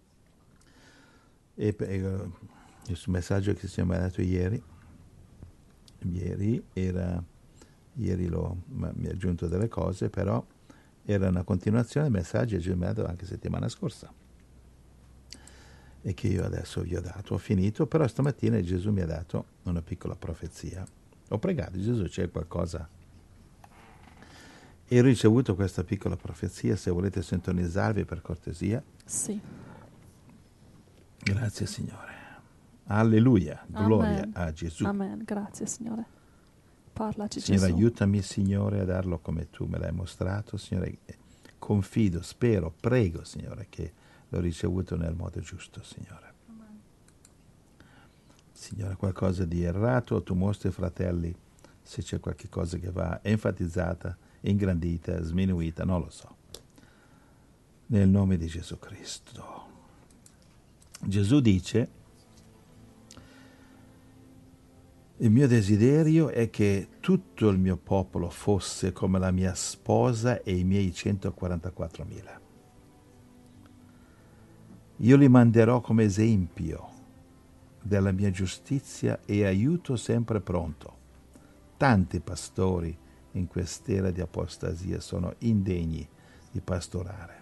E il messaggio che ci ha dato ieri, ieri era, ieri lo, mi ha aggiunto delle cose, però era una continuazione del messaggio che Gesù mi ha dato anche settimana scorsa e che io adesso vi ho dato. Ho finito, però stamattina Gesù mi ha dato una piccola profezia. Ho pregato, Gesù, c'è qualcosa? E ho ricevuto questa piccola profezia, se volete sintonizzarvi per cortesia. Sì. Grazie Signore. Alleluia. Gloria Amen. a Gesù. Amen. Grazie Signore. Parlaci, Signore, Gesù. aiutami Signore a darlo come tu me l'hai mostrato. Signore, confido, spero, prego Signore che l'ho ricevuto nel modo giusto, Signore. Amen. Signore, qualcosa di errato, tu mostri ai fratelli se c'è qualche cosa che va enfatizzata, ingrandita, sminuita, non lo so. Nel nome di Gesù Cristo. Gesù dice: il mio desiderio è che tutto il mio popolo fosse come la mia sposa e i miei centoquarantaquattromila. Io li manderò come esempio della mia giustizia e aiuto sempre pronto. Tanti pastori in quest'era di apostasia sono indegni di pastorare,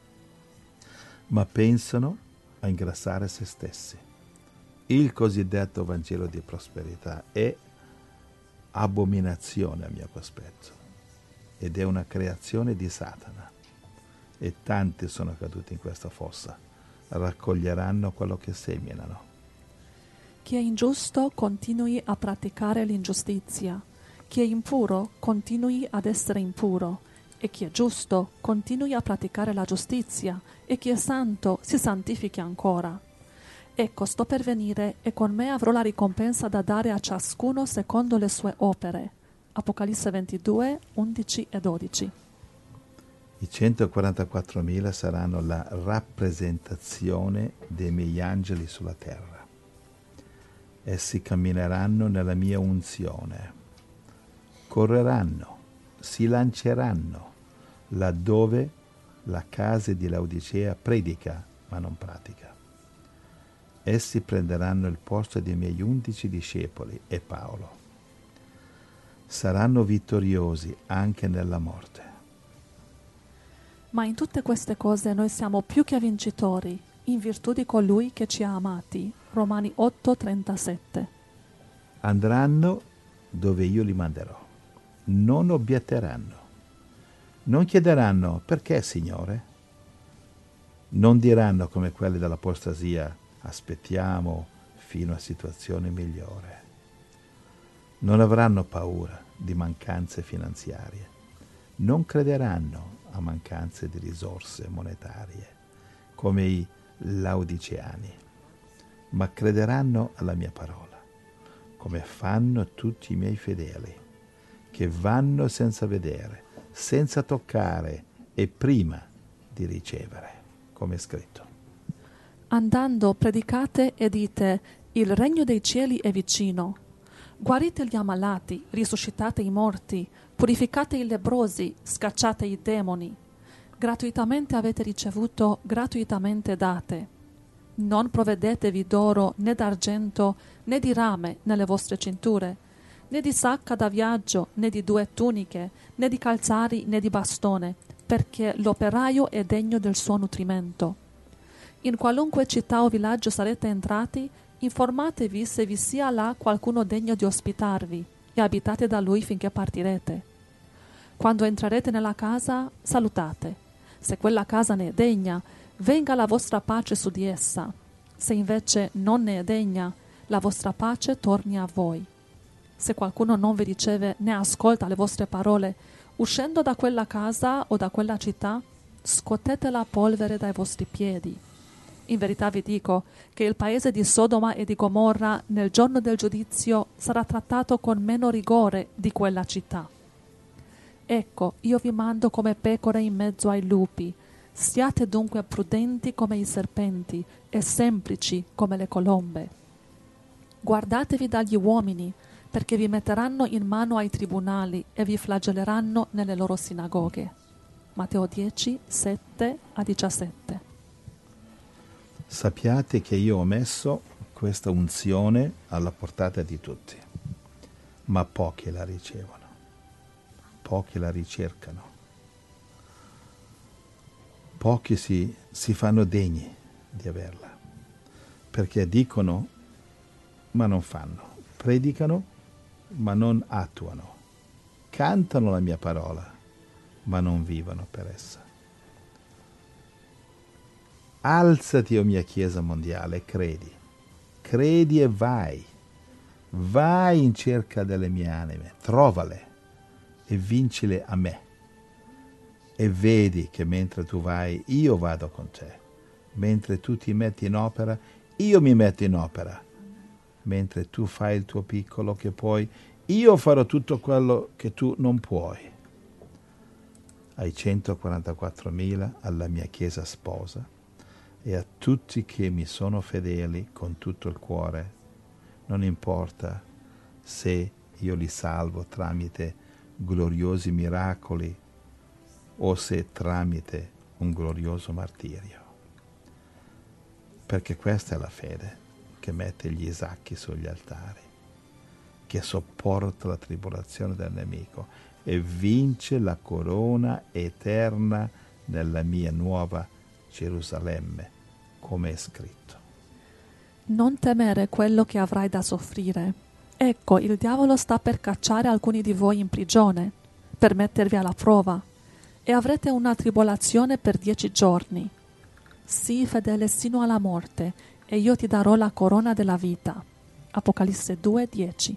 ma pensano a ingrassare se stessi. Il cosiddetto Vangelo di prosperità è abominazione a mio cospetto ed è una creazione di Satana, e tanti sono caduti in questa fossa. Raccoglieranno quello che seminano. Chi è ingiusto continui a praticare l'ingiustizia, chi è impuro continui ad essere impuro, e chi è giusto continui a praticare la giustizia, e chi è santo si santifichi ancora. Ecco, sto per venire e con me avrò la ricompensa da dare a ciascuno secondo le sue opere. Apocalisse ventidue, undici e dodici. I centoquarantaquattromila saranno la rappresentazione dei miei angeli sulla terra. Essi cammineranno nella mia unzione, correranno, si lanceranno laddove la casa di Laodicea predica ma non pratica. Essi prenderanno il posto dei miei undici discepoli e Paolo. Saranno vittoriosi anche nella morte. Ma in tutte queste cose noi siamo più che vincitori, in virtù di colui che ci ha amati. Romani otto, trentasette. Andranno dove io li manderò. Non obietteranno. Non chiederanno perché, Signore? Non diranno come quelli dell'apostasia: aspettiamo fino a situazione migliore. Non avranno paura di mancanze finanziarie. Non crederanno a mancanze di risorse monetarie come i laodiceani, ma crederanno alla mia parola, come fanno tutti i miei fedeli, che vanno senza vedere, senza toccare e prima di ricevere, come è scritto. Andando predicate e dite: il regno dei cieli è vicino. Guarite gli ammalati, risuscitate i morti, purificate i lebbrosi, scacciate i demoni. Gratuitamente avete ricevuto, gratuitamente date. Non provvedetevi d'oro, né d'argento, né di rame nelle vostre cinture, né di sacca da viaggio, né di due tuniche, né di calzari, né di bastone, perché l'operaio è degno del suo nutrimento. In qualunque città o villaggio sarete entrati, informatevi se vi sia là qualcuno degno di ospitarvi, e abitate da lui finché partirete. Quando entrerete nella casa, salutate. Se quella casa ne è degna, venga la vostra pace su di essa. Se invece non ne è degna, la vostra pace torni a voi. Se qualcuno non vi riceve né ascolta le vostre parole, uscendo da quella casa o da quella città, scuotete la polvere dai vostri piedi. In verità vi dico che il paese di Sodoma e di Gomorra nel giorno del giudizio sarà trattato con meno rigore di quella città. Ecco, io vi mando come pecore in mezzo ai lupi. Siate dunque prudenti come i serpenti e semplici come le colombe. Guardatevi dagli uomini, perché vi metteranno in mano ai tribunali e vi flagelleranno nelle loro sinagoghe. Matteo dieci, sette a diciassette. Sappiate che io ho messo questa unzione alla portata di tutti, ma pochi la ricevono, pochi la ricercano, pochi si, si fanno degni di averla, perché dicono ma non fanno, predicano ma non attuano, cantano la mia parola ma non vivono per essa. Alzati, o mia Chiesa mondiale, credi, credi e vai, vai in cerca delle mie anime, trovale e vincile a me. E vedi che mentre tu vai, io vado con te. Mentre tu ti metti in opera, io mi metto in opera. Mentre tu fai il tuo piccolo che puoi, io farò tutto quello che tu non puoi. Ai centoquarantaquattromila, alla mia Chiesa sposa, e a tutti che mi sono fedeli con tutto il cuore, non importa se io li salvo tramite gloriosi miracoli o se tramite un glorioso martirio. Perché questa è la fede che mette gli Isacchi sugli altari, che sopporta la tribolazione del nemico e vince la corona eterna nella mia nuova Gerusalemme, come è scritto. Non temere quello che avrai da soffrire. Ecco, il diavolo sta per cacciare alcuni di voi in prigione, per mettervi alla prova, e avrete una tribolazione per dieci giorni. Sii fedele sino alla morte, e io ti darò la corona della vita. Apocalisse due, dieci.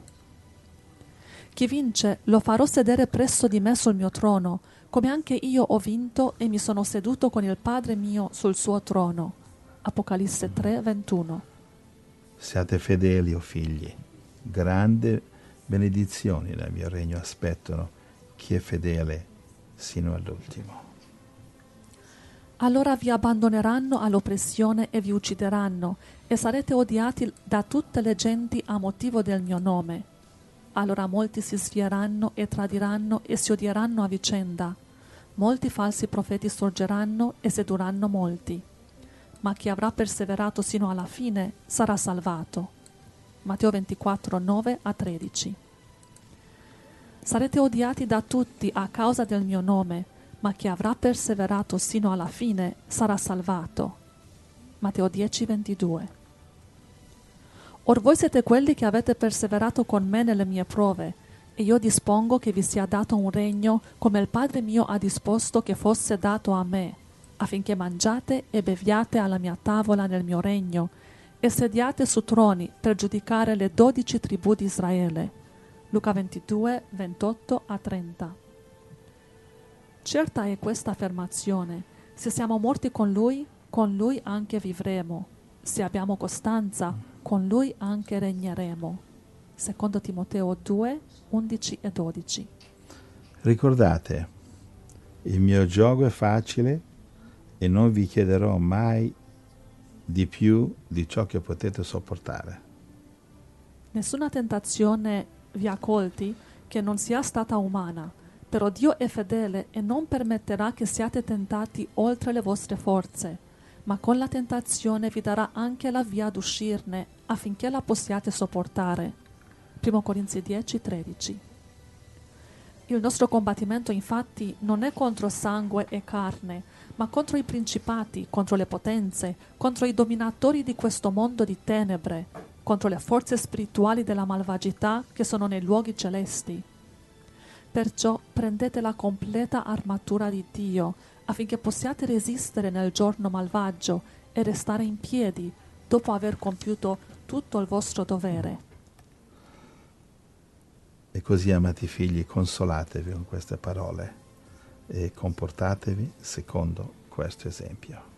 Chi vince lo farò sedere presso di me sul mio trono, come anche io ho vinto e mi sono seduto con il Padre mio sul suo trono. Apocalisse tre, ventuno. Siate fedeli, o figli. Grandi benedizioni nel mio regno aspettano chi è fedele sino all'ultimo. Allora vi abbandoneranno all'oppressione e vi uccideranno, e sarete odiati da tutte le genti a motivo del mio nome. Allora molti si sfieranno e tradiranno e si odieranno a vicenda. Molti falsi profeti sorgeranno e sedurranno molti. Ma chi avrà perseverato sino alla fine sarà salvato. Matteo ventiquattro, nove a tredici. Sarete odiati da tutti a causa del mio nome, ma chi avrà perseverato sino alla fine sarà salvato. Matteo dieci, ventidue. Or voi siete quelli che avete perseverato con me nelle mie prove, e io dispongo che vi sia dato un regno come il Padre mio ha disposto che fosse dato a me, affinché mangiate e beviate alla mia tavola nel mio regno, e sediate su troni per giudicare le dodici tribù di Israele. Luca ventidue, ventotto a trenta. Certa è questa affermazione: se siamo morti con Lui, con Lui anche vivremo. Se abbiamo costanza, con Lui anche regneremo. Secondo Timoteo due, undici e dodici. Ricordate, il mio giogo è facile e non vi chiederò mai di più di ciò che potete sopportare. Nessuna tentazione vi ha colti che non sia stata umana, però Dio è fedele e non permetterà che siate tentati oltre le vostre forze, ma con la tentazione vi darà anche la via ad uscirne, affinché la possiate sopportare. Primo Corinzi dieci, tredici. Il nostro combattimento infatti non è contro sangue e carne, ma contro i principati, contro le potenze, contro i dominatori di questo mondo di tenebre, contro le forze spirituali della malvagità che sono nei luoghi celesti. Perciò prendete la completa armatura di Dio, affinché possiate resistere nel giorno malvagio e restare in piedi dopo aver compiuto tutto il vostro dovere. E così, amati figli, consolatevi con queste parole e comportatevi secondo questo esempio.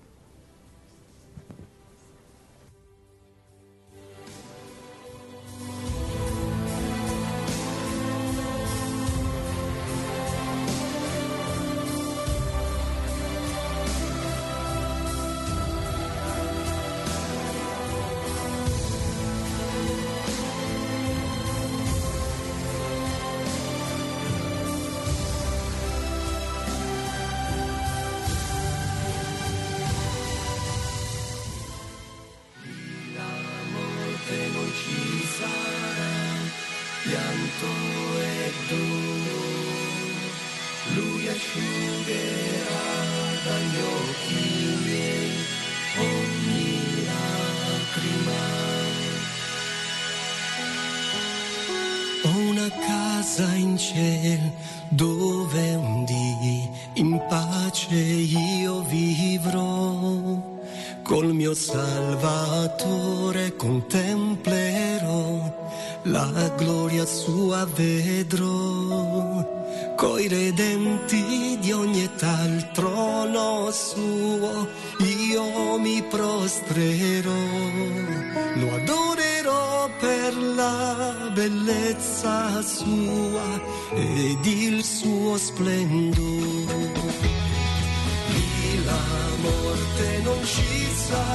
In ciel dove un dì in pace io vivrò, col mio Salvatore contemplerò, la gloria sua vedrò, coi redenti di ogni età al trono suo io mi prostrerò, lo adorerò per la bellezza sua ed il suo splendore. Lì la morte non ci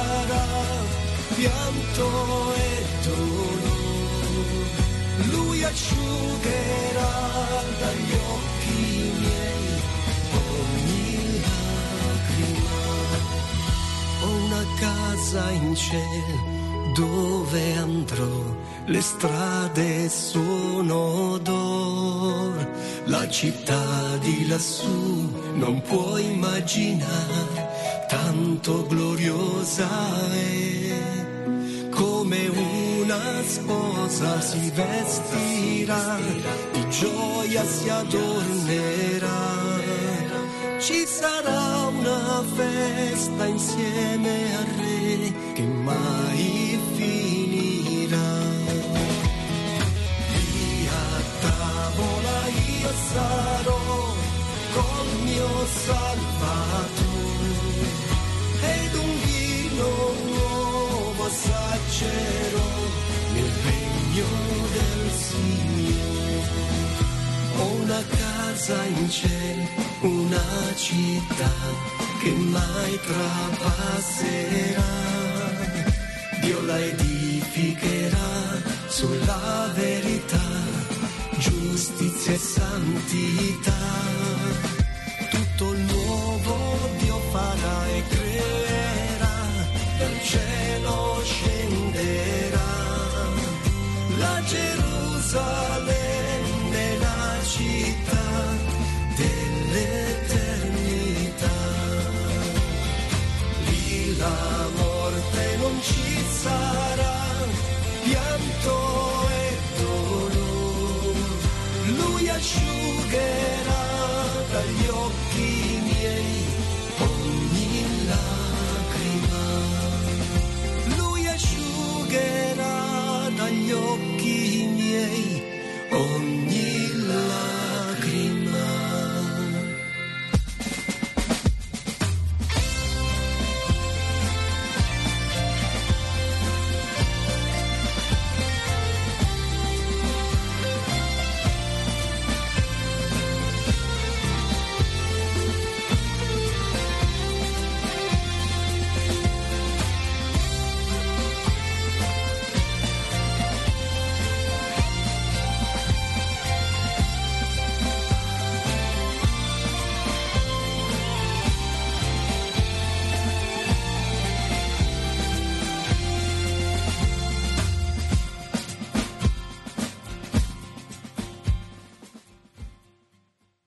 sarà, pianto e dolore, lui asciugherà dagli occhi miei ogni lacrima. Ho una casa in cielo dove andrò, le strade sono d'oro, la città di lassù non puoi immaginare, tanto gloriosa è. Come una sposa si vestirà, di gioia si adornerà. Ci sarà una festa insieme al Re che mai finirà. Lì a tavola io sarò col mio Salvatore ed un vino nuovo assaggerò nel regno del Signore. Ho una casa in cielo, una città che mai trapasserà. Dio la edificherà sulla verità, giustizia e santità. Tutto il nuovo Dio farà e creerà, dal cielo scenderà. La Gerusalemme, la città dell'eternità. Lì la morte non ci sarà, pianto e dolore. Lui asciugherà